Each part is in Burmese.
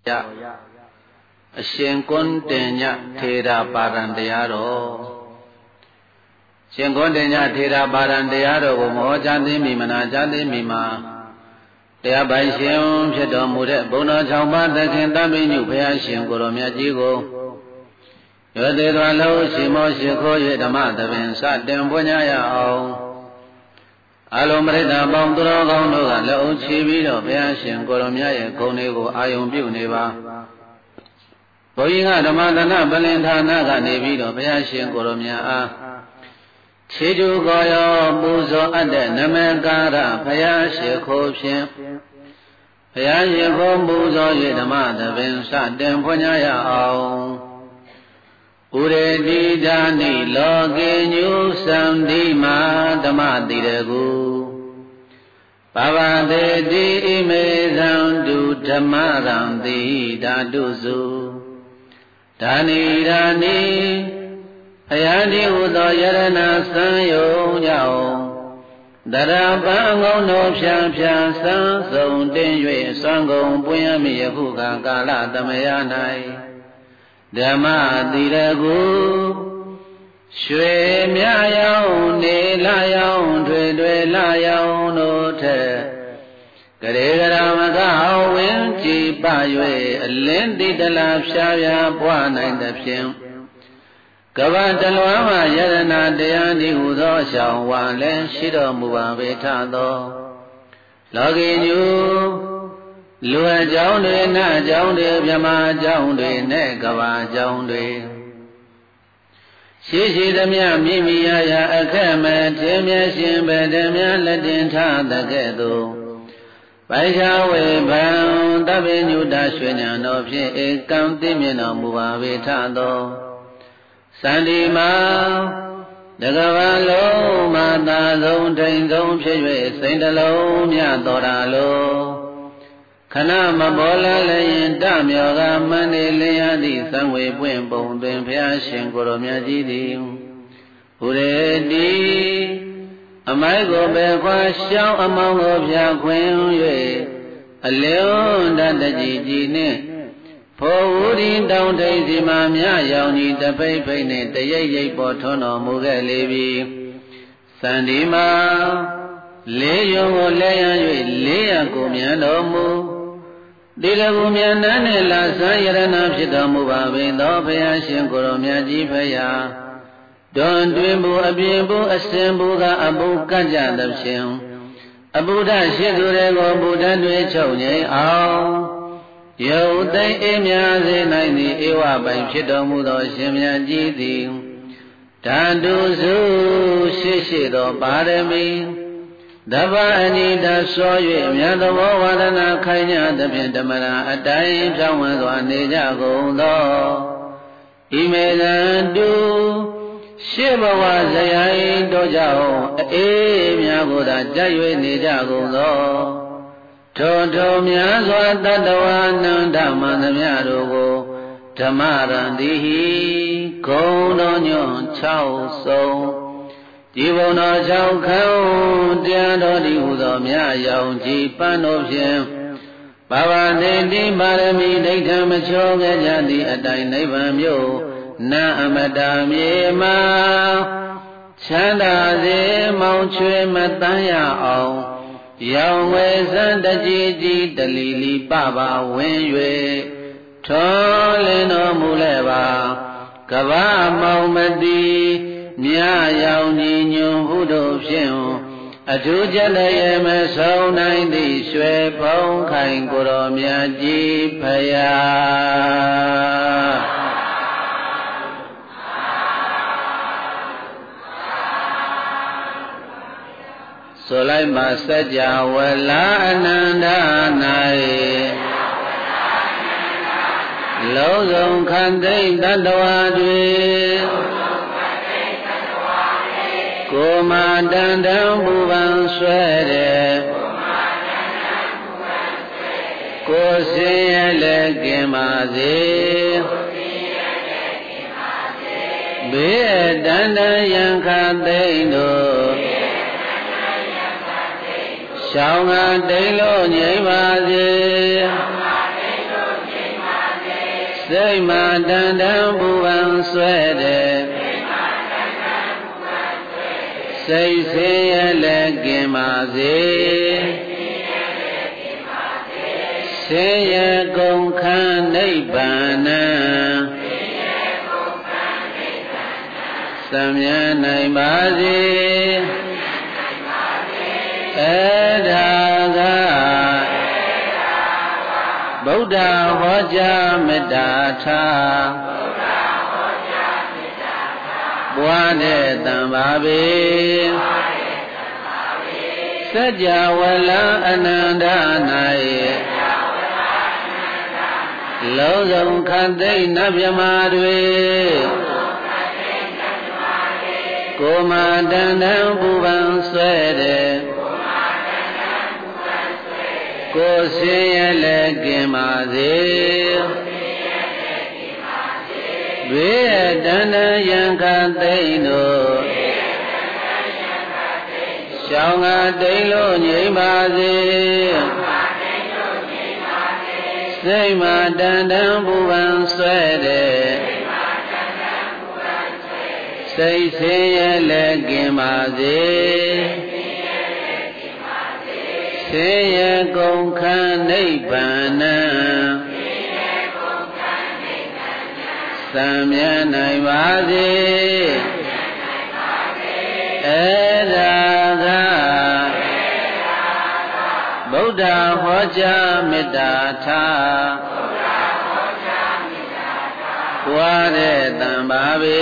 အရှင်ကွန်းတင်ညထေရပါရံတရားတော်ရှင်ကွန်းတင်ညထေရပါရံတရားတော်ကိုမောချသိမိမနာချသိမိမှာတရားပိုင်ရှင်ဖြစ်တော်မူတဲ့ဘုန်းတော်၆ပါးသခင်တပိညုဘုရားရှင်ကိုယ်တော်မြတ်ကြီးကိုရောသေးတော်လုံးရှင်မောရှိခိုး၍ဓမ္မသဘင်စတင်ပွင့်ရအောင်အလုံးပရိသတ်ပေါင်းသူတော်ကောင်းတို့ကလက်အုပ်ချီပြီးတော့ဘုရားရှင်ကိုယ်တော်မြတ်ရဲ့ဂုဏ်တွေကိုအာယုံပြုနေပါဘုန်းကြီးကဓမ္မသနပလင်ဌာနကနေပြီးတော့ဘုရားရှင်ကိုယ်တော်မြတ်အားခြေကျူကိုရောပူဇော်အပ်တဲ့နမကာရဘုရားရှိခိုးဖြင့်ဘုရားရှိခိုးပူဇော်၍ဓမ္မသဘင်စတင်ဖွင့်ရအောင်ဥရေတိဓာနိလောကေညုသံတိမာဓမ္မတိရကုပဝတေတိဣမေသံတုဓမ္မရံတိဓာတုစုဓာနိဓာနိဘုရားတိဟုသောယရဏစံယုံကြောင့်တရပံငုံတော်ဖြာဖြာစံစုံတင်၍စွမ်းကုန်ပွင့်ရမည်ယခုကာလသမယ၌ဓမ္မတိရကုရွှေမြရောင်နေလာရောင်တွေလာရောင်တို့ထက်ကရေကရမကဝင်းကြည်ပ၍အလင်းတိတလာဖြာဖြာပွားနိုင်သဖြင့်ကဗ္ဗတလွမ်းမှယရဏတရားဒီဟုသောရှောင်းဝါလည်းရှိတော်မူပါပေထသောလောကီညူလူအကြောင်းတွေနတ်အကြောင်းတွေမြမအကြောင်းတွေနဲ့ကဗ္ဗအကြောင်းတွေရှိရှိသမျှမိမိရအခက်မဲ့ခြင်းမြရှင်ပဲတည်းများလက်တင်ထားတဲ့ကဲ့သို့ပိုင်ချဝေဘံတပိညုတရွှေညာတော်ဖြင့်ဧကံသိမြင်တော်မူပါပေထသောစန္ဒီမာတကဘာလုံးမာသာဆုံးထိန်ဆုံးဖြစ်၍စိတ်တလုံးမြတော်တာလိုခဏမပေါ်လာလည်းတမြော်ကမန္တေလျာသည့်သံဝေပွင့်ပုံတွင်ဘုရားရှင်ကိုယ်တော်မြတ်ကြီးသည်ဘုရေတိအမိုက်ကိုပဲခွာရှောင်းအမောင်းကိုဖြာခွင်၍အလင်းတတကြီးကြီးနှင့်ဖိုလ်ဝူရီတောင်ထိပ်စီမှာမြရောင်ကြီးတပိတ်ပိတ်နှင့်တရိပ်ရိပ်ပေါ်ထွန်းတော်မူခဲ့လေပြီစန္ဒီမှာလေးယုံကိုလဲရ၍လေးရကိုမြန်တော်မူတိရကုမြန်နန်းနှင့်လာဆန်းယရဏဖြစ်တော်မူပါပေသောဘုရားရှင်ကိုယ်တော်မြတ်ကြီးဖရာတွင်တွင်ဘူးအပြင်ဘူးအစင်ဘူးကအဘုကကြကြသဖြင့်အဘုဒ္ဓရှိသူတွေကိုဘုဒ္ဓတွေချုပ်ငြိမ်အောင်ယုတ်သိအေးမြစေနိုင်သည်ဧဝပိုင်ဖြစ်တော်မူသောရှင်မြတ်ကြီးသည်ဓာတုစုရှိသောပါရမီတပ္ပအနိဒဆော၍အမြတ်သောဝါဒနာခိုင်ညသဖြင့်ဓမ္မရာအတိုင်းဖြောင်းဝဲစွာနေကြကုန်သောဣမေလံတုရှေးဘဝဇယိတို့ကြောင့်အေးမြကိုသာကြွ၍နေကြကုန်သောထိုများစွာတတ္တဝါနန္ဒမန္တမြတို့ကိုဓမ္မရံတိဟိဂုံတော်ညွန့်6ဆုံးဒီဘုံတော်6ခန်းတရားတော်ဒီဟုသောမြရောင်ကြည်ပန်းတို့ဖြင့်ဘာဝနေတိပါရမီဒိဋ္ဌမချောခဲ့ကြသည့်အတိုင်းနိဗ္ဗာန်မြို့နာအမတမြေမှာချမ်းသာစေမောင်ချွေမတန်းရအောင်ရောင်ဝဲစံတကြီးကြီးတလီလီပပဝင်၍ထောလင်းတော်မူလဲပါကဗ္ဗမောင်မတိမြရောင်ကြီးညွန်ဟုတို့ဖြင့်အထူးကြလည်းမဆုံးနိုင်သည့်ရွှေဖုံးခိုင်ကိုယ်တော်မြတ်ကြီးဖရာဆိုလိုက်မှာစัจ java လာအနန္တ၌လုံးစုံခန္တိတတ္တဝါတွေကိုမတန်တံဘူပံဆွဲတဲ့ကိုယ်စင်ရလည်းကင်ပါစေဘေးတန်တယံခသိမ့်တို့ရှောင်းကတိတ်လို့ငြိမ့်ပါစေစိတ်မှတန်တန်ပူပန်ဆွဲတဲ့စိတ်ဆင်းရဲလည်းကင်းပါစေဆင်းရဲကုန်ခန်းနိဗ္ဗာန်သံမြဲနိုင်ပါစေအဲ့ဒါကဗုဒ္ဓဟောကြားမေတ္တာထားပွားတဲ့တံပါပေစัจ java လံအနန္တ၌လုံးစုံခတ်သိမ့်နတ်မြမာတွေကိုယ်မှတန်တန်ပူပန်ဆွဲတဲ့ကိုယ်ဆင်းရဲလည်းကင်းပါစေဘေးရတန်တန်ရံခတ်သိမ့်တို့ရှောင်းငါတိမ်လို့ငြိမ်ပါစေစိတ်မှတန်တန်ပူပန်ဆွဲတဲ့စိတ်ဆင်းရဲလည်းကင်းပါစေဆင်းရဲကုန်ခန်းနိဗ္ဗာန်သံမြဲနိုင်ပါစေအဲ့ဒါကဗုဒ္ဓဟောကြားမေတ္တာထားပွားတဲ့တံပါပေ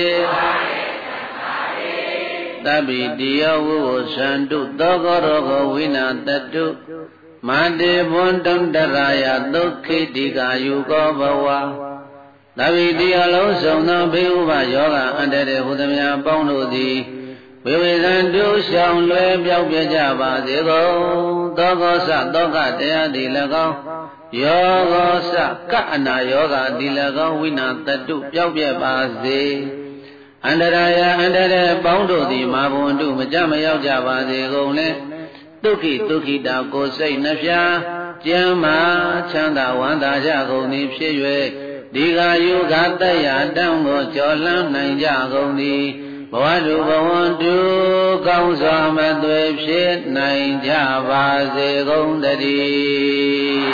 သဗ္ဗိတိယဝုသန္တုသောကောရောဂဝိနာတတုမာတေဘွန်တုံတရာယဒုက္ခိတိကာယုကောဘဝသဗ္ဗိတိယလုံးစုံသောဘေးဥပယောဂအန္တရေဟုသမျှပေါင်းတို့သည်ဝိဝေသန္တုရှောင်လွယ်ပြောက်ပြကြပါစေကုန်သောကောသသောကတရားသည်၎င်းယောဂောသကပ်အနာယောဂသည်၎င်းဝိနာတတုပြောက်ပြပါစေအန္တရာယအန္တရေပေါင်းတို့သည်မာဘွန်တုမကြမရောက်ကြပါစေကုန်လေဒုက္ခိဒုက္ခိတာကိုယ်စိတ်နှဖျားကျမ်းမာချမ်းသာဝမ်းသာကြကုန်သည်ဖြစ်၍ဒီဃာယုဂတယတံကိုကျော်လန်းနိုင်ကြကုန်သည်ဘဝတုဘဝန္တုကောင်းစွာမသွေဖြစ်နိုင်ကြပါစေကုန်တည်း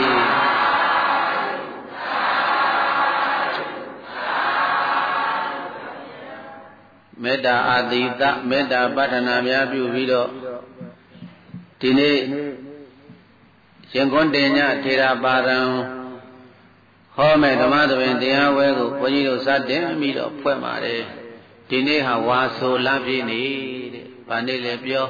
မေတ္တာအာတိတမေတ္တာပဋ္ဌနာများပြုပြီးတော့ဒီနေ့ရှင်ကွန်းတင်ညထေရပါရံဟောမဲ့ဓမ္မသဘင်တရားဝဲကိုဘုန်းကြီးတို့စတင်ပြီးတော့ဖွဲ့ပါတယ်ဒီနေ့ဟာဝါဆိုလပြည့်နေတဲ့ဗာနေ့လည်းပြော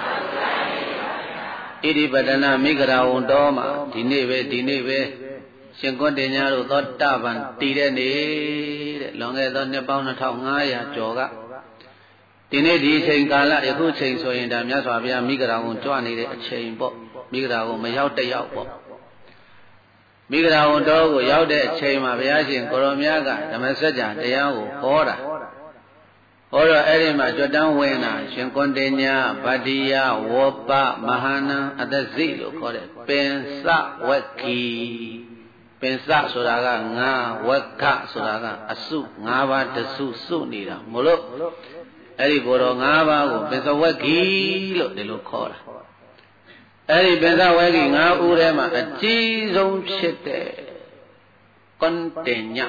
ဣတိပတနာမိဂရာဝံတော်မှာဒီနေ့ပဲရှင်ကွန်းတင်ညတို့သောတပန်တည်တဲ့နေတဲ့လွန်ခဲ့သောနှစ်ပေါင်း2500ကျော်ကဒီနေ့ဒီအချိန်ကာလယခုချိန်ဆိုရင်ဒါမြတ်စွာဘုရားမိဂရာဝံကြွနေတဲ့အချိန်ပေါ့မိဂရာဝံမရောက်တယောက်ပေါ့မိဂရာဝံတော်ကိုရောက်တဲ့အချိန်မှာဘုရားရှင်ကိုရောမြတ်ကဓမ္မစကြာတရားကိုဟောတာဟောတော့အဲ့ဒီမှာကြွတန်းဝင်တာရှင်ကွန်တေညာဗတ္တိယဝောပမဟာနံအတ္တစိလို့ခေါ်တဲ့ပင်စဝက္ခိပင်စဆိုတာကငါဝက္ခဆိုတာကအစု၅ပါးတစုစုနေတာမလို့အဲ့ဒီကိုယ်တော်၅ပါးကိုပင်စဝက္ခိလို့ဒီလိုခေါ်တာအဲ့ဒီပင်စဝက္ခိ၅ဦးထဲမှာအကြီးဆုံးဖြစ်တဲ့ကွန်တေညာ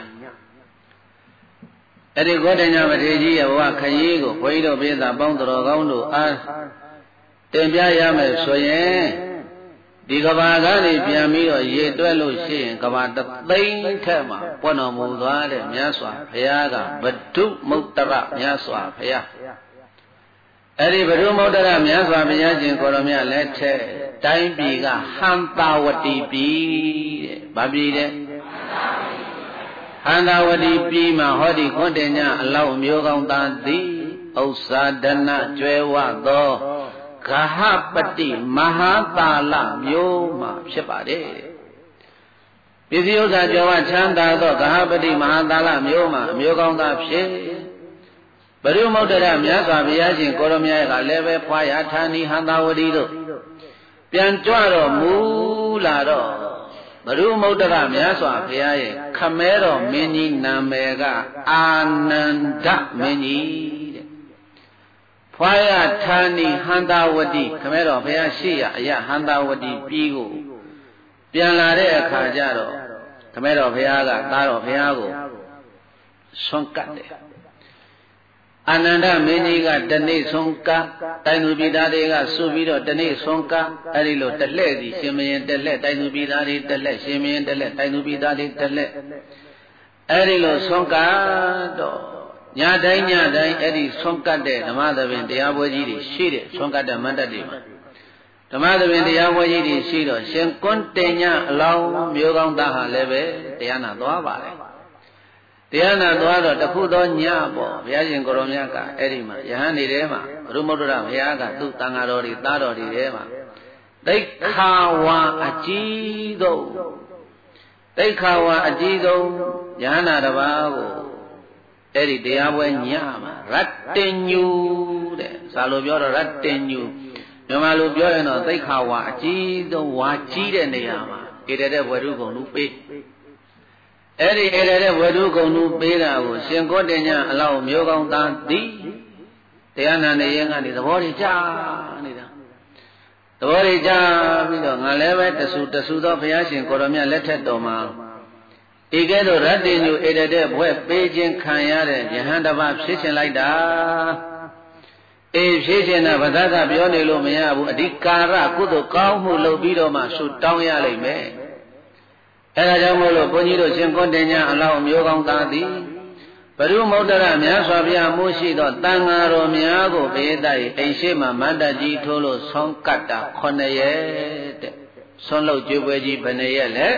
အဲ့ဒီကောတညမထေရကြီးရဲ့ဘဝခရီးကိုဘုန်းကြီးတို့ပြည်သားပေါင်းတော်ကောင်းတို့အားတင်ပြရမယ်ဆိုရင်ဒီကဘာကနေပြန်ပြီးတော့ရေတွက်လို့ရှိရင်ကဘာတသိန်းထက်မှာပွင့်တော်မူသွားတဲ့မြတ်စွာဘုရားကဗဒုမုတ္တရမြတ်စွာဘုရားအဲ့ဒီဗဒုမုတ္တရမြတ်စွာဘုရားရှင်ကိုရောမြတ်လက်ထက်တိုင်းပြည်ကဟံသာဝတိပြည်တဲ့ဗာပြည်တဲ့ဟန္တာဝတိပြည်မှာဟောဒီခွန်တင်ညအလောက်မျိုးကောင်းသားသည်ဥစ္စာဒနာကျွဲဝသောဂဟပတိမဟာတာလမျိုးမှာဖြစ်ပါတယ်ပစ္စည်းဥစ္စာကျွဲဝချမ်းသာသောဂဟပတိမဟာတာလမျိုးမှာအမျိုးကောင်းသားဖြစ်ဘုရုမုဒ္ဒရမြတ်စွာဘုရားရှင်ကိုရောမြတ်ကလည်းပဲဖွာရဌာနီဟန္တာဝတိတို့ပြန်ကြွတော့မူလာတော့ဘုရုမုဒ္ဒရမြတ်စွာဘုရားရဲ့ခမဲတော်မင်းကြီးနာမည်ကအာနန္ဒမင်းကြီးတဲ့ဖွာရဌာနီဟန္တာဝတိခမဲတော်ဘုရားရှိရအယဟန္တာဝတိပြီးကိုပြန်လာတဲ့အခါကျတော့ခမဲတော်ဘုရားကသားတော်ဘုရားကိုဆွန့်ကပ်တယ်အာနန္ဒမင်းကြီးကတနေ့ဆုံးကတိုင်းသူပြည်သားတွေကစုပြီးတော့တနေ့ဆုံးကအဲ့ဒီလိုတလှဲ့စီရှင်မင်းတလှဲ့တိုင်းသူပြည်သားတွေတလှဲ့ရှင်မင်းတလှဲ့တိုင်းသူပြည်သားတွေတလှဲ့အဲ့ဒီလိုဆုံးကတော့ညတိုင်းအဲ့ဒီဆုံးကတဲ့ဓမ္မသဘင်တရားပွဲကြီးတွေရှိတဲ့ဆုံးကတဲ့မန္တတွေမှာဓမ္မသဘင်တရားပွဲကြီးတွေရှိတော့ရှင်ကွန်းတင်ညအလောင်းမျိုးကောင်းသားဟာလည်းပဲတရားနာသွားပါတယ်တရားနာသွားတော့တခုသောညပေါ့ဘုရားရှင်ကိုရောမြတ်ကအဲ့ဒီမှာယဟန်နေထဲမှာဘုရုမုဒ္ဒရဘုရားကသူ့တန်ဃာတော်တွေသားတော်တွေထဲမှာသိက္ခာဝါအကြီးဆုံးသိက္ခာဝါအကြီးဆုံးယဟနာတစ်ပါးကိုအဲ့ဒီတရားပွဲညမှာရတ္တင်ညူတဲ့ဇာလိုပြောတော့ရတ္တင်ညူမြန်မာလိုပြောရင်တော့သိက္ခာဝါအကြီးဆုံးဝါကြီးတဲ့နေရာမှာဧတတဲ့ဝေရုကုံလူပေးအဲ့ဒီဧတတဲ့ဝေရုကုံလူပေးတာကိုရှင်ကောတင်ညာအလောက်မျိုးကောင်းသားသည်တရားနာနေရင်ကနေသဘောတွေချနေတာသဘောတွေချပြီးတော့ငါလည်းပဲတဆူသောဘုရားရှင်ကိုရောမြတ်လက်ထက်တော်မှာဤကဲ့သို့ရတ္တိညုဧတတဲ့ဘွဲ့ပေးခြင်းခံရတဲ့ယဟန်တစ်ပါးဖြစ်ရှင်လိုက်တာအေးဖြစ်ရှင်တာဗဒကပြောနေလို့မရဘူးအဓိကာရကုသိုလ်ကောင်းမှုလုပ်ပြီးတော့မှဆုတောင်းရလိမ့်မယ်အဲဒါကြောင့်မို့လို့ဘုန်းကြီးတို့ရှင်ကွန်းတင်ညာအလောင်းမျိုးကောင်းသားသည်ဘုရုမုဒ္ဒရမြတ်စွာဘုရားမိုးရှိသောတန်ဃာတော်များကိုဘေးတိုက်အိမ်ရှိမှမန္တကြီးထိုးလို့ဆုံးကတ်တာ9ရက်တဲ့ဆုံးလို့ကျွေးပွဲကြီးဘယ်နှရက်လဲ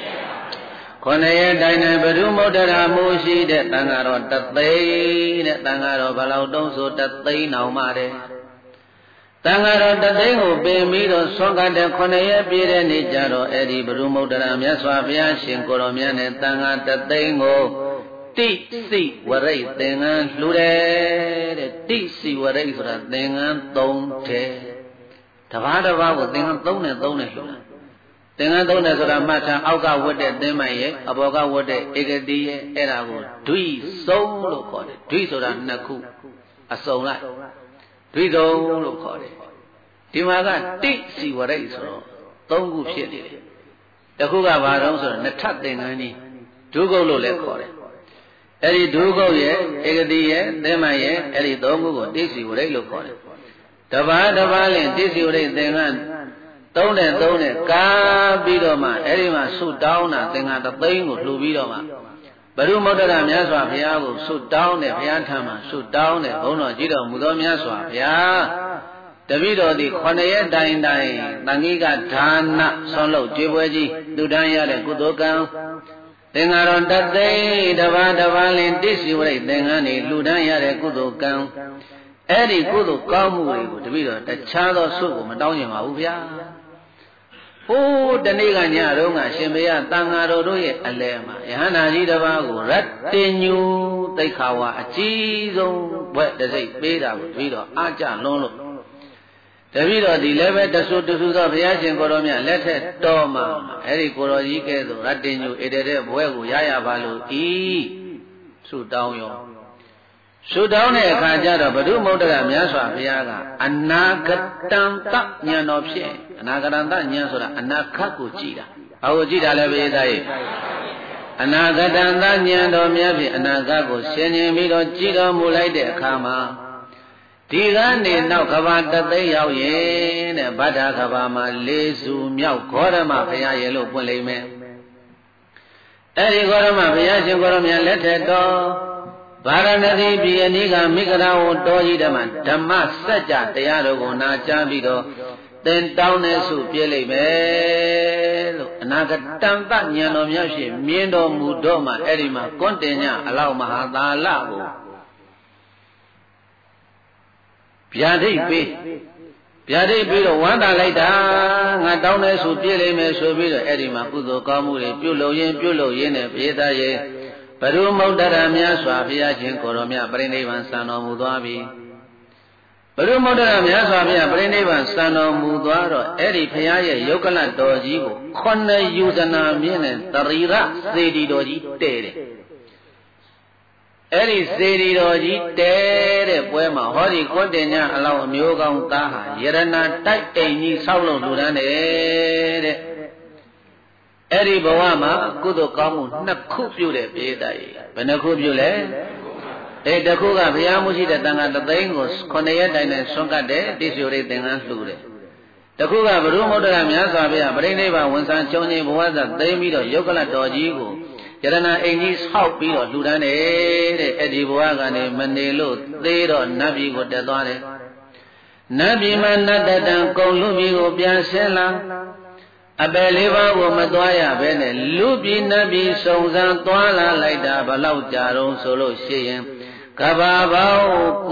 9ရက်တိုင်းနဲ့ဘုရုမုဒ္ဒရာမိုးရှိတဲ့တန်ဃာတော်တသိန်းတဲ့တန်ဃာတော်ဘလောက်တုံးဆိုတသိန်းအောင်ပါတယ်တန်ဃာတော်တသိန်းကိုပင်ပြီးတော့ဆုံးကတ်တဲ့9ရက်ပြည့်တဲ့နေ့ကျတော့အဲ့ဒီဘုရုမုဒ္ဒရာမြတ်စွာဘုရားရှင်ကိုရောမြတ်နဲ့တန်ဃာတသိန်းကိုတိစိဝရိတ်သင်္ကန်းလှူတယ်တဲ့တိစိဝရိတ်ဆိုတာသင်္ကန်း3ထဲတပါးကိုသင်္ကန်း3နဲ့လှူတာသင်္ကန်း3နဲ့ဆိုတာမှတ်ထားအောက်ကဝတ်တဲ့သင်္မိုင်ရဲ့အဘောကဝတ်တဲ့ဧကတိရဲ့အဲ့ဒါကိုဒွိစုံလို့ခေါ်တယ်ဒွိဆိုတာ2ခုအစုံလိုက်ဒွိစုံလို့ခေါ်တယ်ဒီမှာကတိစိဝရိတ်ဆိုတော့3ခုဖြစ်နေတယ်တခုကဘာတော့ဆိုတော့နှစ်ထပ်သင်္ကန်းကြီးဒုက္ခလို့လည်းခေါ်တယ်အဲ့ဒီဒုက္ခရဲ့ဧကတိရဲ့သင်္မိုင်ရဲ့အဲ့ဒီ3ခုကိုတိစိဝရိတ်လို့ခေါ်တယ်တပါးလင်တိစိဝရိတ်သင်္ကန်း3နဲ့ကားပြီးတော့မှအဲ့ဒီမှာဆုတောင်းတာသင်္ဃာတသိန်းကိုလှူပြီးတော့မှဘုရုမုဒ္ဒရာမြတ်စွာဘုရားကိုဆုတောင်းတယ်ဘုရားထံမှာဆုတောင်းတယ်ဘုန်းတော်ကြည်တော်မူသောမြတ်စွာဘုရားတပည့်တော်သည်9ရက်တိုင်တန်ခိကဒါနဆွန်လို့ကျွေးပွဲကြီးလူတန်းရတဲ့ကုသိုလ်ကံသင်္ဃာတော်တသိန်းတပါးလင်တိစီဝရိတ်သင်္ကန်းနေလူတန်းရတဲ့ကုသိုလ်ကံအဲ့ဒီကုသိုလ်ကောင်းမှုတွေကိုတပည့်တော်တခြားသောဆုကိုမတောင်းကြပါဘူးဗျာဟိုးတနေ့ကညတော့ကရှင်ဘုရားတန်ဃာတော်တို့ရဲ့အလယ်မှာယဟန္တာကြီးတစ်ပါးကိုရတ္တင်ညူသိက္ခာဝါအကြီးဆုံးဘွဲ့တစိတ်ပေးတာကိုပြီးတော့အားကြလွန်းလို့တပည့်တော်ဒီလည်းပဲတဆူသောဘုရားရှင်ကိုရောမြတ်လက်ထက်တော်မှာအဲ့ဒီကိုရောကြီးကဲဆိုရတ္တင်ညူဧတတဲ့ဘွဲ့ကိုရပါလို့ဤဆုတောင်းရောဆုတောင်းတဲ့အခါကျတော့ဘုရုမုဒ္ဒရာမြတ်စွာဘုရားကအနာဂတံတဉာဏ်တော်ဖြင့်အနာဂတံတဉာဏ်ဆိုတာအနာခတ်ကိုကြည်တာဘာကိုကြည်တာလဲဘေးသားရဲ့အနာဂတံတဉာဏ်တော်မြတ်ဖြင့်အနာဂတ်ကိုဆင်ခြင်ပြီးတော့ကြည်တော်မူလိုက်တဲ့အခါမှာဒီကနေနောက်ကဘာတသိန်းရောက်ရင်တဲ့ဗဒ္ဓကဘာမှာ4စုမြောက်ဂေါရမဘုရားရဲ့လို့ပွင့်လိမ့်မယ်အဲ့ဒီဂေါရမဘုရားရှင်ကိုရောမြတ်လက်ထက်တော်ဗာရဏသီပြည်အနိကမိဂရာဝတော်ကြီးဓမ္မစัจ जा တရားတော်ကိုနာကြားပြီးတော့သင်တောင်းတဲ့ဆုပြည့်လိမ့်မယ်လို့အနာဂတံတဉာဏ်တော်များဖြင့်မြင်တော်မူတော့မှအဲ့ဒီမှာကွန်းတင်ညအလောက်မဟာသာလကိုဗျာဒိတ်ပြီးတော့ဝမ်းသာလိုက်တာငါတောင်းတဲ့ဆုပြည့်လိမ့်မယ်ဆိုပြီးတော့အဲ့ဒီမှာကုသိုလ်ကောင်းမှုတွေပြုလုပ်ရင်းနဲ့ပြေးသားရဲ့ဘုရုမုဒ္ဒရာမြတ်စွာဘုရားရှင်ကိုရောမြတ်ပြိဋိဘံစံတော်မူသွားပြီဘုရုမောဒရာမြတ်စွာဘုရားပြိဋိဘံစံတော်မူသွားတော့အဲ့ဒီဘုရားရဲ့ယုတ်ကလတော်ကြီးကို9ယူဇနာမြင့်နဲ့တရီရစေတီတော်ကြီးတဲတယ်အဲ့ဒီစေတီတော်ကြီးတဲတဲ့ပွဲမှာဟောဒီကိုတင်ညာအလောင်းအမျိုးကောင်းသားဟာယရဏတိုက်အိမ်ကြီးဆောက်လုပ်လူတန်းတယ်တဲ့အဲ့ဒီဘဝမှာကုသိုလ်ကောင်းမှု2ခုပြုတဲ့ပြေးတိုင်ဘယ်နှခုပြုလဲတခုကဘုရားမှုရှိတဲ့တန်ခါ3သိန်းကို9ရက်တိုင်နဲ့ဆွန့်ကတ်တဲ့တိစ္ဆယရိသင်္ကန်းလှူတယ်တခုကဘုရုမုဒ္ဒရာမြတ်စွာဘုရားပြိဋိဘဝန်ဆံကျုံကြီးဘဝဇသိမ့်ပြီးတော့ယုတ်ကလတော်ကြီးကိုယရဏအိမ်ကြီးဆောက်ပြီးတော့လှူဒန်းတယ်တဲ့အဲ့ဒီဘဝကနေမနေလို့သေးတော့နတ်ပြည်ကိုတက်သွားတယ်နတ်ပြည်မှာနတ်တတံကုံလူပြည်ကိုပြန်ဆင်းလာအပယ်လေးပါးကိုမသွားရဘဲနဲ့လူပြည်နတ်ပြည်စုံစမ်းသွားလာလိုက်တာဘလောက်ကြာတော့ဆိုလို့ရှိရင်ကဘာပေါင်း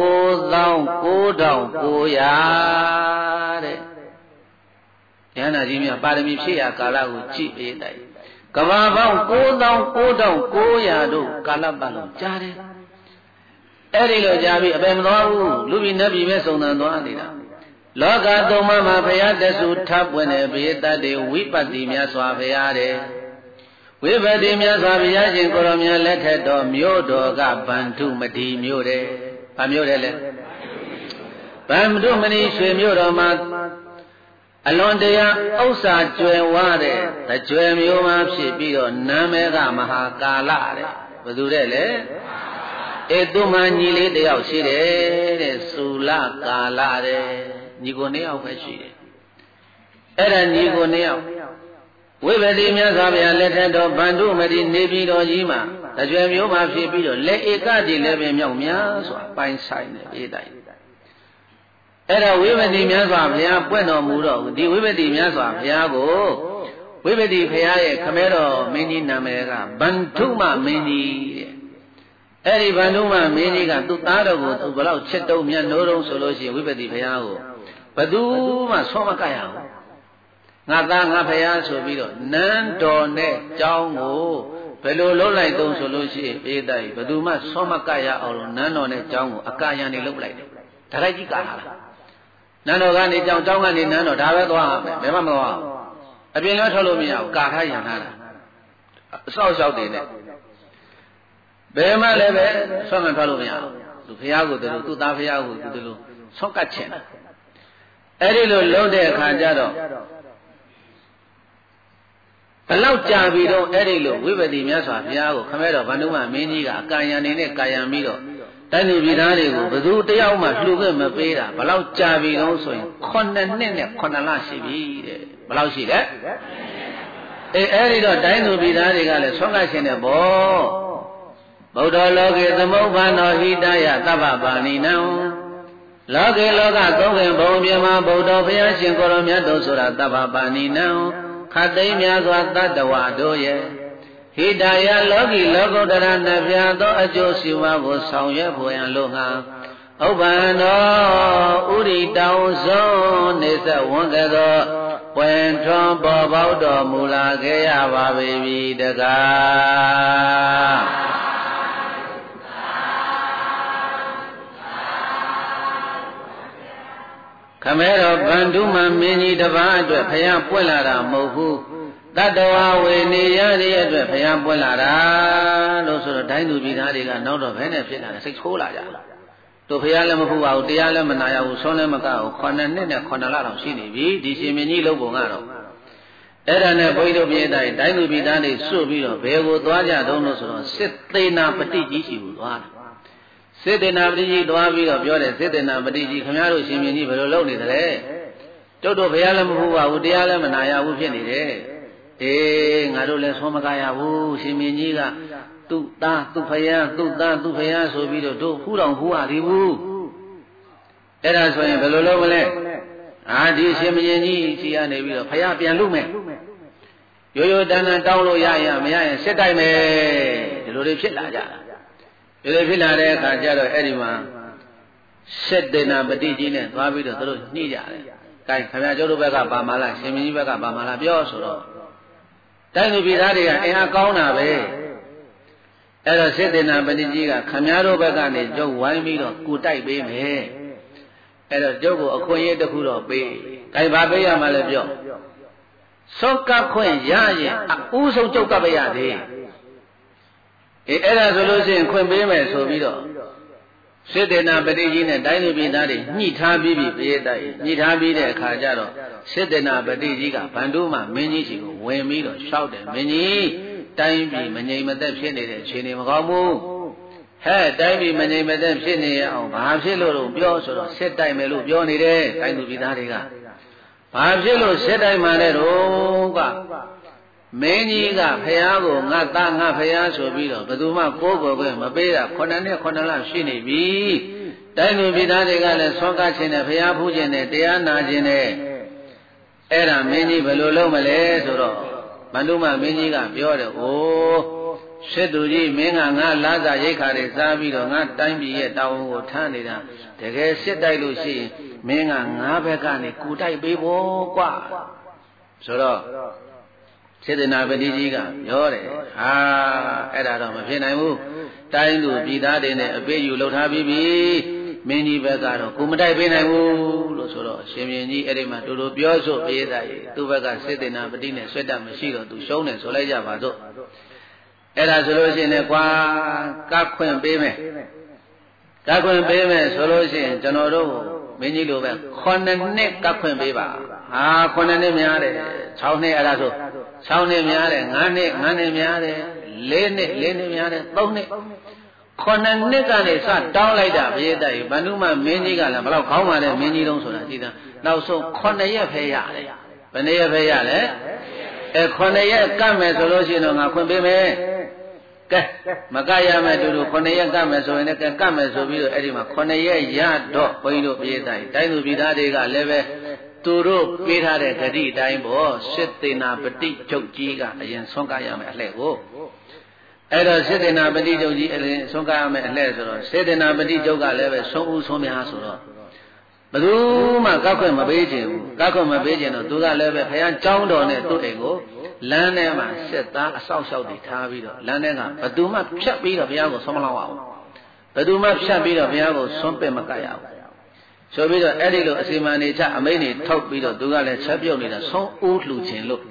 9,900တဲ့ဉာဏ်နာကြီးများပါရမီဖြည့်ရကာလကိုကြည့်ပေးတိုက်ကဘာပေါင်း9,900တို့ကာလပတ်လုံးကြားတယ်အဲ့ဒီလိုကြားပြီးအပယ်မသွားဘူးလူပြည်နတ်ပြည်ပဲစုံစမ်းသွားနေတာလောကသုံးပါးမှာဘုရားတဆူထပ်ပွင့်တဲ့ဘေးတတ်တွေဝိပတ္တိမြတ်စွာဘုရားတဲ့ဝိပတ္တိမြတ်စွာဘုရားရှင်ကိုရောမြတ်လက်ထက်တော်မြို့တော်ကဗန္ဓုမတိမြို့တဲ့။ဘာမြို့တဲ့လဲ။ဗန္ဓုမတိရွှေမြို့တော်မှာအလွန်တရာဥစ္စာကျွယ်ဝတဲ့တကြွယ်မျိုးမှဖြစ်ပြီးတော့နာမည်ကမဟာကာလတဲ့။ဘယ်သူတဲ့လဲ။သူမှညီလေးတယောက်ရှိတယ်တဲ့။သုလကာလတဲ့။ညီကို2ယောက်ပဲရှိတယ်။အဲ့ဒါညီကို2ယောက်ဝိပတိမြတ်စွာဘုရားလက်ထက်တော်ဗန္ဓုမတိနေပြည်တော်ကြီးမှာတကြွယ်မျိုးမှာဖြစ်ပြီးတော့လက်ဧကတိလည်းပဲမြောက်များစွာပိုင်ဆိုင်နေအေးတိုင်အဲ့ဒါဝိပတိမြတ်စွာဘုရားပွင့်တော်မူတော့ဒီဝိပတိမြတ်စွာဘုရားကိုဝိပတိဘုရားရဲ့ခမဲတော်မင်းကြီးနာမည်ကဗန္ဓုမမင်းကြီးတဲ့အဲ့ဒီဗန္ဓုမမင်းကြီးကသူ့သားတော်ကိုသူဘလောက်ချစ်တုံးမြတ်နိုးတုံးဆိုလို့ရှိရင်ဝိပတိဘုရားကိုဘသူမှဆွမ်းမကရဘူးငါသားငါဖယားဆိုပြီးတော့နန်းတော်နဲ့ကျောင်းကိုဘယ်လိုလုပ်လိုက်တုံးဆိုလို့ရှိရင်အေးတိုင်ဘယ်သူမှဆွမ်းမကရအောင်လို့နန်းတော်နဲ့ကျောင်းကိုအကာယံနေလုပ်လိုက်တယ်ဒါရိုက်ကြီးကားလာနန်းတော်ကနေကျောင်းကနေနန်းတော်ဒါပဲသွားမယ်ဘယ်မှမသွားအပြင်လည်းထွက်လို့မရဘူးကာထားရံထားတာအဆောက်အအုံတွေနဲ့ဘယ်မှလည်းပဲဆွမ်းမထွက်လို့မရဘူးသူဖယားကိုသူ့သားဖယားကိုသူလိုဆွမ်းကတ်ချင်တယ်အဲ့ဒီလိုလုံးတဲ့အခါကျတော့ဘလောက်ကြာပြီတော့အဲ့ဒီလိုဝိပတိမြတ်စွာဘုရားကိုခမဲတော်ဗန္ဓုမမင်းကြီးကအကာယံနေနဲ့ကာယံပြီးတော့တိုင်းသူပြည်သားတွေကိုဘယ်သူတယောက်မှလှူခွင့်မပေးတာဘလောက်ကြာပြီတော့ဆိုရင်9နှစ်နဲ့9လရှိပြီတဲ့ဘလောက်ရှိလဲအဲ့ဒီတော့တိုင်းသူပြည်သားတွေကလည်းဆွမ်းကရှင်တဲ့ဘောဗုဒ္ဓလောကေသမုပ္ပန္နောဟိတယသဗ္ဗပါဏိနံလောကေလောကသုံးခင်ဘုံပြမဗုဒ္ဓဘုရားရှင်ကိုရောမြတ်တော်ဆိုတာသဗ္ဗပါဏိနံခတ်သိမ်းများစွာတတ္တဝါတို့ရဲ့ဟိတယလောကီလောကုတ္တရနှပြသောအကျိုးစီးပွားကိုဆောင်ရွက်ဖို့ရန်လိုငါဥပ္ပန္နောဥရိတောင်စွန်းနေဆက်ဝန်ကသောပွင့်ထွန်းပေါ်ပေါက်တော်မူလာခဲ့ရပါပြီတကားခမဲတော်ဗန္ဓုမမင်းကြီးတစ်ပါးအတွက်ဘုရားပွင့်လာတာမဟုတ်ဘူးတတ္တဝါဝေနေရတဲ့အတွက်ဘုရားပွင့်လာတာလို့ဆိုတော့တိုင်းသူပြည်သားတွေကနောက်တော့ဘယ်နဲ့ဖြစ်လာလဲစိတ်ဆိုးလာကြတို့ဘုရားလည်းမဖူးပါဘူးတရားလည်းမနာရဘူးဆွမ်းလည်းမကဘူး9နှစ်နဲ့9လလောက်ရှိနေပြီဒီရှင်မင်းကြီးလုပ်ပုံကတော့အဲ့ဒါနဲ့ဘုန်းကြီးတို့ပြည်သားတိုင်းသူပြည်သားတွေစွတ်ပြီးတော့ဘယ်ကိုသွားကြတုံးလို့ဆိုတော့စစ်သေးနာပฏิကြီးရှိဘူးသွားစေတနာပတိကြီးတွားပြီးတော့ပြောတယ်စေတနာပတိကြီးခင်ဗျားတို့ရှင်မြင်းကြီးဘယ်လိုလုပ်နေသလဲတို့ဘုရားလည်းမဟုတ်ပါဘူးတရားလည်းမနာရဘူးဖြစ်နေတယ်ငါတို့လည်းဆွမ်းမကရဘူးရှင်မြင်းကြီးကသူ့သားသူ့ဖယားသူ့သားသူ့ဖယားဆိုပြီးတော့တို့ဖူးတော်ဖူးရသေးဘူးအဲ့ဒါဆိုရင်ဘယ်လိုလုပ်မလဲဒီရှင်မြင်းကြီးစီကနေပြီးတော့ဖယားပြန်လို့မယ်ရိုးရိုးတန်းတန်းတောင်းလို့ရရင်မရရင်စစ်တိုက်မယ်ဒီလိုတွေဖြစ်လာကြတာဒီလိုဖြစ်လာတဲ့အခါကျတော့အဲ့ဒီမှာစေတနာပတိကြီးနဲ့သွားပြီးတော့သူတို့ညှိကြတယ်။အဲခင်ဗျားကျတို့ဘက်ကပါမလားရှင်မင်းကြီးဘက်ကပါမလားပြောဆိုတော့တိုင်းသူပြည်သားတွေကအင်အားကောင်းတာပဲ။အဲ့တော့စေတနာပတိကြီးကခင်ဗျားတို့ဘက်ကနေကျုပ်ဝိုင်းပြီးတော့ကူတိုက်ပေးမယ်။အဲ့တော့ကျုပ်ကိုအခွင့်အရေးတစ်ခုတော့ပေး။ဒါဘာပေးရမှာလဲပြော။စောကခွင့်ရရင်အဦးဆုံးကျုပ်ကပ်ရသေး။အဲ့ဒါဆိုလို့ရှိရင်ခွင့်ပေးမယ်ဆိုပြီးတော့စေတနာပတိကြီးနဲ့တိုင်းလူပြည်သားတွေညှိထားပြီးပြီပြေးတိုက်ညှိထားပြီးတဲ့အခါကျတော့စေတနာပတိကြီးကဗန္ဓုမမင်းကြီးစီကိုဝင်ပြီးတော့လျှောက်တယ်မင်းကြီးတိုင်းပြည်မငြိမ်မသက်ဖြစ်နေတဲ့အခြေအနေမကောင်းဘူးဟဲ့တိုင်းပြည်မငြိမ်မသက်ဖြစ်နေအောင်ဘာဖြစ်လို့တော့ပြောဆိုတော့စစ်တိုက်မယ်လို့ပြောနေတယ်တိုင်းလူပြည်သားတွေကဘာဖြစ်လို့စစ်တိုက်မှလဲတော့ကမင်းကြီးကဖះကိုငါသားငါဖះဆိုပြီးတော့ဘယ်သူမှကိုးကွယ်ခွင့်မပေးတာ9နှစ်9လရှိနေပြီတိုင်းလူပြည်သားတွေကလည်းဆွမ်းကားခြင်းနဲ့ဖះဖူးခြင်းနဲ့တရားနာခြင်းနဲ့အဲ့ဒါမင်းကြီးဘယ်လိုလုပ်မလဲဆိုတော့ဗန္ဓုမမင်းကြီးကပြောတယ်အိုးစစ်သူကြီးမင်းကငါလာစာရိတ်ခါတွေစားပြီးတော့ငါတိုင်းပြည်ရဲ့တာဝန်ကိုထမ်းနေတာတကယ်စစ်တိုက်လို့ရှိရင်မင်းကငါဘက်ကနေကူတိုက်ပေးဖို့ကွာဆိုတော့စေတနာပတိကြီးကပြောတယ်ဟာအဲ့ဒါတော့မဖြစ်နိုင်ဘူးတိုင်းလူပြည်သားတွေနဲ့အပေးယူလှုပ်ထားပြီးပြီမင်းကြီးဘက်ကတော့ကိုမတိုက်ပေးနိုင်ဘူးလို့ဆိုတော့ရှင်မြင်းကြီးအဲ့ဒီမှာတူတူပြောဆိုပေးတာကြီးသူ့ဘက်ကစေတနာပတိနဲ့ဆွတ်တတ်မရှိတော့သူရှုံးတယ်ဆိုလိုက်ကြပါစို့အဲ့ဒါဆိုလို့ရှိရင်လည်းကွာကပ်ခွင့်ပေးမယ်ကပ်ခွင့်ပေးမယ်ဆိုလို့ရှိရင်ကျွန်တော်တို့မင်းကြီးလိုပဲ9နှစ်ကပ်ခွင့်ပေးပါဟာ9နှစ်များတယ်6နှစ်အဲ့ဒါဆို6နှစ်များတယ်9နှစ်များတယ်4နှစ်များတယ်3နှစ်9နှစ်ကနေစတောင်းလိုက်တာပြေးတိုက်ဗန္ဓုမမင်းကြီးကလည်းဘလောက်ခေါင်းပါလဲမင်းကြီးတုံးဆိုတာကြည်သာနောက်ဆုံး9ရက်ဖဲရတယ်ဘယ်နှစ်ရက်ဖဲရလဲ9ရက်ကပ်မယ်ဆိုလို့ရှိရင်တော့ငါခွင့်ပေးမယ်ကဲမကရမယ်တူတူ9ရက်ကပ်မယ်ဆိုရင်လည်းကပ်မယ်ဆိုပြီးတော့အဲ့ဒီမှာ9ရက်ရတော့ဘုန်းကြီးတို့ပြေးတိုက်တိုင်းသူပြည်သားတွေကလည်းပဲသူတို့ပေးထားတဲ့ဂတိအတိုင်းပေါ့စစ်သေနာပတိချုပ်ကြီးကအရင်ဆွမ်းကားရမယ်အလှဲ့ကိုအဲ့တော့စစ်သေနာပတိချုပ်ကြီးအရင်ဆွမ်းကားရမယ်အလှဲ့ဆိုတော့စေသေနာပတိချုပ်ကလည်းပဲဆုံးဦးဆုံးများဆိုတော့ဘယ်သူမှကောက်ခွင့်မပေးခြင်းဘူးကောက်ခွင့်မပေးခြင်းတော့သူကလည်းပဲဖခင်ကျောင်းတော်နဲ့သူ့အိမ်ကိုလမ်းထဲမှာစစ်သားအဆောက်အအုံတွေထားပြီးတော့လမ်းထဲကဘယ်သူမှဖြတ်ပြီးတော့ဘုရားကိုဆုံးမလောက်အောင်ဘယ်သူမှဖြတ်ပြီးတော့ဘုရားကိုဆုံးပစ်မကရဘူးဆိုပြီးတော့အဲ့ဒီလိုအစီမံနေချအမိန့်တွေထုတ်ပြီးတော့သူကလည်းချက်ပြုတ်နေတာဆုံးဦးလှူခြင်းလို့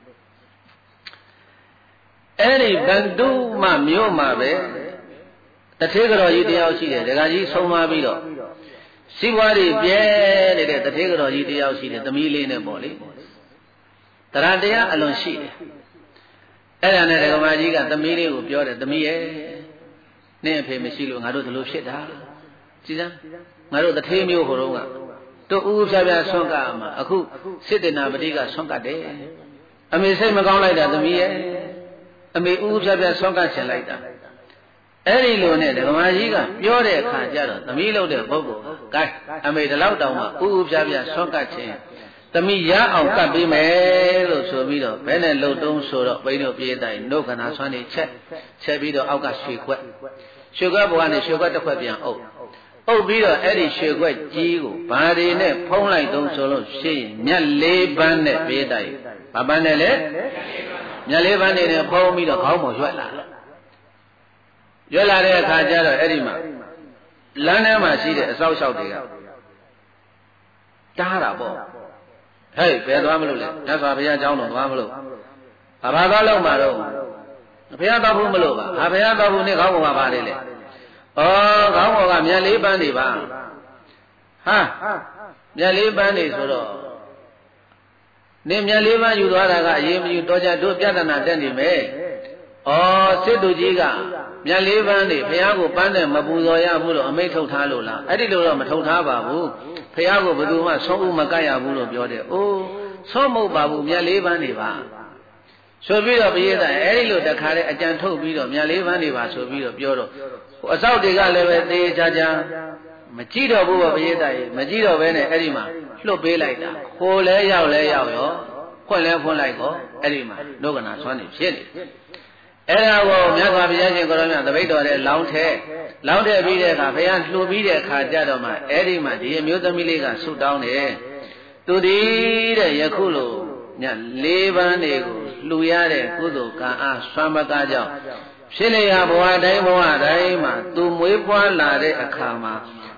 အဲ့ဒီဗန္ဓုမမြို့မှာပဲတထေးကြော်ကြီးတယောက်ရှိတယ်ဒကာကြီးဆုံးမပြီးတော့စီးပွားတွေပြဲနေတဲ့တထေးကြော်ကြီးတယောက်ရှိတယ်သမီးလေးနဲ့ပေါ့လေတရားတရားအလွန်ရှိတယ်အဲ့ဒါနဲ့ဒကာမကြီးကသမီးလေးကိုပြောတယ်သမီးရဲ့နင့်အဖေမရှိလို့ငါတို့ဒီလိုဖြစ်တာကြည်စမ်းငါတို့တထေးမျိုးဟိုတုန်းကတို့ဦးဖြားဖြားဆွန့်ကမှာအခုစစ်တေနာပတိကဆွန့်ကတယ်အမေစိတ်မကောင်းလိုက်တာသမီးရဲ့အမေဦးဖြားဖြားဆွန့်ကချင်လိုက်တာအဲ့ဒီလိုနဲ့ဓမ္မကြီးကပြောတဲ့အခါကျတော့သမီးလို့တဲ့ပုဂ္ဂိုလ်ကဲအမေဒီလောက်တောင်မှဦးဖြားဖြားဆွန့်ကချင်သမီးရအောင်ကပ်ပေးမယ်လို့ဆိုပြီးတော့ဘယ်နဲ့လှုပ်တုံးဆိုတော့ဘိန်းတို့ပြေးတိုင်းနှုတ်ခန္ဓာဆွမ်းနေချက်ပြီးတော့အောက်ကရွှေခွက်ဘဝနဲ့ရွှေခွက်တစ်ခွက်ပြန်အုပ်ပြီးတော့အဲ့ဒီရွှေခွက်ကြီးကိုဘာတွေနဲ့ဖုံးလိုက်တုံးဆိုလို့ရှိရင်မြတ်၄ပန်းနဲ့ပြေးတိုင်းဘာပန်းနဲ့လဲမြတ်၄ပန်းနဲ့ဖုံးပြီးတော့ခေါင်းပေါ်ရွက်လာတဲ့အခါကျတော့အဲ့ဒီမှာလမ်းထဲမှာရှိတဲ့အစောက်ရှောက်တွေကတားတာပေါ့ဟဲ့ဘယ်သွားမလို့လဲမြတ်စွာဘုရားကျောင်းတော်သွားမလို့ဘာသွားလို့မှာတော့ဘုရားတော်ဘူးမလို့ပါဘုရားတော်ဘူးနဲ့ခေါင်းပေါ်မှာပါတယ်လေဩခေါင်းပေါ်ကမြတ်လေးပန်းနေပါဟာမြတ်လေးပန်းနေဆိုတော့နေမြတ်လေးပန်းယူသွားတာကအရေးမယူတော့ကြတို့ပြဿနာတက်နေမယ်ဩစစ်သူကြီးကမြတ်လေးပန်းနေဘုရားကိုပန်းနဲ့မပူဇော်ရဘူးလို့အမိန့်ထုတ်ထားလို့လားအဲ့ဒီလိုတော့မထုတ်ထားပါဘူးဘုရားကိုဘယ်သူမှဆုံးဦးမကတ်ရဘူးလို့ပြောတယ်အိုးဆုံးမဟုတ်ပါဘူးမြတ်လေးပန်းနေပါဆိုပြီးတော့ဘုရားကအဲ့ဒီလိုတခါတည်းအကြံထုတ်ပြီးတော့မြတ်လေးပန်းနေပါဆိုပြီးတော့ပြောတော့အဆောက်တွေကလည်းပဲသေချာချာမကြည့်တော့ဘူးပေါ့ဘုရားကြီးမကြည့်တော့ဘဲနဲ့အဲ့ဒီမှာလွတ်ပေးလိုက်တာခိုးလဲရောက်ရောဖွင့်လဲဖွင့်လိုက်ကောအဲ့ဒီမှာဒုက္ခနာဆွမ်းနေဖြစ်နေအဲ့ဒါကိုမြတ်စွာဘုရားရှင်ကိုရောမြတ်သပိတ်တော်တဲ့လောင်းထဲပြီးတဲ့အခါဘုရားလှူပြီးတဲ့အခါကြတော့မှအဲ့ဒီမှာဒီအမျိုးသမီးလေးကဆုတောင်းတယ်သူဒီတဲ့ယခုလိုည၄ပန်းတွေကိုလှူရတဲ့ကုသိုလ်ကံအားဆွမ်းမကားကြောင့်ဖြစ်လေရာဘဝတိုင်းမှာသူမွေးဖွားလာတဲ့အခါမှာ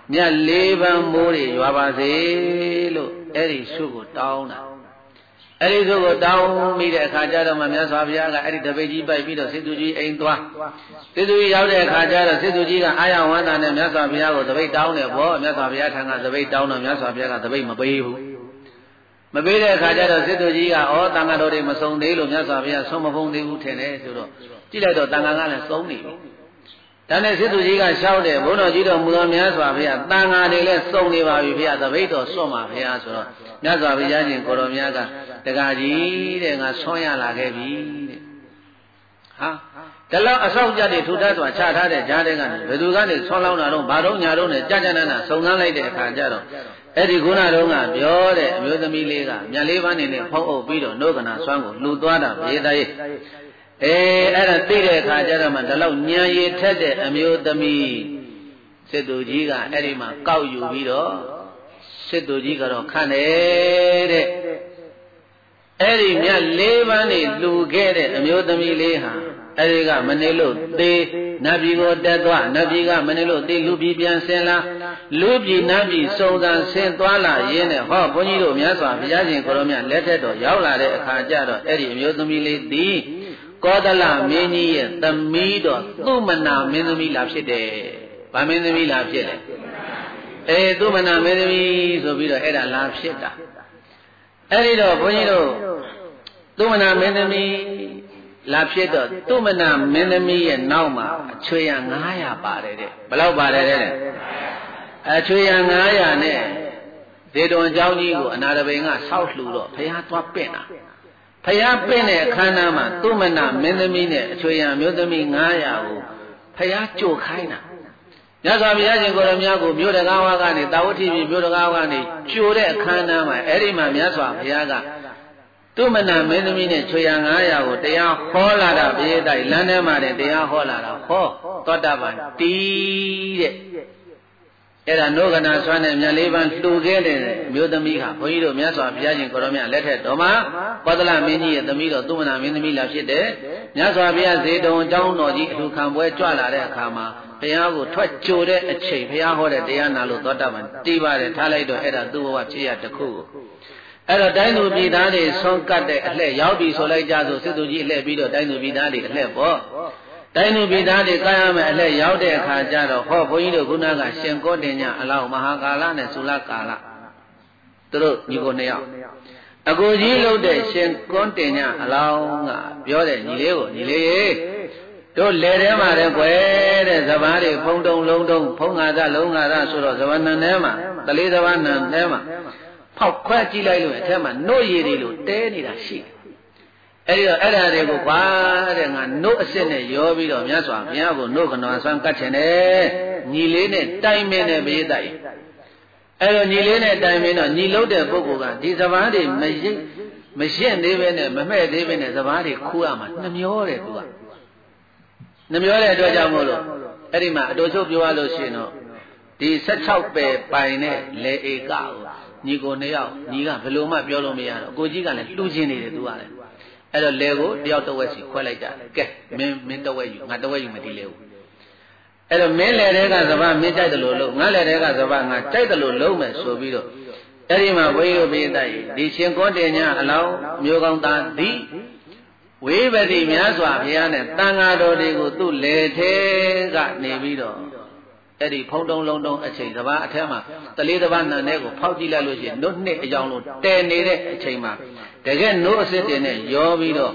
မြတ်လေးပန်းမိုးတွေရွာပါစေလို့အဲ့ဒီဆုကိုတောင်းတာအဲ့ဒီဆုကိုတောင်းမိတဲ့အခါကျတော့မှမြတ်စွာဘုရားကအဲ့ဒီတပိတ်ကြီးပိုက်ပြီးတော့စေသူကြီးအိမ်သွားစေသူကြီးရောက်တဲ့အခါကျတော့စေသူကြီးကအာရဝန္တာနဲ့မြတ်စွာဘုရားကိုတပိတ်တောင်းတယ်ပေါ့မြတ်စွာဘုရားထံကတပိတ်တောင်းတော့မြတ်စွာဘုရားကတပိတ်မပေးဘူးမပေးတဲ့အခါကျတော့စေသူကြီးကဩတန်ဃာတော်တွေမစုံသေးလို့မြတ်စွာဘုရားဆုံးမဖုံးသေးဘူးထင်တယ်ဆိုတော့ကြည့်လိုက်တော့တန်ဃာကလည်းစုံနေပြီဒါနဲ့စေသူကြီးကရှောက်တယ်ဘုန်းတော်ကြီးတော်မူတော်မြတ်စွာဘုရားတန်ဃာတွေလည်းစုံနေပါပြီဘုရားတပိတ်တော်စွန့်ပါဘုရားဆိုတော့မြတ်စွာဘုရားရှင်ကိုတော်မြတ်ကတက္ကကြီးတဲ့ငါဆွမ်းရလာခဲ့ပြီတဲ့ဟာဒါလောက်အဆောက်အဦတွေထူထပ်စွာချထားတဲ့ကြားတဲ့ကနေဘယ်သူကနေဆွမ်းလောင်းတာတော့ဘာတော့ညာတော့နဲ့ကြကြနနစုံစမ်းလိုက်တဲ့အခါကျတော့အဲ့ဒီခုနတုန်းကပြောတဲ့အမျိုးသမီးလေးကမြတ်လေးပန်းနေနဲ့ဖုံးအုပ်ပြီးတော့နှုတ်ကနာဆွမ်းကိုလှူသွားတာဘေးတည်းအဲ့ဒါသိတဲ့အခါကျတော့မှဒါလောက်ညံရည်ထက်တဲ့အမျိုးသမီးစစ်သူကြီးကအဲ့ဒီမှာကောက်ယူပြီးတော့စစ်သူကြီးကတော့ခန့်တယ်တဲ့အဲ့ဒီမြတ်လေးပန်းနေလှူခဲ့တဲ့အမျိုးသမီးလေးဟာအဲ့ဒီကမနေလို့သေနတ်ပြည်ကိုတက်သွားနတ်ပြည်ကမနေလို့သေလူပြည်ပြန်ဆင်းလာလူပြည်နတ်ပြည်စုံစံဆင်းသွားလာရင်းနဲ့ဟောဘုန်းကြီးတို့မြတ်စွာဘုရားရှင်ကိုရောမြတ်လက်ထက်တော်ရောက်လာတဲ့အခါကျတော့အဲ့ဒီအမျိုးသမီးလေးသည်ကောသလမင်းကြီးရဲ့သမီးတော်သုမနာမင်းသမီးလာဖြစ်တယ်။ဗာမင်းသမီးလာဖြစ်တယ်။သုမနာမင်းသမီးဆိုပြီးတော့အဲ့ဒါလာဖြစ်တာ။အဲ့ဒီတော့ဘုန်းကြီးတို့သုမနာမင်းသမီးလာဖြစ်တော့သုမနာမင်းသမီးရဲ့နောက်မှာအချွေရ900ပါတယ်တဲ့ဘယ်လောက်ပါတယ်တဲ့အချွေရ900နဲ့ဒေတွန်เจ้าကြီးကိုအနာတပိန်ကဆောက်လှူတော့ဘုရားသွားပင့်တာဘုရားပင့်တဲ့အခမ်းအနားမှာသုမနာမင်းသမီးနဲ့အချွေရမျိုးသမီး900ကိုဘုရားကြိုခိုင်းတာမြတ်စွာဘုရားရှင်ကိုရမကိုမြို့တကားဝါကနေတာဝတိပြည်မြို့တကားဝါကနေကြိုတဲ့အခမ်းအနားမှာအဲ့ဒီမှာမြတ်စွာဘုရားကသုမနာမင်းသမီးနဲ့ချွေရ900ကိုတရားဟောလာတာပြေးတိုက်လမ်းထဲမှာတင်တရားဟောလာတာဟောသောတာပန်တီးတဲ့အဲ့ဒါနောကနာဆွမ်းတဲ့မြတ်လေးပန်းလှူခဲ့တဲ့မျိုးသမီးဟာဘုန်းကြီးတို့မြတ်စွာဘုရားရှင်ကိုရောမြတ်လက်ထက်တော်မှာကောသလမင်းကြီးရဲ့သမီးတော်သုမနာမင်းသမီးလာဖြစ်တဲ့မြတ်စွာဘုရားဇေတုံအကြောင်းတော်ကြီးအထူခံပွဲကြွလာတဲ့အခါမှာဘုရားကိုထွက်ကြိုတဲ့အချိန်ဘုရားဟောတဲ့တရားနာလို့သောတာပန်တီးပါတယ်ထားလိုက်တော့အဲ့ဒါသူ့ဘဝဖြစ်ရတစ်ခုကိုအဲ့တော့တိုင်းသူပြည်သားတွေဆုံးကတ်တဲ့အလှဲ့ရောက်ပြီဆိုလိုက်ကြဆိုစစ်သူကြီးအလှဲ့ပြီးတော့တိုင်းသူပြည်သားတွေအလှဲ့ပေါ့တိုင်းသူပြည်သားတွေကာယမဲ့အလှဲ့ရောက်တဲ့အခါကျတော့ဟောဘုန်းကြီးတို့ခုနကရှင်ကောတင်ညအလောင်းမဟာကာလနဲ့သုလကာလသူတို့ညီကိုနှစ်ယောက်အကိုကြီးလို့တဲ့ရှင်ကောတင်ညအလောင်းကပြောတဲ့ညီလေးကိုညီလေးတို့လေထဲမှာတဲ့ကွယ်တဲ့စပားတွေဖုံတုံလုံးတုံဖုံငါသလုံးငါသဆိုတော့စပားနံထဲမှာတလေးစပားနံထဲမှာဖောက်ခွဲကြည့်လိုက်လို့အထက်မှာနှုတ်ရည်တွေလို့တဲနေတာရှိတယ်။အဲဒီတော့အဲ့ဒါတွေကိုကွာတဲ့ငါနှုတ်အစစ်နဲ့ရောပြီးတော့မြတ်စွာဘုရားကိုနှုတ်ကနွားဆွမ်းကတ်ချင်တယ်။ညီလေးနဲ့တိုင်မင်းနဲ့ပြေးတိုက်။အဲ့တော့ညီလေးနဲ့တိုင်မင်းတော့ညီလို့တဲ့ပုဂ္ဂိုလ်ကဒီစပားတွေမရှင်းသေးပဲနဲ့မမဲ့သေးပဲနဲ့စပားတွေခူးရမှာနှမျောတယ်သူက။နှမျောတဲ့အတွက်ကြောင့်မို့လို့အဲ့ဒီမှာအတူချုပ်ပြောရလို့ရှိရင်တော့ဒီ16ပဲပိုင်တဲ့လေဧကကိုညီကိုနှစ်ယောက်ညီကဘယ်လိုမှပြောလို့မရတော့ကိုကြီးကလည်းလှူချင်းနေတယ်သူကလည်းအဲ့တော့လေကိုတယောက်တစ်ဝက်စီခွဲလိုက်ကြတယ်ကဲမင်းတစ်ဝက်ယူငါတစ်ဝက်ယူမဒီလေကိုအဲ့တော့မင်းလေတဲ့ကစပါးမင်းကြိုက်တယ်လို့လို့ငါလေတဲ့ကစပါးငါကြိုက်တယ်လို့လုံးမယ်ဆိုပြီးတော့အဲ့ဒီမှာဘုန်းကြီးတို့ပြည်တိုက်ဒီရှင်ကောတင်ညအလောင်းမျိုးကောင်းသားသည်ဝိပတိများစွာဘုရားနဲ့တန်ဃာတော်တွေကိုသူ့လေထဲကနေပြီးတော့အဲ့ဒီဖုံတုံလုံးတုံအချိန်စပါးအထက်မှာတလေးတစ်ပါးနံတဲ့ကိုဖောက်ကြည့်လိုက်လို့ရှိရင်နှုတ်နှစ်အကြောင်းလို့တဲနေတဲ့အချိန်မှာတကယ်နှုတ်အစစ်တင်နဲ့ရောပြီးတော့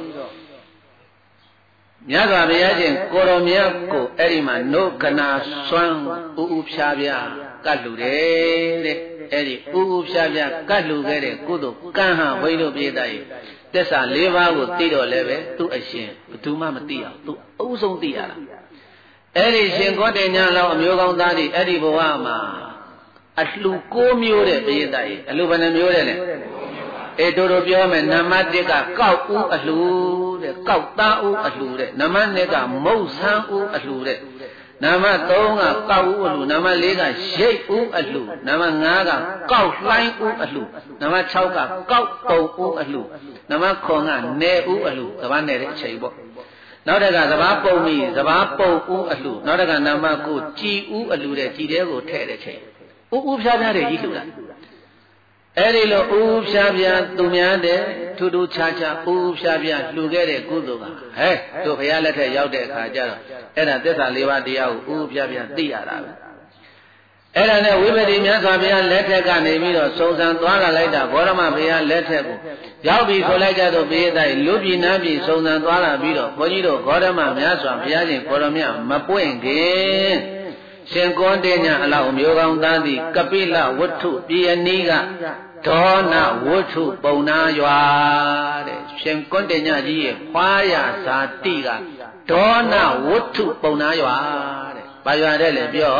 မြတ်စွာဘုရားရှင်ကိုရောမြတ်ကိုအဲ့ဒီမှာနှုတ်ကနာစွမ်းဥဥဖြားပြကတ်လူတယ်တဲ့အဲ့ဒီဥဥဖြားပြကတ်လူခဲ့တဲ့ကုသိုလ်ကံဟာဝိတို့ပြေးတဲ့သစ္စာ၄ပါးကိုသိတော့လည်းပဲသူ့အရှင်ဘယ်သူမှမသိအောင်သူအုပ်ဆုံးသိရတာအဲ့ဒီရှင်ကောတင်ညာလောက်အမျိုးကောင်းသားတွေအဲ့ဒီဘဝမှာအလှ6မျိုးတဲ့ပိဋကကြီးအလှဘယ်နှမျိုးတဲ့လဲတို့တို့ပြောမယ်နံပါတ်1ကကောက်ဦးအလှတဲ့ကောက်သားဦးအလှတဲ့နံပါတ်2ကမုတ်ဆန်းဦးအလှတဲ့နံပါတ်3ကကောက်ဦးအလှနံပါတ်4ကရိတ်ဦးအလှနံပါတ်5ကကောက်လှိုင်းဦးအလှနံပါတ်6ကကောက်ပုံဦးအလှနံပါတ်9ကနေဦးအလှစဘာနဲ့တဲ့အချိန်ပေါ့နောက်တကစဘာပုံမိစဘာပုံဦးအလှနောက်တကနံပါတ်9ကြည်ဦးအလှတဲ့ကြည်တဲ့ကိုထည့်တဲ့ချိန်ဥဖြားဖြားတွေကြီးလှူတာအဲ့ဒီလိုဥဖြားဖြားသူများတဲ့ထူးထူးခြားခြားဥဖြားဖြားလှူခဲ့တဲ့ကုသိုလ်ကဟဲ့တို့ဘုရားလက်ထက်ရောက်တဲ့အခါကျတော့အဲ့ဒါသစ္စာ၄ပါးတရားကိုဥဖြားဖြားသိရတာပဲအဲ့ဒါနဲ့ဝိပဿနာမြတ်စွာဘုရားလက်ထက်ကနေပြီးတော့စုံစံသွားလာလိုက်တာဘောရမဘုရားလက်ထက်ကိုရောက်ပြီဆိုလိုက်ကြတော့ပိယတိုင်းလူပြည်နာပြည်စုံစံသွားလာပြီးတော့ဘုန်းကြီးတို့ဂေါရမမြတ်စွာဘုရားရှင်ကိုရမြမပွင့်ခင်ရှင်ကွန်တေညအလောက်မျိုးကောင်းသားသည်ကပိလဝတ္ထုပြည်အနီးကဒေါနဝတ္ထုပုံနာရွာတဲ့ရှင်ကွန်တေညကြီးရဲ့ဖွာရဇာတိကဒေါနဝတ္ထုပုံနာရွာတဲ့ဘာရွာတဲ့လဲပြော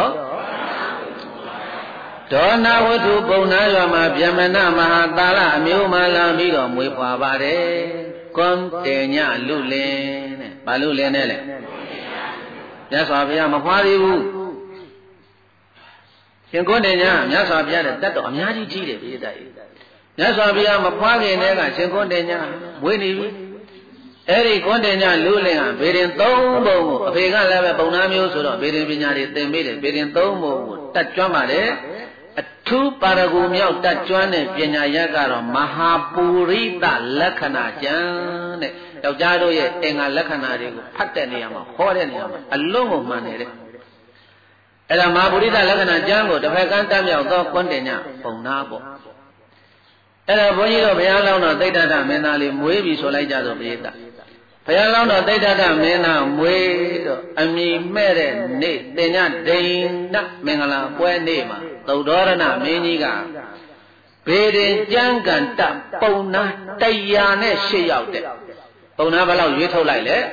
ဒေါနဝတ္ထုပုံနာရွာမှာဗျမနမဟာတာလအမျိုးမှလာပြီးတော့မွေးဖွာပါတယ်ကွန်တေညလူလင်းတဲ့ဘာလူလင်းနဲ့လဲမြတ်စွာဘုရားမဖွာသေးဘူးရှင်ကွန်တေညမြတ်စွာဘုရားတဲ့တတ်တော်အများကြီးကြီးတယ်ပြည့်တဲ့မြတ်စွာဘုရားမဖွာခင်တည်းကရှင်ကွန်တေညမွေးနေပြီအဲ့ဒီကွန်တေညလူလင်းဟာဗေဒင်၃ဘုံကိုအဖေကလည်းပဲပုံနာမျိုးဆိုတော့ဗေဒင်ပညာတွေသင်ပေးတယ်ဗေဒင်၃ဘုံကိုတတ်ကျွမ်းပါတယ်အထူးပါရဂူမြောက်တတ်ကျွမ်းတဲ့ပညာရပ်ကတော့မဟာပုရိသလက္ခဏာကျမ်းတဲ့ယောက်ျားတို့ရဲ့အင်္ဂါလက္ခဏာတွေကိုဖတ်တဲ့နေရာမှာဟောတဲ့နေရာမှာအလုံးကိုမှန်တယ်တဲ့အဲ့ဒါမဟာပုရိသလက္ခဏာကျမ်းကိုတစ်ဖက်ကန်းတတ်မြောက်သောကွန်တေညပုံနာပေါ့အဲ့ဒါဘုန်းကြီးတို့ဘုရားလောင်းတော်သိတ္တထမင်းသားလေးမွေးပြီဆိုလိုက်ကြသောပရိသတ်ဘုရားလောင်းတော်သိတ္တထမင်းသားမွေးတော့အမိမဲ့တဲ့နေ့တင်ညဒိန်နမင်္ဂလာပွဲနေ့မှာသုဒ္ဓရဏမင်းကြီးကဘေရင်ကျမ်းကန်တပုံနာ108ရောက်တဲ့ပုံနာဘယ်လောက်ရွေးထုတ်လိုက်လဲ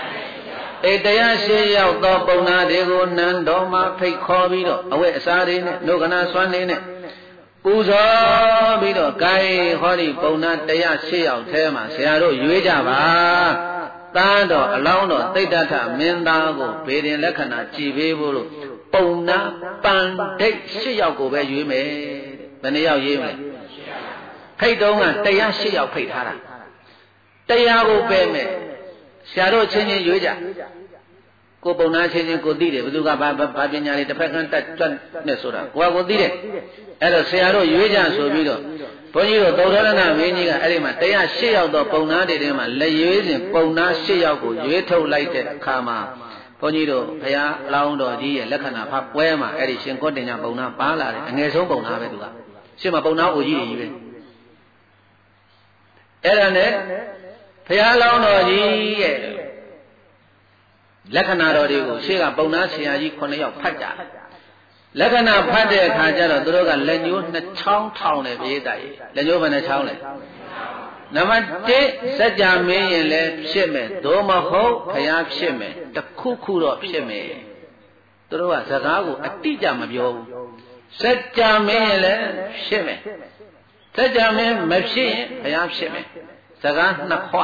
108ရောက်သောပုံနာတွေကိုနန်းတော်မှာဖိတ်ခေါ်ပြီးတော့အဝတ်အစားတွေနဲ့နှုတ်ကနာစွမ်းတွေနဲ့ပူဇော်ပြီးတော့ဂိုင်းဟောဒီပုံနာ108ရောက်ထဲမှာဆရာတို့ရွေးကြပါသားတော်အလောင်းတော်သိတ္တထမင်းသားကိုဘေရင်လက္ခဏာကြည်ပေးဖို့လို့ပုံနာပန်ဒိတ်8ယောက်ကိုပဲရွေးမယ်ဘယ်နှယောက်ရွေးမလဲဖိတ်တုံးက108ယောက်ဖိတ်ထားတာ100ကိုပဲမယ်ဆရာတို့ချင်းချင်းရွေးကြကိုပုံနာချင်းချင်းကိုသိတယ်ဘယ်သူကဘာပညာတွေတစ်ဖက်ကန်းတက်ကျွတ်နဲ့ဆိုတာကိုသိတယ်အဲ့တော့ဆရာတို့ရွေးကြဆိုပြီးတော့ဘုန်းကြီးတို့သုဒ္ဓရဏမင်းကြီးကအဲ့ဒီမှာ108ယောက်သောပုံနာတွေထဲမှာလက်ရွေးစဉ်ပုံနာ8ယောက်ကိုရွေးထုတ်လိုက်တဲ့အခါမှာဘုန်းကြီးတို့ဘုရားအလောင်းတော်ကြီးရဲ့လက္ခဏာဖပွဲမှာအဲ့ဒီရှင်ကွန်တေညပုံနာပါလာတယ်အငယ်ဆုံးပုံနာပဲသူကရှင်းမှာပုံနာအိုကြီးကြီးပဲအဲ့ဒါနဲ့ဘုရားအလောင်းတော်ကြီးရဲ့လက္ခဏာတော်တွေကိုရှေ့ကပုံနာဆရာကြီး9ယောက်ဖတ်ကြလက္ခဏာဖတ်တဲ့အခါကျတော့သူတို့ကလက်ညှိုး2ချောင်းထောင်တယ်ပြေးတိုက်လက်ညှိုးဘယ်နှချောင်းလဲနံပါတ်1စัจ जा မင်းရင်လည်းဖြစ်မယ်သို့မဟုတ်ဘုရားဖြစ်မယ်တခုခုတော့ဖြစ်မယ်သူတို့ကစကားကိုအတိအကျမပြောဘူးစัจ जा မင်းရင်လည်းဖြစ်မယ်စัจ जा မင်းမဖြစ်ရင်ဘုရားဖြစ်မယ်စကားနှစ်ခွ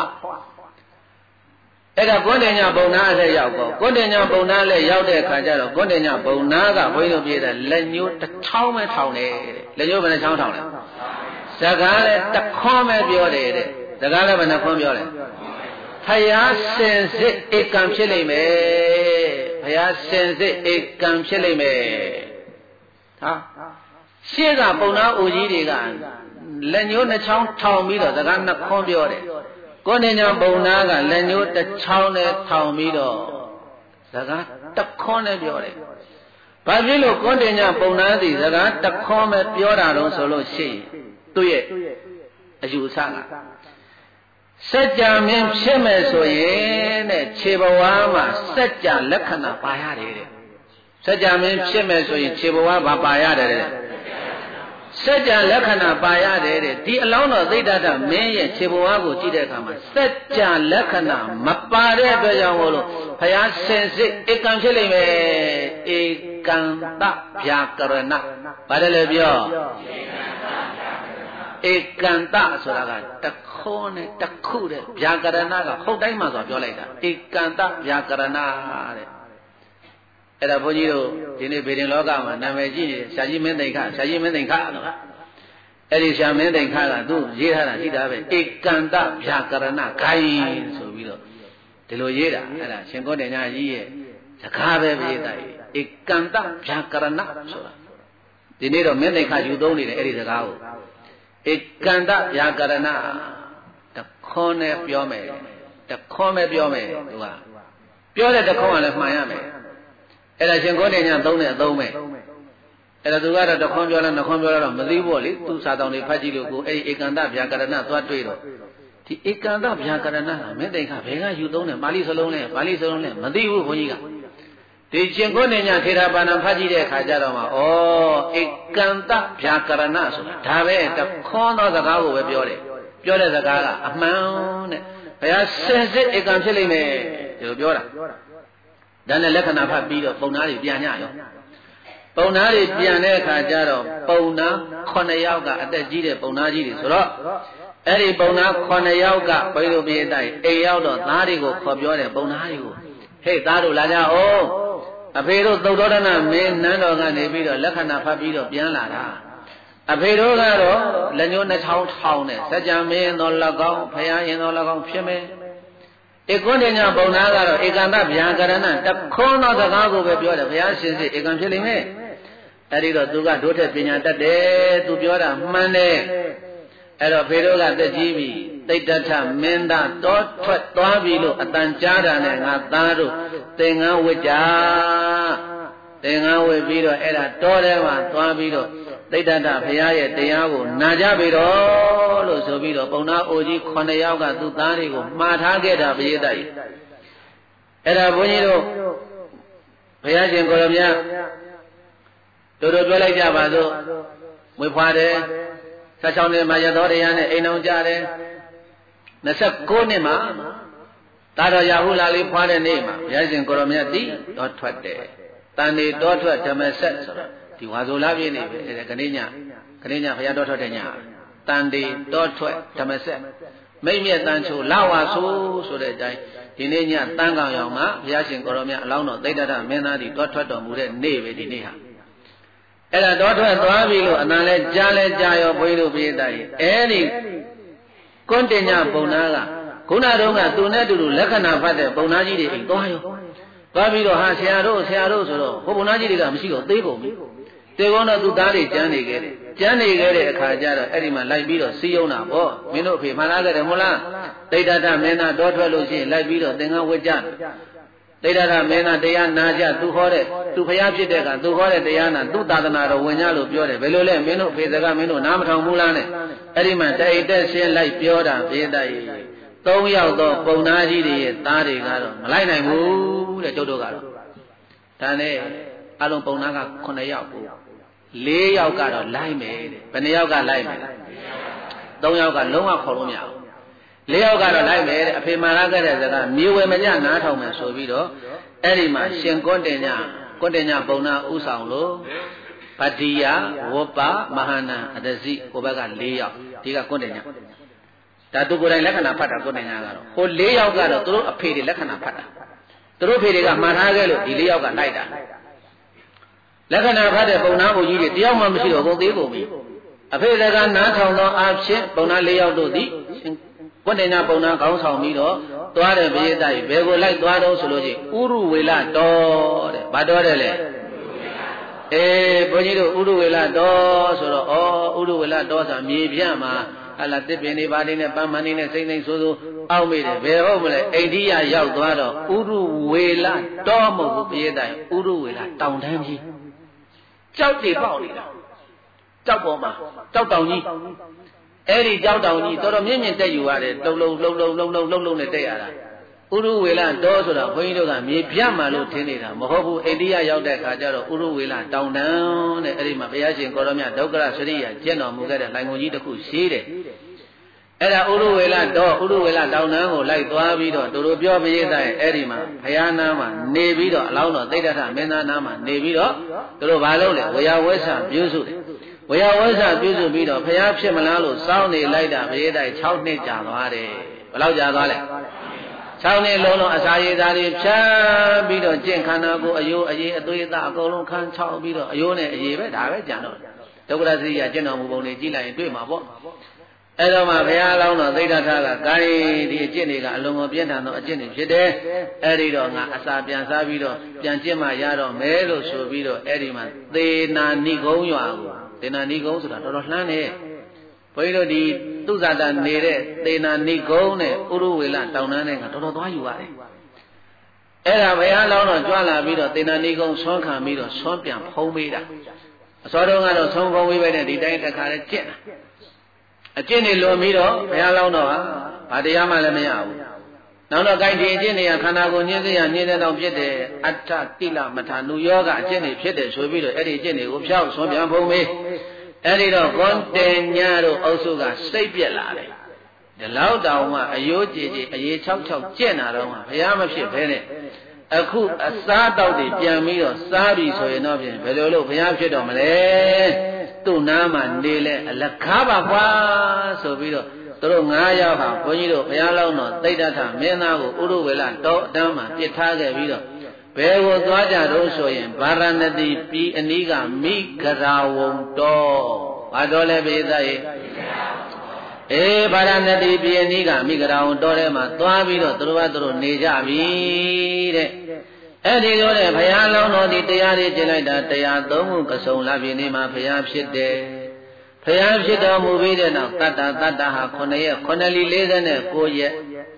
အဲ့ဒါကွန်တေညပုံနာအဆက်ရောက်တော့ကွန်တေညပုံနာလည်းရောက်တဲ့အခါကျတော့ကွန်တေညပုံနာကဘုန်းကြီးတို့ပြေးတဲ့လက်ညှိုးတစ်ချောင်းပဲထောင်တယ်တဲ့လက်ညှိုးဘယ်နှချောင်းထောင်လဲစကားလည်းတစ်ခွန်းပဲပြောတယ်တဲ့စကားလည်းဘယ်နှခွန်းပြောလဲဖယားစင်စစ်ဧကံဖြစ်လိမ့်မယ်ဖယားစင်စစ်ဧကံဖြစ်လိမ့်မယ်ဟာရှေ့ကပုံနာအိုကြီးတွေကလက်ညှိုးနှစ်ချောင်းထောင်ပြီးတော့စကားနှစ်ခွန်းပြောတယ်ကိုယ်နေညာပုံနာကလက်ညှိုးတစ်ချောင်းနဲ့ထောင်ပြီးတော့စကားတစ်ခွန်းနဲ့ပြောတယ်။ဘာဖြစ်လို့ကိုယ်နေညာပုံနာသည်စကားတစ်ခွန်းပဲပြောတာတော့ဆိုလို့ရှိရင်သူ့ရဲ့အယူအဆကစัจ जा မင်းဖြစ်မယ်ဆိုရင်တဲ့ခြေဘဝမှာစัจ जा လက္ခဏာပါရတယ်တဲ့။စัจ जा မင်းဖြစ်မယ်ဆိုရင်ခြေဘဝဘာပါရတယ်တဲ့။စัจ जा လက္ခဏာပါရတယ်တဲ့ဒီအလောင်းတော်သိတ္တထမင်းရဲ့ခြေဘဝကိုကြည့်တဲ့အခါမှာစัจ जा လက္ခဏာမပါတဲ့အတွက်ကြောင့်မို့လို့ဘုရားစင်စစ်ဧကံဖြစ်လိမ့်မယ်ဧကံတဗျာကရဏဘာလဲလဲပြောဧကံတဆိုတာကတခွန်းနဲ့တခုတဲ့ဗျာကရဏကဟုတ်တိုင်းမှာဆိုပြောလိုက်တာဧကံတဗျာကရဏတဲ့အဲ့ဒါဘုန်းကြီးတို့ဒီနေ့ဗေဒင်လောကမှာနာမည်ကြီးဆရာကြီးမင်းသိခါဆရာကြီးမင်းသိခါတော့အဲ့ဒီဆရာမင်းသိခါကသူရေးထားတာရှိတာပဲဧကံတဗျာကရဏဂိုင်းဆိုပြီးတော့ဒီလိုရေးတာအဲ့ဒါရှင်ကောတေညကြီးရဲ့စကားပဲပြေးတာဧကံတဗျာကရဏဆိုတာဒီနေ့တော့မင်းသိခါယူသုံးနေတယ်အဲ့ဒီစကားကိုဧကန္တဗျာကရဏတခွန်းနဲ့ပြောမယ်တခွန်းပဲပြောမယ်သူကပြောတဲ့တခွန်းကလည်းမှန်ရမယ်အဲ့ဒါရှင်ကိုနေညာသုံးတဲ့အသုံးပဲအဲ့ဒါသူကတော့တခွန်းပြောလားနှခွန်းပြောလားတော့မသိဘူးပေါ့လေသူစာတောင်တွေဖတ်ကြည့်လို့ကိုအဲ့ဒီဧကန္တဗျာကရဏသွားတွေ့တော့ဒီဧကန္တဗျာကရဏကမင်းသိခါဘယ်ကယူသုံးတယ်ပါဠိစလုံးနဲ့ပါဠိစလုံးနဲ့မသိဘူးဘုန်းကြီးကဒီရှင်ကိုနေညာထေရပါဏဖတ်ကြည့်တဲ့အခါကျတော့မှဩဧကန္တဗျာကရဏဆိုတာဒါပဲတခွန်းသောစကားကိုပဲပြောတယ်ပြောတဲ့စကားကအမှန်တဲ့ဘုရားစင်စစ်ဧကံဖြစ်လိမ့်မယ်ဒီလိုပြောတာဒါနဲ့လက္ခဏာဖတ်ပြီးတော့ပုံနာတွေပြန်ညရောပုံနာတွေပြန်တဲ့အခါကျတော့ပုံနာ9ယောက်ကအသက်ကြီးတဲ့ပုံနာကြီးတွေဆိုတော့အဲ့ဒီပုံနာ9ယောက်ကဘိလိုပြေးတိုက်အိမ်ရောက်တော့သားတွေကိုခေါ်ပြောတယ်ပုံနာတွေကိုဟဲ့သားတို့လာကြအောင်အဖေတို့သုတ်တော်ဒနာမင်းနန်းတော်ကနေပြီးတော့လက္ခဏာဖတ်ပြီးတော့ပြန်လာတာအဖေတို့ကတော့လက်ညှိုးနှချောင်းထောင်းနဲ့စัจ जा မင်းတော်၎င်းဖရာရင်တော်၎င်းဖြစ်မယ်ဧကွန်းတင်ညာပုံနာကတော့ဧကန္တဗျာကရဏတခွန်းသောစကားကိုပဲပြောတယ်ဘုရားရှင်စစ်ဧကံဖြစ်လိမ့်မယ်အဲ့ဒီတော့သူကဒုထက်ပညာတတ်တယ်သူပြောတာမှန်တယ်အဲ့တော့ဖေတို့ကတက်ကြီးပြီသိတ္တထမင်းသားတောထွက်သွားပြီလို့အတန်ကြားတာနဲ့ငါသားတို့သင်္ကန်းဝစ်ကြသင်္ကန်းဝစ်ပြီးတော့အဲ့ဒါတောထဲမှာသွားပြီးတော့သိတ္တထဘုရားရဲ့တရားကိုနာကြပြီတော့လို့ဆိုပြီးတော့ပုံနာအိုကြီး9ယောက်ကသူ့သားတွေကိုမှားထားခဲ့တာပရိသတ်ကြီးအဲ့ဒါဘုန်းကြီးတို့ဘုရားရှင်ကိုရမြတ်တို့ပြောလိုက်ကြပါစို့မွေးဖွားတယ်16နှစ်မှာရသောတရားနဲ့အိမ်အောင်ကြတယ်29နှစ်မှာတာတော်ရဟုလာလေးဖွားတဲ့နေ့မှာဘုရားရှင်ကိုရမြတ်တိတော်ထွက်တယ်တန်နေတော်ထွက်ဓမ္မဆက်ဆိုတော့ဒီဝါဆိုလာပြည့်နေပဲခဏညဘုရားတော်ထွက်တဲ့ညတန်တေတော်ထွက်ဓမ္မဆက်မိမ့်မြတ်တန်ချိုလာဝါဆိုတဲ့အတိုင်းဒီနေ့ညတန်းကောင်ရောက်မှာဘုရားရှင်ကိုရမြတ်အလောင်းတော်သိတ္တရမင်းသားဒီတော်ထွက်တော်မူတဲ့နေ့ပဲဒီနေ့ဟာအဲ့ဒါတော်ထွက်သွားပြီလို့အနန္တလဲကြားရောဘုန်းကြီးတို့ပြေးတာကြီးအဲ့ဒီကွန်တင်ညာပုံနာကခုနတုန်းကသူနဲ့တူတူလက္ခဏာဖတ်တဲ့ပုံနာကြီးတွေအိမ်သွားရောသွားပြီးတော့ဟာဆရာတို့ဆိုတော့ဟိုပုံနာကြီးတွေကမရှိတော့သေးကုန်ပြီသေကုန်တော့သူသားတွေကျမ်းနေခဲ့တဲ့အခါကျတော့အဲ့ဒီမှာလိုက်ပြီးတော့စီးယုံတာပေါ့မင်းတို့အဖေမှန်လားခဲ့တယ်မဟုတ်လားသိတ္တမင်းသားတော်ထွက်လို့ရှိရင်လိုက်ပြီးတော့သင်္ကန်းဝတ်ကြသိတ္တမင်းသားတရားနာကြသူဟောတဲ့သူဖျားဖြစ်တဲ့ကသူဟောတဲ့တရားနာသူသာသနာတော်ဝင်ကြလို့ပြောတယ်ဘယ်လိုလဲမင်းတို့အဖေစကားမင်းတို့နားမထောင်ဘူးလားနဲ့အဲ့ဒီမှာတအိတ်တက်ရှင်းလိုက်ပြောတာပြေးတိုက်3ယောက်သောပုံနာကြီးတွေရဲ့သားတွေကတော့မလိုက်နိုင်ဘူးတဲ့ကျုပ်တို့ကတော့ဒါနဲ့အလုံးပုံနာက9ယောက်ကို4ယောက်ကတော့လိုက်မယ်တဲ့ဘယ်နှယောက်ကလိုက်မယ်3ယောက်ကလုံးဝခေါ်လို့မရဘူး4ယောက်ကတော့လိုက်မယ်တဲ့အဖေမာရခဲ့တဲ့စကားမြေဝယ်မကြနားထောင်မယ်ဆိုပြီးတော့အဲ့ဒီမှာရှင်ကွန်တင်ညာပုံနာဥဆောင်လို့ပတိယဝပမဟာနာအတစီကိုဘက်က4ယောက်ဒီကကွန်တင်ညာဒါသူကိုယ်တိုင်လက္ခဏာဖတ်တာကွန်တင်ညာကတော့ဟို4ယောက်ကတော့သူတို့အဖေတွေလက္ခဏာဖတ်တာသူတို့ဖေတွေကမှားထားခဲ့လို့ဒီ4ယောက်ကလိုက်တာလက္ခဏာဖတ်တဲ့ပုံနာကိုကြီးတွေတယောက်မှမရှိတော့ဘူးသေးကုန်ပြီအဖေစကားနားထောင်သောအဖြစ်ပုံနာ4ယောက်တို့သည်ကွန်တင်ညာပုံနာခေါင်းဆောင်ပြီးတော့သွားတဲ့ဘေးတိုက်ဘယ်ကိုလိုက်သွားတော့ဆိုလို့ချင်းဥရုဝေလတော်တဲ့ဘာတော်တယ်လဲဘုန်းကြီးတို့ဥရုဝေလတော်ဆိုတော့ဥရုဝေလတော်ဆိုမြေပြန့်မှာဟလာတစ်ပင်တွေဘာတွေနဲ့ပန်းမန်းတွေနဲ့စိမ့်စိမ့်ဆိုအောက်မိတယ်ဘယ်ဟုတ်မလဲအိန္ဒိယရောက်သွားတော့ဥရုဝေလတော်မဟုတ်ဘူးဘေးတိုက်ဥရုဝေလတောင်တန်းကြီးကြောက်တွေပေါက်နေတာကြောက်ပေါ်မှာကြောက်တောင်ကြီးအဲ့ဒီကြောက်တောင်ကြီးတော်တော်မြင့်မြင့်တက်ယူရတယ်လှုပ်နဲ့တက်ရတာဥရုဝေလတော်ဆိုတာဘုန်းကြီးတို့ကမြေပြတ်မှလို့ထင်နေတာမဟုတ်ဘူးအိန္ဒိယရောက်တဲ့ခါကျတော့ဥရုဝေလတောင်တန်းတဲ့အဲ့ဒီမှာဘုရားရှင်ကိုရောမြတ်ဒုက္ခရစရိယကျင့်တော်မူခဲ့တဲ့လိုင်ကုန်ကြီးတစ်ခုရှိတယ်အဲ့ဒါဥရုဝေလတော်ဥရုဝေလတောင်တန်းကိုလိုက်သွားပြီးတော့တို့ပြောပြရေးတဲ့အဲ့ဒီမှာဘုရားနာမှာနေပြီးတော့အလောင်းတော်သိတ္တထမင်းသားနာမှာနေပြီးတော့တို့ဘာလုပ်လဲဝေယဝဲဆပြုစုတယ်ဝေယဝဲဆပြုစုပြီးတော့ဘုရားဖြစ်မလားလို့စောင့်နေလိုက်တာဘုရားတိုက်6နှစ်ကြာသွားတယ်ဘယ်လောက်ကြာသွားလဲ6နှစ်လုံးအစာရည်သားတွေဖြန်းပြီးတော့ကျင့်ခန္ဓာကိုအယိုးအရေးအသွေးအသားအကုန်လုံးခန်း6ပြီးတော့အယိုးနဲ့အရေးပဲဒါပဲကြံတော့ဒုက္ခရစရိယကျင့်တော်မူပုံတွေကြည့်လိုက်ရင်တွေ့မှာပေါ့အဲ့တော့မှဘုရားလောင်းတော်သိဒ္ဓထာကဂိုင်းဒီအကျင့်တွေကအလုံးစုံပြင်းထန်သောအကျင့်တွေဖြစ်တယ်အဲ့ဒီတော့ငါအစာပြန်စားပြီးတော့ပြန်ကျင့်မှရတော့မယ်လို့ဆိုပြီးတော့အဲ့ဒီမှာသေနာနိဂုံးရွာကိုသေနာနိဂုံးဆိုတာတော်တော်လှမ်းတယ်ဘုန်းကြီးတို့ဒီသူဇာတာနေတဲ့သေနာနိဂုံးနဲ့ဥရဝေလတောင်တန်းနဲ့ကတော်တော်သွားယူရတယ်အဲ့ဒါဘုရားလောင်းတော်ကြွလာပြီးတော့သေနာနိဂုံးဆွမ်းခံပြီးတော့ဆွမ်းပြန်ဖုံးပေးတာအစောတုန်းကတော့ဆုံးဖုံးပေးပဲနဲ့ဒီတိုင်းတစ်ခါလဲကျင့်တာအကျင့်တွေလွန်ပြီးတော့ဘုရားလောင်းတော်ဟာဘာတရားမှလည်းမရဘူးနောက်တော့ gain ဒီအကျင့်တွေကခန္ဓာကိုယ်ညှင်းစေရညှင်းတဲ့တော့ဖြစ်တယ်အတ္ထတိလမထာနုယောဂအကျင့်တွေဖြစ်တယ်ဆိုပြီးတော့အဲ့ဒီအကျင့်တွေကိုဖြောက်ဆွမ်းပြန်ဖုံးပေးအဲ့ဒီတော့ကွန်တင်ညာတို့အုပ်စုကစိတ်ပြက်လာတယ်ဒီလောက်တောင်မှအယိုးကြည်ကြည်အရေး66ကျင့်တာတော့မှဘုရားမဖြစ်ဘဲနဲ့အခုအစားတောက်တွေပြန်ပြီးတော့စားပြီဆိုရင်တော့ဖြင့်ဘယ်လိုလုပ်ဘုရားဖြစ်တော့မလဲသူ့နားမှာနေလဲအလကားပါကွာဆိုပြီးတော့သူတို့9ယောက်ဟာဘုန်းကြီးတို့ဘုရားလောင်းတော်သိဒ္ဓထမင်းသားကိုဥရဝေလတောအတန်းမှာပြစ်ထားခဲ့ပြီးတော့ဘယ်ကိုသွားကြတော့ဆိုရင်ဗာရာဏသီပြည်အနီးကမိဂရာဝုံတော်ဘာတော်လဲပိသရေဗာရာဏသီပြည်အနီးကမိဂရာဝုံတော်ထဲမှာသွားပြီးတော့သူတို့နေကြပြီတဲ့အဲ့ဒီတော့တဲ့ဘုရားလောင်းတော်ဒီတရားတွေကျင့်လိုက်တာတရားသုံးခုကစုံလာပြီနေမှာဘုရားဖြစ်တယ်ဘုရားဖြစ်တော်မူပြီးတဲ့နောက်တတ္တဟာ9ရက်9လီ49ရက်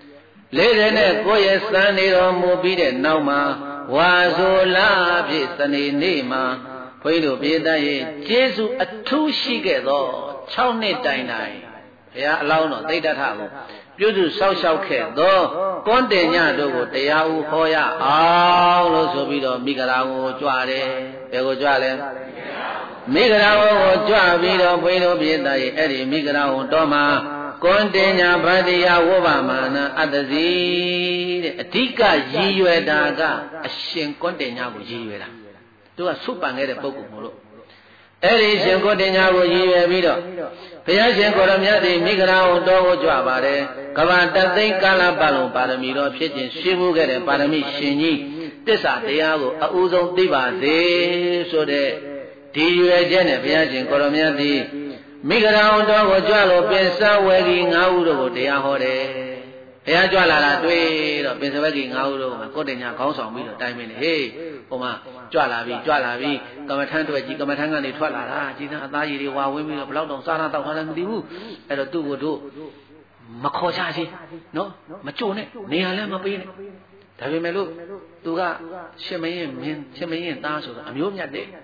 49ရက်စံနေတော်မူပြီးတဲ့နောက်မှာဝါဆိုလာပြည့်စနေနေ့မှာဘုန်းကြီးတို့ပြည်သားရဲ့ကျေးဇူးအထူးရှိခဲ့သော6နှစ်တိုင်ဘုရားအလောင်းတော်သိဒ္ဓထကိုပြုစုဆောက်ရှောက်ခဲ့သောကွန်တင်ညတို့ကိုတရားဥဟောရအောင်လို့ဆိုပြီးတော့မိဂရာကိုကြွတယ်ဘယ်ကိုကြွလဲမိဂရာကိုကြွပြီးတော့ဘုန်းကြီးတို့ပြည်သားရဲ့အဲ့ဒီမိဂရာကိုတော့မှာကွန်တင်ညာဗတ္တိယဝဘမာနအတ္တစီတဲ့အဓိကရည်ရွယ်တာကအရှင်ကွန်တင်ညာကိုရည်ရွယ်တာသူကဆုပန်ခဲ့တဲ့ပုဂ္ဂိုလ်မို့လို့အဲ့ဒီရှင်ကွန်တင်ညာကိုရည်ရွယ်ပြီးတော့ဘုရားရှင်ကိုရမြတ်ဒီမိဂရာကိုတော်ကိုကြွပါတယ်ကဘာတသိန်းကာလပတ်လုံးပါရမီတော်ဖြစ်ခြင်းရှိမှုခဲ့တဲ့ပါရမီရှင်ကြီးတစ္ဆာတရားကိုအဦးဆုံးသိပါစေဆိုတဲ့ဒီရွယ်ချက်နဲ့ဘုရားရှင်ကိုရမြတ်ဒီမိဂရာဝတော်ကိုကြွလို့ပင်စဝေကြီး9ဦးတို့ကိုတရားဟောတယ်ဘုရားကြွလာတာတွေ့တော့ပင်စဝေကြီး9ဦးတို့ကကိုတင်ညာခေါင်းဆောင်ပြီးတော့တိုင်မင်းလေဟေးဟိုမှာကြွလာပြီကမ္မထမ်းတွေ့ကြီးကမ္မထမ်းကနေထွက်လာတာကြီးသားအသားရည်တွေဝါဝင်းပြီးတော့ဘလောက်တောင်စားတာတောက်ထားလည်းမသိဘူးအဲ့တော့သူ့ကိုတို့မခေါ်ချချင်းနော်မကြုံနဲ့နေရာလည်းမပေးနဲ့ဒါပေမဲ့လို့သူကရှင်မင်းသားဆိုတော့အမျိုးမြတ်တယ်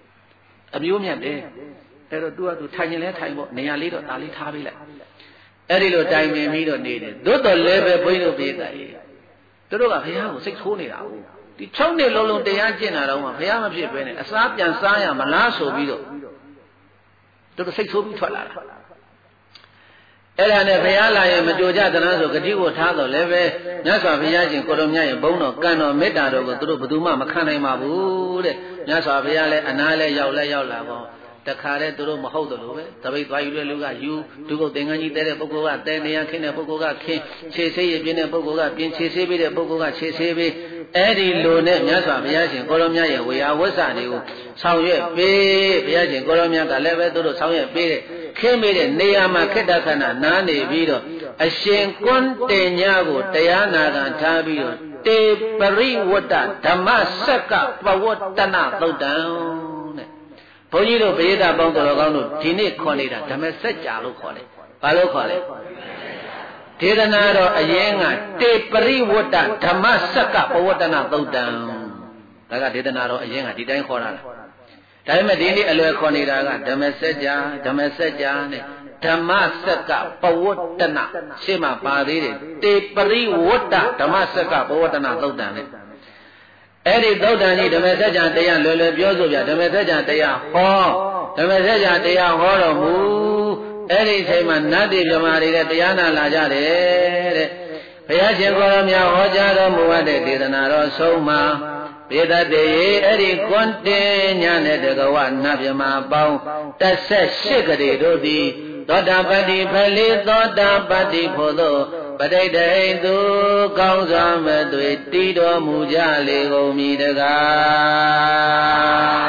အဲ့တော့သူကသူထိုင်ရင်လဲထိုင်ပေါ့နေရာလေးတော့ဒါလေးထားပေးလိုက်အဲ့ဒီလိုတိုင်ပင်ပြီးတော့နေတယ်သို့တော်လည်းပဲဘုန်းကြီးတို့ပြည်သားကြီးသူတို့ကဘုရားကိုစိတ်ထိုးနေတာဟုတ်ဒီ6နှစ်လုံးလုံးတရားကျင့်တာတော့မှဘုရားမဖြစ်ပဲနဲ့အစားပြန်စားရမလားဆိုပြီးတော့သူတို့စိတ်ထိုးပြီးထွက်လာတာအဲ့ဒါနဲ့ဘုရားလာရင်မကြိုကြသလားဆိုဂတိကိုထားတော့လည်းပဲမြတ်စွာဘုရားရှင်ကိုတော်မြတ်ရဲ့ဘုန်းတော်ကံတော်မေတ္တာတော်ကိုသူတို့ဘယ်သူမှမခံနိုင်ပါဘူးတဲ့မြတ်စွာဘုရားလည်းအနာလည်းရောက်လာပေါ့တခါတည်းသူတို့မဟုတ်တယ်လို့ပဲတပိတ်သွားယူတဲ့လူကယူဒုက္ခသင်္ကန်းကြီးတဲတဲ့ပုဂ္ဂိုလ်ကတဲနေရခင်းတဲ့ပုဂ္ဂိုလ်ကခင်းခြေဆေးရပြင်းတဲ့ပုဂ္ဂိုလ်ကပြင်းခြေဆေးပေးတဲ့ပုဂ္ဂိုလ်ကခြေဆေးပေးအဲ့ဒီလိုနဲ့မြတ်စွာဘုရားရှင်ကိုရောမြတ်ရဲ့ဝေယဝဆတွေကိုဆောင်ရွက်ပေးဘုရားရှင်ကိုရောမြတ်ကလည်းပဲသူတို့ဆောင်ရွက်ပေးတဲ့ခင်းပေးတဲ့နေရာမှာခေတ္တခဏနားနေပြီးတော့အရှင်ကွန်းတင်ညာကိုတရားနာခံထားပြီးတော့တေပရိဝတ္တဓမ္မစက္ကပဝတ္တနာသုတ်တံဘုန်းကြီးတို့ဘေးတာပေါင်းတော်ကောင်းတို့ဒီနေ့ခေါ်နေတာဓမ္မစကြာလို့ခေါ်တယ်ဘာလို့ခေါ်လဲဒေသနာတော်အရင်ကတေပရိဝတ္တဓမ္မစက္ကပဝတ္တနာသုတ်တံဒါကဒေသနာတော်အရင်ကဒီတိုင်းခေါ်တာလားဒါပေမဲ့ဒီနေ့အလွယ်ခေါ်နေတာကဓမ္မစကြာနဲ့ဓမ္မစက္ကပဝတ္တနာရှေ့မှာပါသေးတယ်တေပရိဝတ္တဓမ္မစက္ကပဝတ္တနာသုတ်တံနဲ့အဲ့ဒီသုတ်တန်ကြီးဓမ္မစကြာတရားလွယ်လွယ်ပြောဆိုပြဓမ္မစကြာတရားဟောဓမ္မစကြာတရားဟောတော်မူအဲ့ဒီအချိန်မှာနတ်တွေမြမာတွေလည်းတရားနာလာကြတယ်တဲ့ဘုရားရှင်ကိုရောမြတ်ဟောကြားတော်မူတဲ့ဒေသနာတော်ဆုံးမှာပေတတ်တေအဲ့ဒီကွန်တင်ညာနဲ့တကဝနတ်မြမာပေါင်း18ကလေးတို့သည်သောတာပတ္တိဖလေသောတာပတ္တိဖို့သောပဋိဒိန်သူကောင်းစွာမသွေတည်တော်မူကြလေကုန်မည်တကား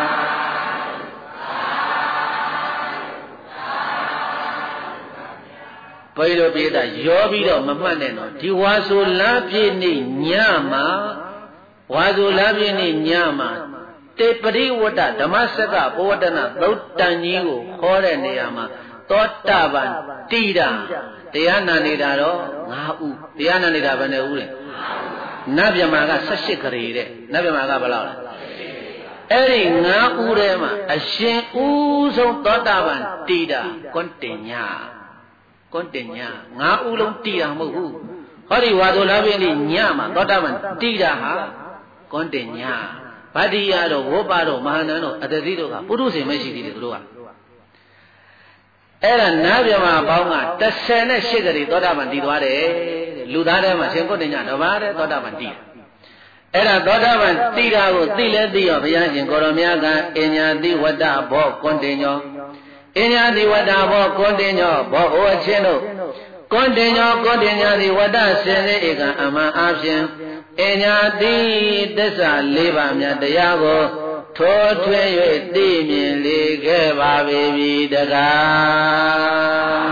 ဘုန်းကြီးတို့ပြေးတာရောပြီးတော့မမှတ်နဲ့တော့ဒီဝါဆိုလားပြည့်နေ့ညမှာဝါဆိုလားပြည့်နေ့ညမှာတေပရိဝတ္တဓမ္မစကဘဝတ္တနာသုတ်တန်ကြီးကိုခေါ်တဲ့နေရာမှာသောတာပန်တိတာတရားနာနေတာတော့9ဦးတရားနာနေတာဘယ်နှဦးလဲနတ်မြမာက18ခရီတဲ့နတ်မြမာကဘယ်လောက်လဲအဲ့ဒီ9ဦးထဲမှာအရှင်ဦးဆုံးသောတာပန်တိတာကွန်တင်ညာ9ဦးလုံးတိတာမဟုတ်ဘူးဟောဒီဝါဆိုလားပြည့်နေ့ညမှာသောတာပန်တိတာဟာကွန်တင်ညာဗတ္တိယတို့ဝေါပါတို့မဟာနန္တို့အတတိတို့ကပုထုဇဉ်မရှိသေးတယ်သူတို့ကအဲ့ဒါနားပြမပေါင်းက18ခရီသောတာပန်တည်သွားတယ်တဲ့လူသားထဲမှာရှင်ကိုတင်ညာတစ်ပါးတဲ့သောတာပန်တည်အဲ့ဒါသောတာပန်တည်တာကိုသိလဲသိရောဘုရားရှင်ကိုရောမြတ်ကအင်ညာတိဝတ္တဘောကွန်တင်ညောအင်ညာတိဝတ္တဘောကွန်တင်ညောဘောဟောအချင်းတို့ကွန်တင်ညောကွန်တင်ညာတိဝတ္တစင်စေဧကအမှန်အားဖြင့်အင်ညာတိသစ္စာ၄ပါးမြတ်တရားကိုထိုထွင်း၍သိမြင်လေခဲ့ပါပြီတကား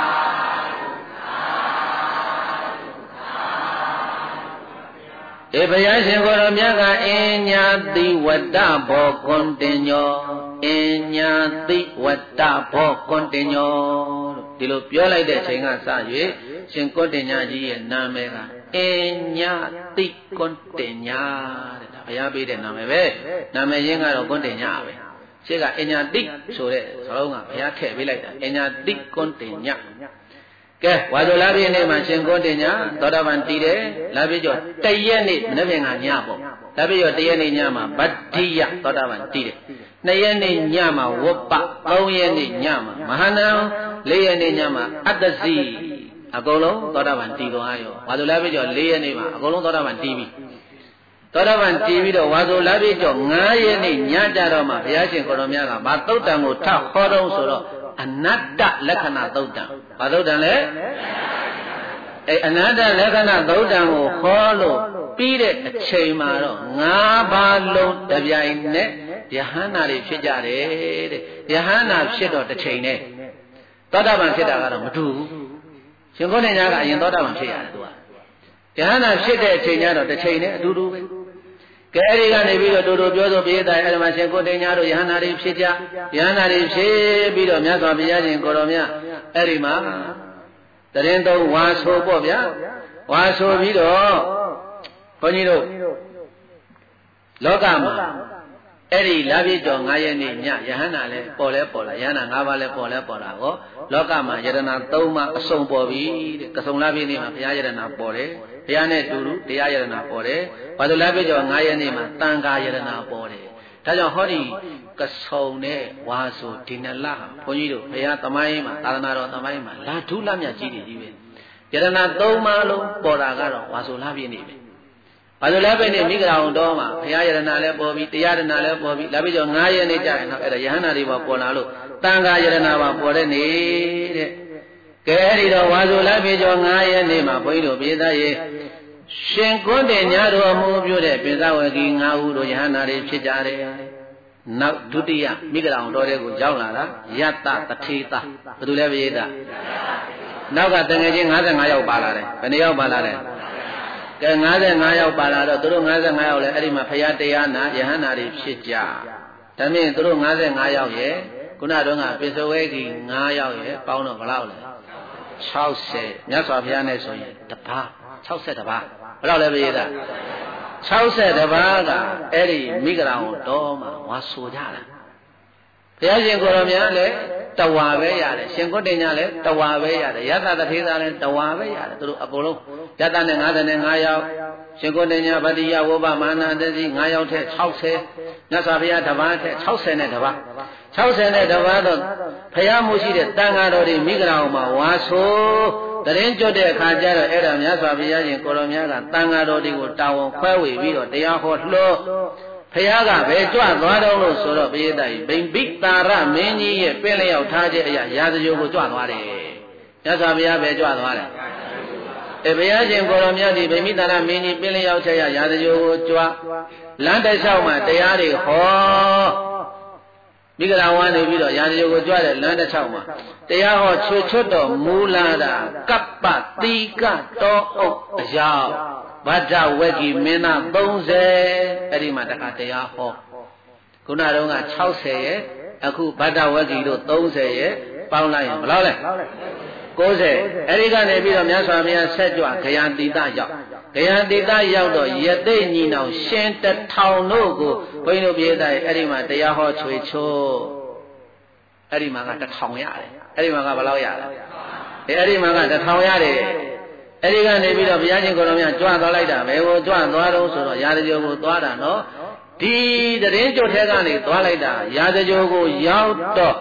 ဧဘုရားရှင်ကိုယ်တော်မြတ်ကအင်ညာတိဝတ္တဘောကွန်တင်ညောအင်ညာတိဝတ္တဘောကွန်တင်ညောဒီလိုပြောလိုက်တဲ့အချိန်ကစ၍ရှင်ကွန်တင်ညာကြီးရဲ့နာမည်ကအင်ညာတိကွန်တင်ညာတဲ့ဒါဘုရားပေးတဲ့နာမည်ပဲနာမည်ရင်းကတော့ကွန်တင်ညာပဲရှေ့ကအင်ညာတိဆိုတဲ့စကားလုံးကဘုရားထည့်ပေးလိုက်တာအင်ညာတိကွန်တင်ညာကဲဝါဆိုလာပြည့်နေ့မှာရှင်ကွန်တင်ညာသောတာပန်တည်တယ်လာပြည့်ကျော်တရက်နေ့မနေ့ကညပေါ့လာပြည့်ကျော်တရက်နေ့ညမှာဗတ္တိယသောတာပန်တည်တယ်2ရက်နေ့ညမှာဝပ္ပ3ရက်နေ့ညမှာမဟာနံ4ရက်နေ့ညမှာအတ္တစီအကုန်လုံးသောတာပန်တည်သွားရောဝါဆိုလာပြည့်ကျော်4ရက်နေ့မှာအကုန်လုံးသောတာပန်တည်ပြီသောတာပန်တည်ပြီးတော့ဝါဆိုလာပြည့်ကျော်9ရက်နေ့ညကြတော့မှဘုရားရှင်ကိုယ်တော်မြတ်ကဗာသုတ်တံကိုထဟောတော့ဆိုတော့အနတ္တလက္ခဏာသုတ်တံဘာသုတ်တံလဲအနတ္တလက္ခဏာသုတ်တံကိုဟောလို့ပြီးတဲ့အချိန်မှာတော့9ပါးလုံးတပြိုင်နက်ယဟန္တာတွေဖြစ်ကြတယ်တဲ့ယဟန္တာဖြစ်တော့တစ်ချိန်နဲ့သောတာပန်ဖြစ်တာကတော့မတူဘူးရှင်ကိုယ်နဲ့ညာကအရင်သောတာပန်ဖြစ်ရတယ်သူကယဟန္တာဖြစ်တဲ့အချိန်ကျတော့တစ်ချိန်နဲ့အတူတူပဲကဲအဲဒီကနေပြီးတော့တူပြောဆိုပြေးတိုင်းအဲဒီမှာရှင်ကိုယ်တင်ညာတို့ယဟန္တာတွေဖြစ်ကြယဟန္တာတွေဖြစ်ပြီးတော့မြတ်စွာဘုရားရှင်ကိုယ်တော်မြတ်အဲဒီမှာတရင်သုံးဝါဆိုပေါ့ဗျာဝါဆိုပြီးတော့ဘုန်းကြီးတို့လောကမှာအဲ့ဒီလာပြည့်ကျော်9ရက်နေ့ညယဟန္တာလည်းပေါ်လဲပေါ်လာယဟန္တာ9ပါးလည်းပေါ်လဲပေါ်လာဟောလောကမှာယတနာ3ပါးအစုံပေါ်ပြီတဲ့ကစုံလာပြည့်နေ့မှာဘုရားယတနာပေါ်တယ်ဘုရားနဲ့တူတူတရားယတနာပေါ်တယ်ဘာလို့လာပြည့်ကျော်9ရက်နေ့မှာတန်ခါယတနာပေါ်တယ်ဒါကြောင့်ဟောဒီကစုံနဲ့ဝါဆိုဒီနလဟာဘုန်းကြီးတို့ဘုရားသမိုင်းမှာသာသနာတော်သမိုင်းမှာလာထုလမြတ်ကြီးတွေကြီးပဲယတနာ3ပါးလုံးပေါ်တာကတော့ဝါဆိုလာပြည့်နေ့ပဲဘာလို့လဲပဲနေမိဂရာအောင်တော်မှာဘုရားယရနာလည်းပေါ်ပြီတရားယရနာလည်းပေါ်ပြီလာပြီးတော့9ရက်နေ့ကြာရင်တော့အဲ့ဒါယဟန္တာတွေပေါ်လာလို့တန်ခါယရနာပါပေါ်တဲ့နေတဲ့ကဲအဲ့ဒီတော့ဝါဆိုလာပြီးတော့9ရက်နေ့မှာဘုန်းကြီးတို့ပြေသားရေရှင်ကွန်းတင်ညာတော်မူပြုတဲ့ပိဿဝဂီ9ဦးတို့ယဟန္တာတွေဖြစ်ကြတယ်နောက်ဒုတိယမိဂရာအောင်တော်တဲ့ကိုရောက်လာတာယတ္တတထေတာဘယ်သူလဲပိဿနောက်ကတငယ်ချင်း55ယောက်ပါလာတယ်ဘယ်နှယောက်ပါလာတယ်ကဲ55ယောက်ပါလာတော့သူတို့55ယောက်လည်းအဲ့ဒီမှာဖရာတရားနာယဟန္တာတွေဖြစ်ကြဒါမြင်သူတို့55ယောက်ရဲ့ခုနတုန်းကပိဿဝေဂီ9ယောက်ရဲ့ပေါင်းတော့ဘယ်လောက်လဲ60မြတ်စွာဘုရားနဲ့ဆိုရင်တပါး60ပါးဘယ်လောက်လဲပြေးတာ60ပါးကအဲ့ဒီမိဂရာဝန်တော်မှာဝါဆိုကြတာဘုရားရှင်ကိုယ်တော်မြတ်လည်းတဝါပဲရတယ်ရှင်ကိုတင်ညာလည်းတဝါပဲရတယ်ယတတထေသာလည်းတဝါပဲရတယ်သူတို့အကုန်လုံးယတနဲ့55ယောက်ရှင်ကိုတင်ညာဗတ္တိယဝဘမာနတတိ9ယောက်ထက်60မြတ်စွာဘုရားတပါးထက်60နဲ့တပါး60နဲ့တပါးတော့ဘုရားမှုရှိတဲ့တန်ဃာတော်တွေမိဂရာအောင်မှာဝါဆိုတရင်ကျွတ်တဲ့အခါကျတော့အဲ့ဒါမြတ်စွာဘုရားရှင်ကိုတော်မြတ်ကတန်ဃာတော်တွေကိုတာဝန်ခွဲဝေပြီးတော့တရားဟောလို့ဖះကဘယ်ကြွသွားတော့လို့ဆိုတော့ပိဋကကြီးဗိမ္ပိတာရမင်းကြီးရဲ့ပင်လျောက်ထားခြင်းအရာရာဇဂိုကိုကြွသွားတယ်မြတ်စွာဘုရားပဲကြွသွားတယ်ဘုရားရှင်ကိုတော်မြတ်ဒီဗိမ္ပိတာရမင်းကြီးပင်လျောက်ချက်ရရာဇဂိုကိုကြွလမ်းတစ်လျှောက်မှာတရားတွေဟောမိဂရာဝါနေပြီးတော့ရာဇဂိုကိုကြွတဲ့လမ်းတစ်ချောင်းမှာတရားဟောချွေချွတ်တော်မူလာတာကပ္ပတိကတောအုပ်အယောက်ဗဒ္ဒဝဂီမင်းသား30အဲ့ဒီမှာတခါတရားဟောခုနတုန်းက60ရဲ့အခုဗဒ္ဒဝဂီတို့30ရဲ့ပေါင်းလိုက်ရင်ဘယ်လောက်လဲ90အဲ့ဒီကနေပြီးတော့မြတ်စွာဘုရားဆက်ကြွဂယံတိတရောက်ဂယံတိတရောက်တော့ယသိညီနောင်ရှင်1000တို့ကိုဘုန်းကြီးတို့ပြေးတဲ့အဲ့ဒီမှာတရားဟောချွေချိုးအဲ့ဒီမှာက1000ရတယ်အဲ့ဒီမှာကဘယ်လောက်ရလဲအဲ့ဒီမှာက1000ရတယ်အဲ့ဒီကနေပြီးတော့ဘုရားရှင်ကိုယ်တော်မြတ်ကြွသွားလိုက်တာပဲဟိုကြွသွားတော့ဆိုတော့ရာဇဂိုကိုသွားတာနော်ဒီတရင်ကျွတ်ထဲကနေသွားလိုက်တာရာဇဂိုကိုရောက်တော့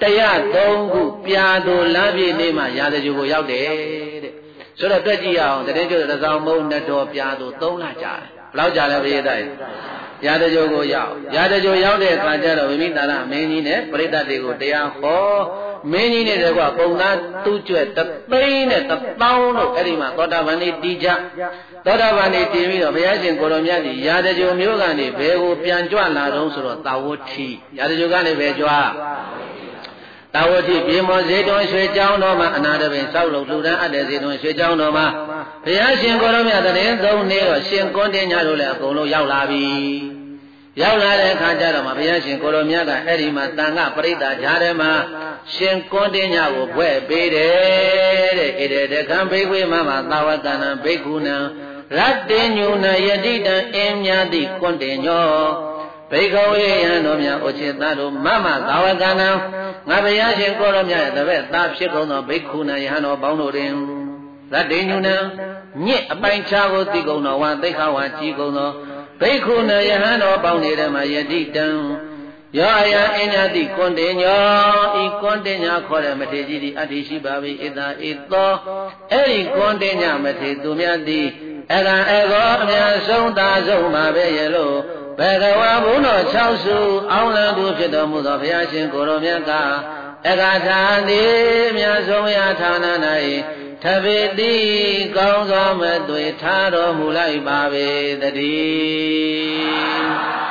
103ခုပြာသူလမ်းပြေနေမှာရာဇဂိုကိုရောက်တယ်တဲ့ဆိုတော့တွက်ကြည့်ရအောင်တရင်ကျွတ်တစ်ဆောင်မုံနှစ်တော်ပြာသူ3လကြာတယ်ဘယ်လောက်ကြာလဲဘုရားတိုက်ရာဇဂိုကိုရောက်ရာဇဂိုရောက်တဲ့အခါကျတော့ဝိမိတာရမင်းကြီးနဲ့ပရိသတ်တွေကိုတရားဟောမင်းကြီးနဲ့တကွပုံသားသူ့ကျွဲ့3,000,000နဲ့1,000,000တို့အဲ့ဒီမှာသောတာပန်နေတီးကြသောတာပန်နေတည်ပြီးတော့ဘုရားရှင်ကိုယ်တော်မြတ်ကြီးရာဇဂိုမျိုးကနေဘယ်ကိုပြန်ကြွလာတော့ဆိုတော့တာဝတိရာဇဂိုကနေဘယ်ကြွတာဝတိပြေမောဇေတွန်ရွှေကျောင်းတော်မှာအနာတပင်ဆောက်လုပ်လူတန်းအပ်တဲ့ဇေတွန်ရွှေကျောင်းတော်မှာဘုရားရှင်ကိုယ်တော်မြတ်တရင်သုံးနေတော့ရှင်ကွန်းတင်ညာတို့လည်းအကုန်လုံးရောက်လာပြီရောက်လာတဲ့အခါကျတော့မှဘုရားရှင်ကိုယ်တော်မြတ်ကအဲ့ဒီမှာတန်ခပရိသတ်ကြားထဲမှာရှင်ကွန်းတင်ညာကိုဘွဲ့ပေးတယ်တဲ့ဣဒေတခံဘိက္ခွေမမသာဝကနံဘိက္ခုနံရတ္တေညုနယတိတံအင်းမြတိကွန်းတင်ညောဘိက္ခဝေယံတော်မြတ်ဥจิตတို့မမသာဝကနံငါဘုရားရှင်ကိုယ်တော်မြတ်ရဲ့တပည့်သားဖြစ်ကုန်သောဘိက္ခုနံယဟန်တော်ပေါင်းတို့တွင်ရတ္တေညုနံညစ်အပိုင်ခြားကိုသိကုန်သောဝါသိခဝါကြည်ကုန်သောဘိက္ခုနယဟန်တော်ပေါင်းနေတဲ့မှာယတိတံယောအယံအညာတိကွန်တေညောဤကွန်တေညာခေါ်တဲ့မထေကြီးသည်အတ္တိရှိပါ၏ဣသာဣသောအဲ့ဒီကွန်တေညာမထေသူများသည်အကံအကောအများဆုံးသာဆုံးပါပဲရဲ့လို့ဘဂဝါဘုန်းတော်6စုအောင်းလံသူဖြစ်တော်မူသောဘုရားရှင်ကိုယ်တော်မြတ်ကအကထာတိအများဆုံးရာဌာန၌ထပိတိကောင်းစွာမသွေထားတော်မူလိုက်ပါပေတည်း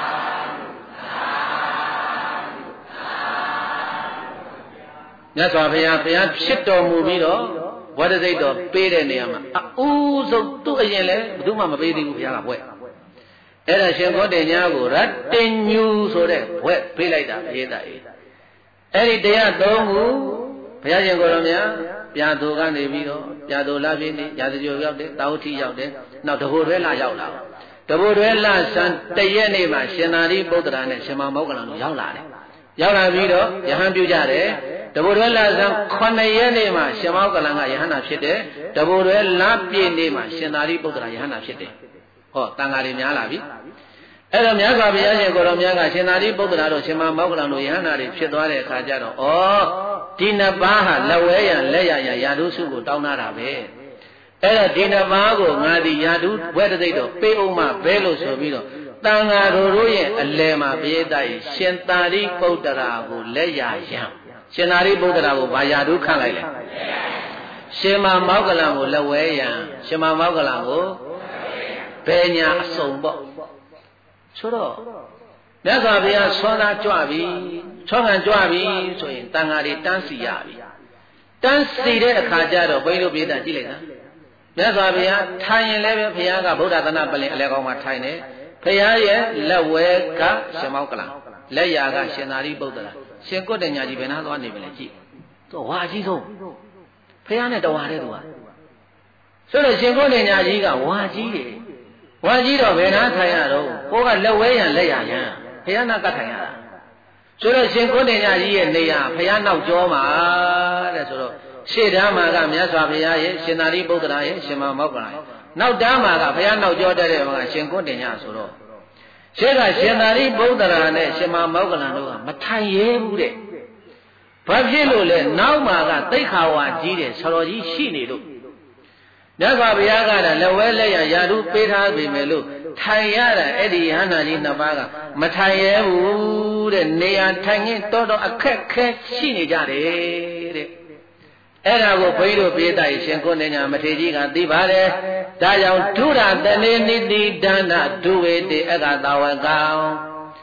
မြတ်စွာဘုရားဖြစ်တော်မူပြီးတော့ဝဒစိတ်တော်ပေးတဲ့နေရာမှာအဦးဆုံးသူ့အရင်လဲဘယ်သူမှမပေးသေးဘူးဘုရားကဘွဲ့အဲ့ဒါရှင်ကောတေညာကိုရတ္တညူဆိုတဲ့ဘွဲ့ပေးလိုက်တာရေးတာရေးအဲ့ဒီတရား3ခုဘုရားရှင်ကိုယ်တော်များပြာသူကနေပြီးတော့ပြာသူလာပြင်းနေရာဇဂိုရောက်တယ်တာဝတိရောက်တယ်နောက်တဘိုတွဲလာရောက်လာတဘိုတွဲလာဆန်းတရက်နေ့မှာရှင်သာရိပုတ္တရာနဲ့ရှင်မောဂ္ဂလန်တို့ရောက်လာတယ်ရောက်လာပြီးတော့ယဟန်ပြုကြတယ်တဘိုတွဲလာဆန်း9ရက်နေ့မှာရှင်မောဂ္ဂလန်ကယဟန္တာဖြစ်တယ်တဘိုတွဲလာပြည့်နေ့မှာရှင်သာရိပုတ္တရာယဟန္တာဖြစ်တယ်ဟောတန်ဃာတွေများလာပြီအဲ့တော့မြတ်စွာဘုရားရှင်ကိုယ်တော်မြတ်ကရှင်သာရိပုတ္တရာတို့ရှင်မောဂ္ဂလန်တို့ယဟန္တာတွေဖြစ်သွားတဲ့အခါကျတော့ဒီနှစ်ပါးဟာလက်ဝဲရလက်ရရာဓုစုကိုတောင်းတာပဲအဲ့တော့ဒီနှစ်ပါးကိုငါဒီရာဓုဘွဲ့တိတ်တော့ပေးအောင်မှဘဲလို့ဆိုပြီးတော့တန်ဃာတို့ရဲ့အလယ်မှာပိဋကကြီးရှင်သာရိပုတ္တရာကိုလက်ရရံရှင်သာရိပုတ္တရာကိုဗာရာဓုခန့်လိုက်လေရှင်မောဂ္ဂလန်ကိုလက်ဝဲရံရှင်မောဂ္ဂလန်ကိုဘယ်ညာအစုံပေါ့ဆိုတော့မြတ်စွာဘုရားဆွမ်းသားကြွပြီဆွမ်းခံကြွပြီဆိုရင်တန်ဃာတွေတန်းစီရပြီတန်းစီတဲ့အခါကျတော့ဘုန်းကြီးတို့ပြည်သားကြည့်လိုက်တာမြတ်စွာဘုရားထိုင်ရင်လည်းပဲဘုရားကဗုဒ္ဓသနာပလင်အလဲကောင်းမှာထိုင်တယ်ဘုရားရဲ့လက်ဝဲကရှင်မောဂ္ဂလန်လက်ရာကရှင်သာရိပုတ္တရာရှင်ကွတ်တညာကြီးဘယ်နာသွားနေပြီလဲကြည့်သူဝါအကြီးဆုံးဘုရားနဲ့တဝါတဲ့သူကဆိုတော့ရှင်ကွတ်တညာကြီးကဝါကြီးတယ်ဝါကြီးတော့ဘယ်နာထိုင်ရတော့ကိုကလက်ဝဲရံလက်ရရံဘုရားနာကထိုင်ရတာဆိုတော့ရှင်ကွန်းတင်ညာကြီးရဲ့နေရာဘုရားနောက်ကျောမှာတဲ့ဆိုတော့ရှေ့တန်းမှာကမြတ်စွာဘုရားရဲ့ရှင်သာရိပုတ္တရာရဲ့ရှင်မောဂ္ဂလန်ရဲ့နောက်တန်းမှာကဘုရားနောက်ကျောတဲ့မှာကရှင်ကွန်းတင်ညာဆိုတော့ရှေ့ကရှင်သာရိပုတ္တရာနဲ့ရှင်မောဂ္ဂလန်တို့ကမထိုင်ရဲဘူးတဲ့ဘာဖြစ်လို့လဲနောက်မှာကသိက္ခာဝါကြီးတဲ့ဆရာတော်ကြီးရှိနေလို့မြတ်စွာဘုရားကလည်းလက်ဝဲလက်ရရာဓုပေးထားပြီမယ်လို့ထိုင်ရတာအဲ့ဒီယဟန္တာကြီးနှစ်ပါးကမထိုင်ရဲဘူးတဲ့နေရာထိုင်ရင်တော်အခက်ခဲရှိနေကြတယ်တဲ့အဲ့ဒါကိုဘုန်းကြီးတို့ပြေးတိုက်ရှင်ကိုနေညာမထေကြီးကသိပါတယ်ဒါကြောင့်ဒုရတနေနိတိဒါနဒုဝေတေအကသာဝကံ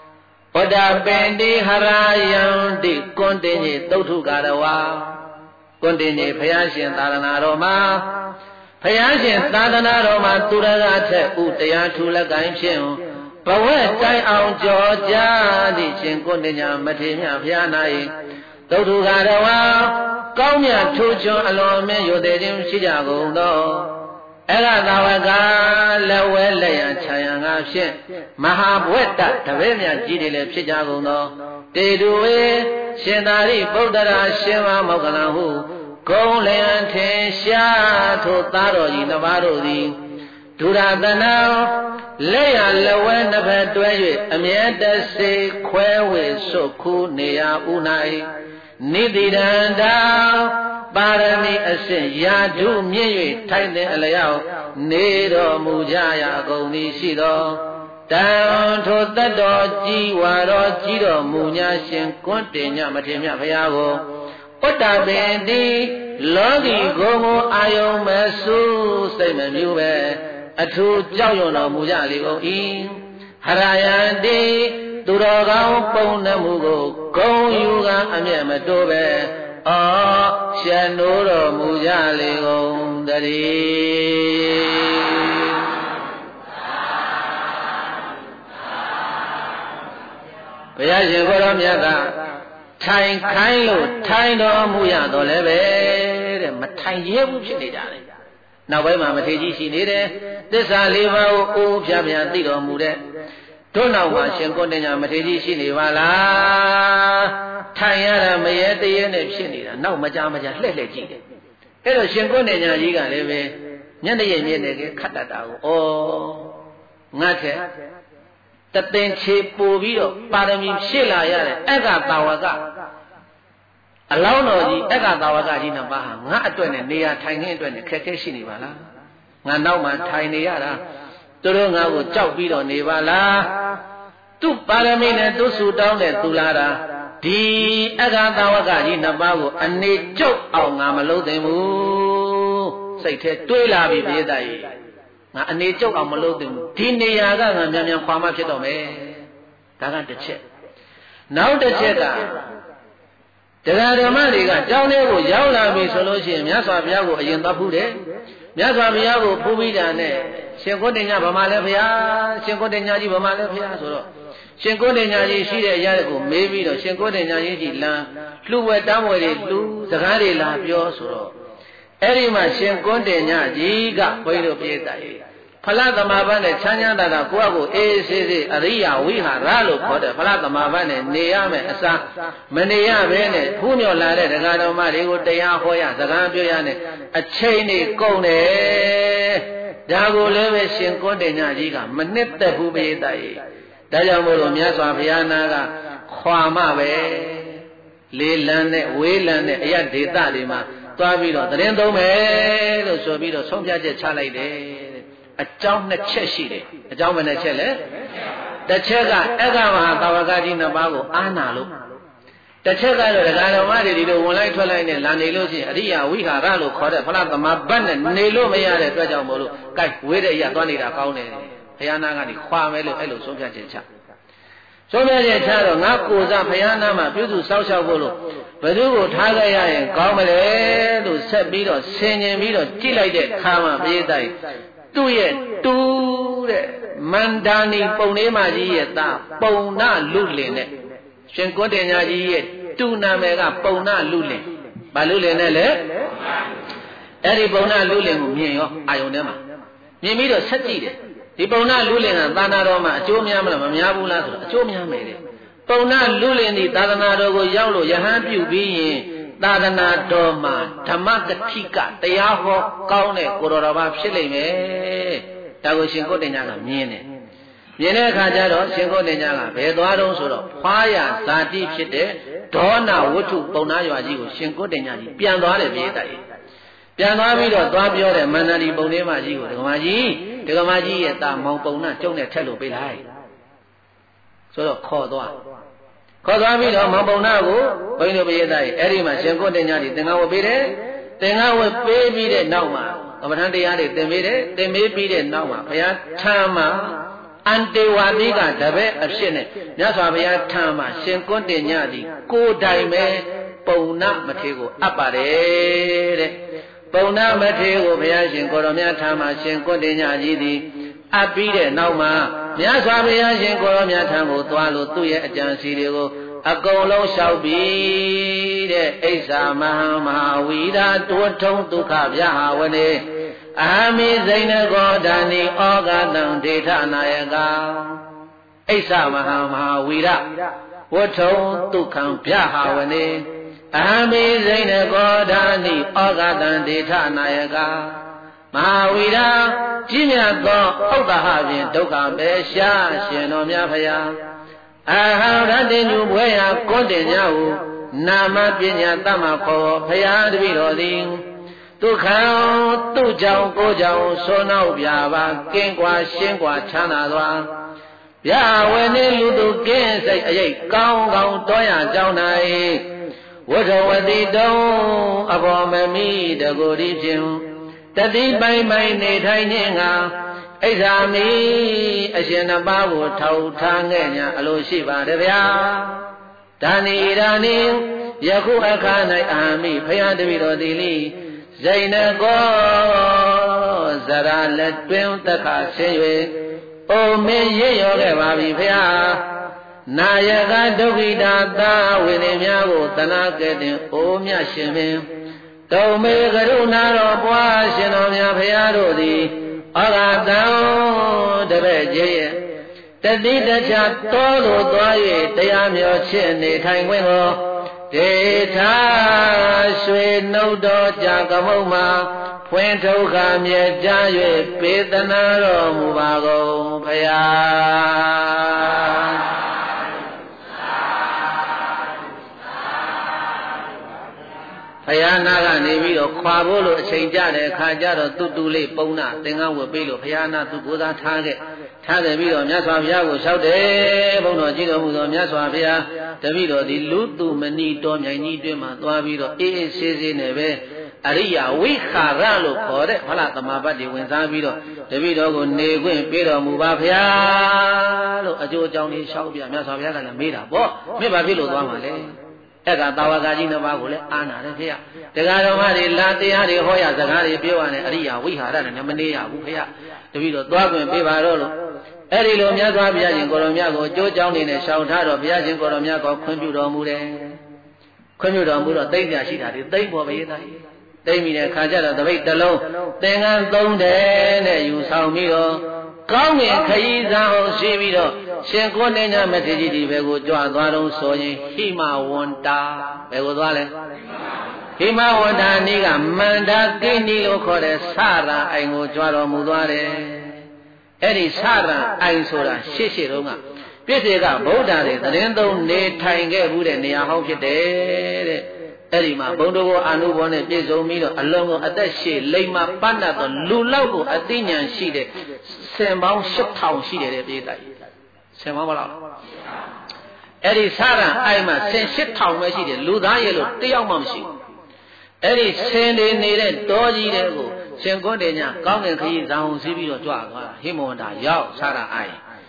ဩဒပင်တိဟရာယံတိကွန်တင်ကြီးသုတ္ထုကာရဝါကွန်တင်ကြီးဘုရားရှင်သာသနာတော်မှာဘုရားရှင်သာသနာတော်မှာသူရကထက်ဥတရားထူလက်ကိုင်းဖြင့်ဘဝတိုင်းအောင်ကြော်ကြသည့်ရှင်ကွန်တင်ညာမထေမြဘုရား၌သုတ္ထုကာရဝါကောင်းမြတ်ထူးချွန်အလွန်အမင်းရိုသေခြင်းရှိကြကုန်သောအဲ့ဒါသာဝကလက်ဝဲလက်ရခြံရံငါဖြင့်မဟာဘဝတ္တတပည့်မြတ်ကြီးတွေလည်းဖြစ်ကြကုန်သောတေတုဝေရှင်သာရိပုတ္တရာရှင်မမောက္ခလံဟုဂုံလျံထင်ရှားထိုသားတော်ကြီးနှစ်ပါးတို့သည်ဒုရသနာလက်ရလက်ဝဲနှစ်ဖက်တွဲ၍အမြဲတစေခွဲဝေစွတ်ခူးနေရဥ၌နိတိတန္တာပါရမီအစစ်ရာဓုမြင့်၍ထိုင်တဲ့အလျောက်နေတော်မူကြရအကုန်သည်ရှိသောတန်ထိုတတ်တော်ကြီးဝါတော်ကြီးတော်မူညာရှင်ကွန်းတင်ညမထေမြဘုရားကိုဥတ္တပင်တိလောကီကိုယ်ကိုအာယုံမဆူစိတ်မမြူပဲအထူးကြောက်ရွံ့တော်မူကြလေကုန်၏ဟရယန္တိသူတော်ကောင်းပုံနှမှုကိုဂုံယူကအမျက်မတိုးပဲအော်ရှင်နိုးတော်မူကြလေကုန်တည်းဘုရားရှင်ကိုယ်တော်မြတ်ကထိုင်ခိုင်းလို့ထိုင်တော်မူရတော့လည်းပဲတဲ့မထိုင်ရဲဘူးဖြစ်နေကြတယ်နောက်ပိုင်းမှာမထေကြီးရှိနေတယ်သစ္စာလေးပါးကိုအိုးဖြားဖြားသိတော်မူတဲ့တို့နောက်မှာရှင်ကိုတင်ညာမထေကြီးရှိနေပါလားထိုင်ရတာမရဲတရဲနဲ့ဖြစ်နေတာနောက်မကြမကြလှဲ့လှဲ့ကြည့်တယ်အဲ့တော့ရှင်ကိုတင်ညာကြီးကလည်းပဲညနေရမြင့်နေကခတ်တတ်တာကိုငါထက်တသင်္ချေပို့ပြီးတော့ပါရမီဖြည့်လာရတဲ့အက္ခတာဝကအလောင်းတော်ကြီးအက္ခတာဝကကြီးနှစ်ပါးဟာငါအတွက်နဲ့နေရာထိုင်ခင်းအတွက်နဲ့ခက်ခဲရှိနေပါလားငါနောက်မှထိုင်နေရတာသူတို့ငါ့ကိုကြောက်ပြီးတော့နေပါလားသူ့ပါရမီနဲ့သူ့ဆူတောင်းတဲ့သူလာတာဒီအက္ခတာဝကကြီးနှစ်ပါးကိုအနေကျုပ်အောင်ငါမလုပ်သင့်ဘူးစိတ်ထဲတွေးလာပြီပြေးသားကြီးငါအနေကျုပ်အောင်မလုပ်သင့်ဘူးဒီနေရာကငါမြန်မြန်ခွာမှဖြစ်တော့မယ်ဒါကတစ်ချက်နောက်တစ်ချက်ကတရားဓမ္မတွေကကြောင်းလေးကိုရောက်လာပြီဆိုလို့ရှိရင်မြတ်စွာဘုရားကိုအရင်သွားဖူးတယ်မြတ်စွာဘုရားကိုဖူးပြီးတာနဲ့ရှင်ကိုတင်ညာဗမာလဲဘုရားရှင်ကိုတင်ညာကြီးဗမာလဲဘုရားဆိုတော့ရှင်ကိုတင်ညာကြီးရှိတဲ့ရတဲ့ကိုမေးပြီးတော့ရှင်ကိုတင်ညာကြီးကြီးလမ်းလှူဝဲတမ်းဝဲတွေလှူစကားတွေလာပြောဆိုတော့အဲ့ဒီမှာရှင်ကိုတင်ညာကြီးကဘုန်းကြီးတို့ပြေးတာရေးဖလားသမာဘတ်နဲ့ချမ်းချမ်းသာသာကိုယ့်အကိုအေးအေးဆေးဆေးအရိယာဝိဟာရလို့ခေါ်တဲ့ဖလားသမာဘတ်နဲ့နေရမယ်အစားမနေရဘဲနဲ့ဖူးမြော်လာတဲ့ဒကာတော်မတွေကိုတရားဟောရစကားပြောရနဲ့အချိန်တွေကုန်တယ်ဒါကိုလည်းပဲရှင်ကိုတင်ညာကြီးကမနှစ်သက်ဘူးပိဋကကြီးဒါကြောင့်မို့လို့မြတ်စွာဘုရားနာကခွာမပဲလေးလန်းနဲ့ဝေးလန်းနဲ့အရဒေသတွေမှာသွားပြီးတော့သတင်းသုံးမယ်လို့ဆိုပြီးတော့ဆုံးဖြတ်ချက်ချလိုက်တယ်အကြောင်းနှစ်ချက်ရှိတယ်အကြောင်းဘယ်နှချက်လဲတစ်ချက်ကအက္ခမဟာတာဝကကြီးနှစ်ပါးကိုအာနာလို့တစ်ချက်ကတော့ဒကာတော်မတွေဒီလိုဝင်လိုက်ထွက်လိုက်နဲ့လာနေလို့ရှိရင်အရိယာဝိဟာရလို့ခေါ်တဲ့ဖလားသမာဘတ်နဲ့နေလို့မရတဲ့အတွက်ကြောင့်မို့လို့ကြိုက်ဝေးတဲ့အရာသွားနေတာကောင်းတယ်ဘုရားနာကနေခွာမယ်လို့အဲ့လိုဆုံးဖြတ်ချက်ချဆုံးဖြတ်ချက်ချတော့ငါကိုယ်စားဘုရားနာမှာပြုစုစောင့်ရှောက်ဖို့လို့ဘယ်သူကိုထားခဲ့ရရင်ကောင်းမလဲလို့ဆက်ပြီးတော့ဆင်ញင်ပြီးတော့ကြည့်လိုက်တဲ့ခါမှပြေးတိုင်းသူ့ရဲ့တူတဲ့မန္တာနီပုံလေးမကြီးရဲ့သားပုံနာလူလင်နဲ့ရှင်ကိုတင်ညာကြီးရဲ့တူနာမည်ကပုံနာလူလင်ဘာလူလင်နဲ့လဲအဲ့ဒီပုံနာလူလင်ကိုမြင်ရောအာယုန်ထဲမှာမြင်ပြီးတော့ဆက်ကြည့်တယ်ဒီပုံနာလူလင်ကသာနာတော်မှာအကျိုးများမလားမများဘူးလားဆိုတော့အကျိုးများမယ်တဲ့ပုံနာလူလင်ဒီသာသနာတော်ကိုရောက်လို့ယဟန်ပြုပြီးရင်သာသနာတော်မှာဓမ္မကတိကတရားဟောကောင်းတဲ့ကိုတော်တော်ဘာဖြစ်လိမ့်မယ်ဒါကိုရှင်ကိုတင်ညာကမြင်တယ်မြင်တဲ့အခါကျတော့ရှင်ကိုတင်ညာကဘယ်သွားတော့ဆိုတော့ဖွာရဇာတိဖြစ်တဲ့ဒေါနဝတ္ထုပုံနာရွာကြီးကိုရှင်ကိုတင်ညာကြီးပြန်သွားတယ်ပြေးတယ်ပြန်သွားပြီးတော့သွားပြောတယ်မန္တလီပုံလေးမကြီးကိုဒကမကြီးရဲ့တာမောင်ပုံနာကျုံနဲ့ထက်လို့ပေးလိုက်ဆိုတော့ခေါ်သွားပြီးတော့မောင်ပုံနာကိုဘုန်းကြီးတို့ပြေးတယ်အဲ့ဒီမှာရှင်ကိုတင်ညာကြီးသင်္ကန်းဝတ်ပေးတယ်သင်္ကန်းဝတ်ပေးပြီးတဲ့နောက်မှာကမ္မထံတရားတွေသင်ပေးတယ်သင်ပေးပြီးတဲ့နောက်မှာဘုရားထမ်းမှာ Antewadiga dabe abshine Nyaswabaya Tama Shinkonde Nyadi Ko Daime Pauna Matego Apare Pauna Matego Bayashin Koromia Tama Shinkonde Nyadi Abide Nauma Nyaswabaya Shinkoromia Tamu Tualu Tuya Jansigo Agolo Shaubi Esa Mahamawida Tuatong Tukabya Wane Ami Zaina Godani Ogadam Data Nayaga Esa Mahamawida Wato Tukam Pyahawane Ami Zaina Godani Ogadam Data Nayaga Mahawida Jimya Go Ogahavin Doka Besha Sheno Myapaya Aha Radinu Wea Kondenyahu Nama Pinya Tamako Paya Dvidodin Tukao Tu Jao Go Jao Sonau Biaba Kengwa Shengwa Chana Dwa Bia Wene Ludu Gensai Ayay Gao Gao Toya Jao Nai Wato Wadi Dong Abomami Dagodi Jim Tadi Bai Bai Ne Thai Nyinga Aizami Ashena Babu Tau Tangenya Aloshi Badabia Dani Dani Yaku Akanai Ami Paya Dvidodili Zaina Go Zara Letwin Taka Sewe O Me Yoga Babi Paya Nayaga Dogida Da Wilimyago Tanakadin O Mya Shimin Tome Garuna Robwa Shinomya Payarodi Agadao Debeje Tadita Tolo Dwaye Tayamyo Chini Tangwingo Deta Swe Nodo Jagamoma Puento Kamye Jaye Petanaro Mubago Paya Payana Nevi or Quabolo, Changada, Kajaro, Tutule, Bona, Tenga, Wabilo, Payana, Tubuda, Target, Tadavio, Nyaswavia, Shoude, Bono, Gigo, Nyaswavia, Davido, the Lutu, Manito, Yanidima, Tuavido, E. Sisi Neve, Aria, Wikaralo, Kore, Palata Mabadi, Winzavido, Davido, Neguen, Pedro, Mubavia, Ajo Johnny, Shaubia, Nyaswavia, and Mira, Bo, Mebavilo, Damale. Ega Tawagajina Bagule, Anna, here. The Garamari, Latia, the Hoya, the Gari, Pioane, Aria, we had an Amania, Upia, the Vido, Dwago, and Pivarolo. Erilo Miago, Viagin Goromiago, Joe Johnny, and Shoutado, Viagin Goromiago, Computer Mure. Computer Mura, they had it, they were They mean a Kajara, the weight alone. Then I don't dare, you saw me. Come in, Kaiza, Shivido. Shenkonenya Metidi, Vego, Joadaro, Soy, Hima Wonta, Vegodale. Hima Wonta, Niga, Manda, Kinilo, Kore, Sara, Aingo, Joado Mudare. Eri Sara, Ainsora, Shishirunga. Pisiga, Bodare, the Rendo, Ne, Tange, Bude, Nia, how you did. Erima, Bondo, Anubone, Pizomido, Alongo, Adashi, Lema, Panda, Lulago, Athenian, she did. Sembao, Shoptown, she did. Semamala Eddie Sara, I'm a sensitive town, Luda yellow, the young mamsi. Eddie Sandy needed Doji Lego, Sengondena, Gong and Key, Down Sibio Jua, Himonda, Yao, Sara, I.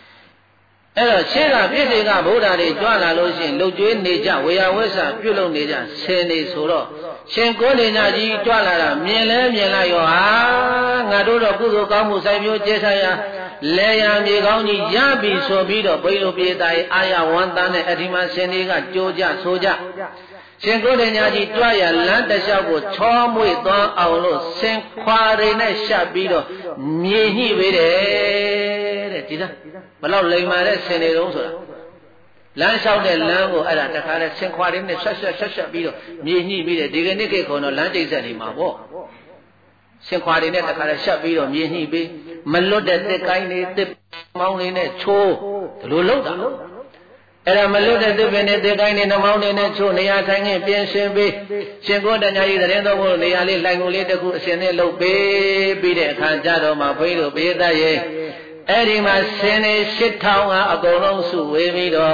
Ella, Sera, Pisiga, Buddha, Joana Losin, Lojuin Nija, we are Wesa, Pulo Nija, Sandy Solo, Sengondena, Joana, Miele, Miela, Naduro, Kuzo, Kamu, Sabio, Jesaya. Leia Migoni Yabi Sobido, Pilo Piedai, Aya, Wantane, Edima Seniga, Georgia, Soja. Sengodenaji, Toya, Landa Shabo, Tom with Don Aulo, Sen Quarene Shabido, Mihi Vede, Malo Lemare Senerosa. Lands out the Lango, Alataka, Sen Quarene, Sasha Bido, Mihi Vide, Diganike, Kono, Landis and Imabo. Senquarine, the Karashabi or Mihi, Meloda, the kind the mountain at Cho, the Luloda. And a Meloda, the kind in the mountain at Cho, they are tanging Piensen Bay, Sengoda, the end of all, they are like the Senelo Bay, be the Kanjado, Mapuelo, Beda, Edima Sene, Shit Town, a Golon Su, Wemido.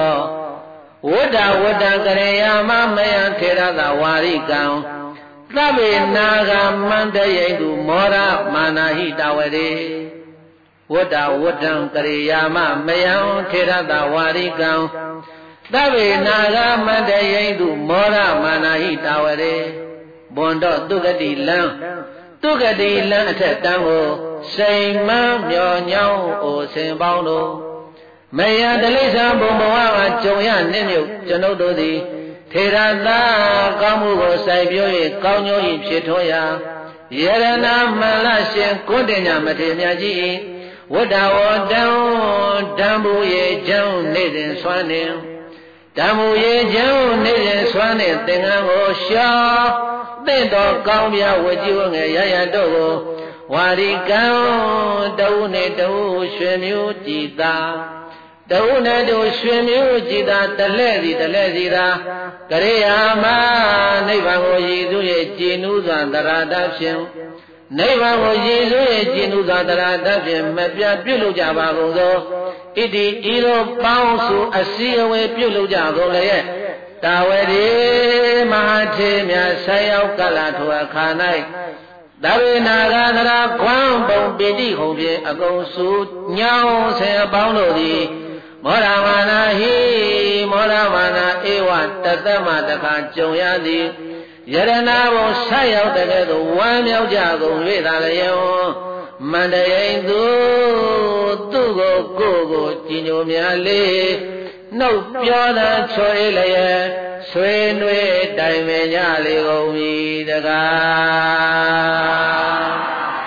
Woda, Garayama, Mayan Terra, the Wari gown. Tabe Naga Manda Yedu Mora Manahi Dawade ဝတ္တဝတ္တံကရိယာမမယံထေရတဝါရိကံသဗ္ဗေနာဂမတယိတုမောရမာနာဟိတာဝရေဘွန်တော့သူဂတိလံသူဂတိလံအထက်တန်းကိုစိန်မမျောညောင်းအိုစင်ပေါင်းတို့မယံတလိษံဘုံဘဝမှာကြုံရနှင့်မြုပ်ကျွန်ုပ်တို့သည်ထေရသာကောင်းမှုကိုစိုက်ပျိုး၍ကောင်းကျိုး၏ဖြစ်ထွန်းရာယရနာမန္လရှင်ကိုတင်ညာမထေရမြတ်ကြီးဝတ္တဝတံဓမ္မူရေကျုံနေ့စဉ်ဆွမ်းနေဓမ္မူရေကျုံနေ့စဉ်ဆွမ်းနေသင်္ကန်းကိုရှောင်းသင့်တော်ကောင်းပြဝကြည်ဝငယ်ရရတို့ကိုဝါရိကံတဝုနဲ့တဝုရွှေမျိုးကြည်သာတဝုနဲ့တဝုရွှေမျိုးကြည်သာတလဲစီသာကရိယာမနိဗ္ဗာန်ကိုရည်သူရဲ့ကြည်နူးစွာတရာတဖြင့်နိဗ္ဗာန်ကိုရည်သူရဲ့ကြည်နူးစွာတရာတဖြင့်မပြပြုလုပ်ကြပါကုန်သောဣတိဤသို့ပေါင်းစုအစည်းအဝေးပြုလုပ်ကြကုန်လျက်တာဝတိမဟာထေမြတ်ဆက်ရောက်ကလာထိုအခါ၌သဗ္ဗေနာဂသရခွမ်းပုံပိတိဟုံဖြင့်အကုန်စုညောင်းဆယ်ပေါင်းတို့သည်မောရမာနာဟိမောရမာနာဧဝတသမတခါကြုံရသည်ယရနာဘုံဆက်ရောက်တဲ့ကဲ့သို့ဝမ်းမြောက်ကြကုန်၍သာလျင်မန္တယိသူသူကိုကိုကြည်ညိုများလေးနှုတ်ပြောသာချွေလျက်ဆွေနွေတိုင်ပင်ကြလေကုန်ပြီတကား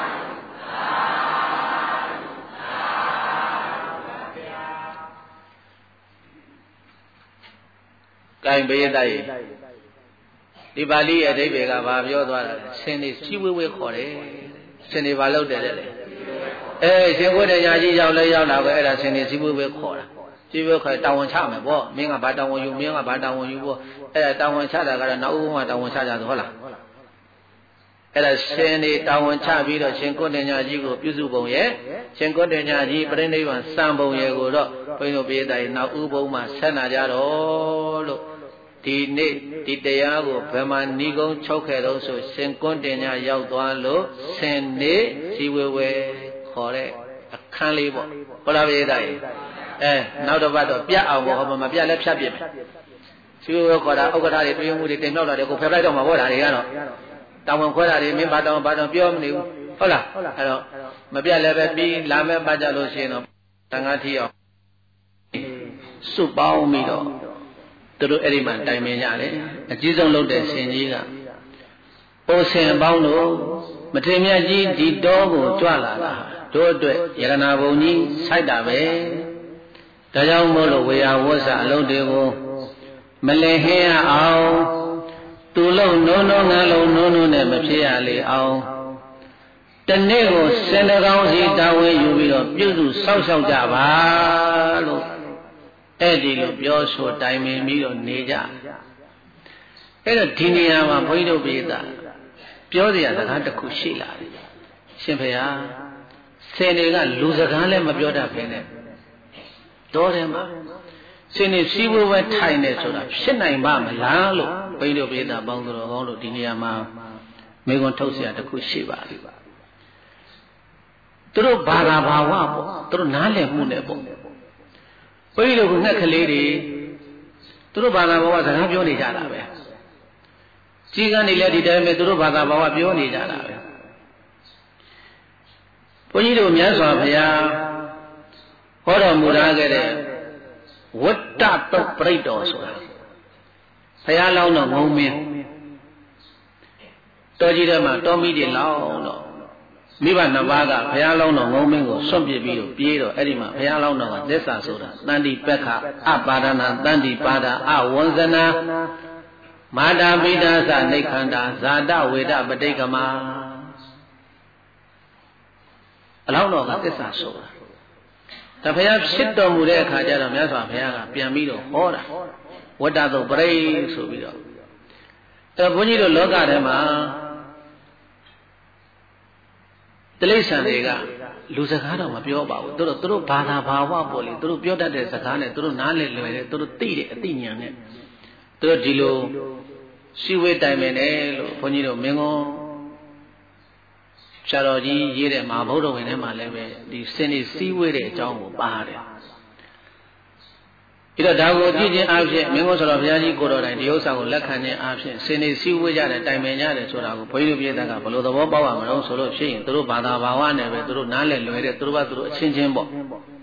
ကိုင်ပေးတိုက်ဒီပါဠိအဓိပ္ပာယ်ကဘာပြောသွားတာလဲရှင်နေစီဝေဝေခေါ်တယ်ရှင်နေဘာလုပ်တယ်လဲရှင်ကိုတရားကြီးရောက်လဲရောက်လာပဲအဲ့ဒါရှင်နေစီဝေဝေခေါ်တာစီဝေခေါ်တာဝန်ချမယ်ပေါ့မင်းကဘာတာဝန်ယူမင်းကဘာတာဝန်ယူပေါ့အဲ့ဒါတာဝန်ချတာကတော့နောက်ဥပမာတာဝန်ချကြဆိုဟုတ်လားအဲ့ဒါရှင်နေတာဝန်ချပြီးတော့ရှင်ကိုတရားကြီးကိုပြုစုပုံရဲ့ရှင်ကိုတရားကြီးပြိဋိဘံစံပုံရဲ့ကိုတော့ဘုန်းကြီးတို့ပြေးတိုင်းနောက်ဥပုံမှာဆက်နာကြတော့လို့ဒီနေ့ဒီတရားကိုဘယ်မှာဏီကုန်းချုပ်ခဲ့တော့ဆိုရှင်ကွန်းတင်ညာရောက်သွားလို့ရှင်နေစီဝေဝေခေါ်တဲ့အခန်းလေးပေါ့ဟုတ်လားပြေးတိုင်းနောက်တစ်ပတ်တော့ပြတ်အောင်ပေါ့ဟောမပြတ်လဲဖြတ်ပြစ်မယ်စီဝေဝေခေါ်တာဥက္ကဋ္ဌတွေတွေ့မှုတွေတင်မြောက်လာတယ်ကိုဖယ်လိုက်တော့မှာပေါ့ဒါတွေကတော့တောင်းဝန်ခွဲတာတွေမင်းဘာတောင်းပြောမနေဘူးဟုတ်လားအဲ့တော့မပြတ်လည်းပဲပြီးလာမဲ့ပတ်ကြလို့ရှိရင်တော့တန်ခါထီအောင်စုပေါင်းပြီးတော့သူတို့အဲ့ဒီမှာတိုင်ပင်ကြတယ်အကြီးဆုံးလုပ်တဲ့ရှင်ကြီးကအိုဆင်ပေါင်းတို့မထေမြတ်ကြီးဒီတော်ကိုကြွလာတာတို့အတွက်ယရနာဘုံကြီးစိုက်တာပဲဒါကြောင့်မို့လို့ဝေယဝဆအလုံးတွေကိုမလည်ဟင်းရအောင်သူလုံးနုံနုံငန်းလုံးနုံနုံနဲ့မဖြစ်ရလေအောင်တနေ့ကိုစင်တကောင်းစီတာဝန်ယူပြီးတော့ပြုစုစောင့်ရှောက်ကြပါလို့အဲ့ဒီလိုပြောဆိုတိုင်ပင်ပြီးတော့နေကြအဲ့တော့ဒီနေရာမှာဘုန်းကြီးတို့ပြည်သားပြောစရာစကားတစ်ခုရှိလာတယ်ရှင်ဖေဟာဆင်တွေကလူစကားလည်းမပြောတတ်ပဲနဲ့တော်တယ်မှာဆင်တွေစီးပွားပဲထိုင်နေဆိုတာဖြစ်နိုင်ပါမလားလို့ဘုန်းကြီးတို့ပြည်သားပေါင်းတော်ကောင်းလို့ဒီနေရာမှာမိကွန်းထုတ်เสียတစ်ခုရှိပါပြီသူတို့ဘာသာဘာဝပေါ့သူတို့နားလည်မှုနဲ့ပေါ့ဘုန်းကြီးတို့ကငှက်ကလေးတွေသူတို့ဘာသာဘာဝစကားပြောနေကြတာပဲကြီးကန်းနေလဲဒီတိုင်းပဲသူတို့ဘာသာဘာဝပြောနေကြတာပဲဘုန်းကြီးတို့မြတ်စွာဘုရားဟောတော်မူထားခဲ့တဲ့ဝတ္တတုတ်ပြိတ္တောဆိုတာဘုရားလောင်းတော်ငုံမင်းတော်ကြီးထဲမှာတော်မိတွေလောင်းတော့မိဘနှစ်ပါးကဘုရားလောင်းတော်ငုံမင်းကိုဆွန့်ပစ်ပြီးတော့ပြေးတော့အဲ့ဒီမှာဘုရားလောင်းတော်ကသစ္စာဆိုတာတန်တိပက္ခအပါဒနာတန်တိပါဒအဝန္ဇနာမာတာပိဒါသနိခန္တာဇာတဝေဒပဋိကမအလောင်းတော်ကသစ္စာဆိုတာဒါဘုရားဖြစ်တော်မူတဲ့အခါကျတော့မြတ်စွာဘုရားကပြန်ပြီးတော့ဟောတာဝတ္တသုပရိဆိုပြီးတော့အဲဘုန်းကြီးတို့လောကထဲမှာတိရစ္ဆာန်တွေကလူစကားတော့မပြောပါဘူးသူတို့ဘာသာဘာဝပေါ့လေသူတို့ပြောတတ်တဲ့စကားနဲ့သူတို့နားလည်လွယ်တယ်သူတို့သိတယ်အသိဉာဏ်နဲ့သူတို့ဒီလိုရှိဝေးတိုင်ပင်တယ်လို့ဘုန်းကြီးတို့မင်းကုန်းဆရာတော်ကြီးရေးတဲ့မဟာဗုဒ္ဓဝင်ထဲမှာလည်းပဲဒီစင်နေစည်းဝေးတဲ့အကြောင်းကိုပါတယ်ပြီးတော့ဒါကိုကြည့်ခြင်းအပြင်မင်းကိုဆိုတော့ဘုရားကြီးကိုတော်တိုင်ဒီဥစ္စာကိုလက်ခံခြင်းအပြင်စင်နေစည်းဝေးကြတဲ့တိုင်ပင်ကြတယ်ဆိုတာကိုဘုန်းကြီးတို့ပြည်သက်ကဘယ်လိုသဘောပေါက်ရမလို့ဆိုလို့ဖြစ်ရင်သူတို့ဘာသာဘာဝနဲ့ပဲသူတို့နားလည်လွယ်တဲ့သူတို့ဘာသူတို့အချင်းချင်းပေါ့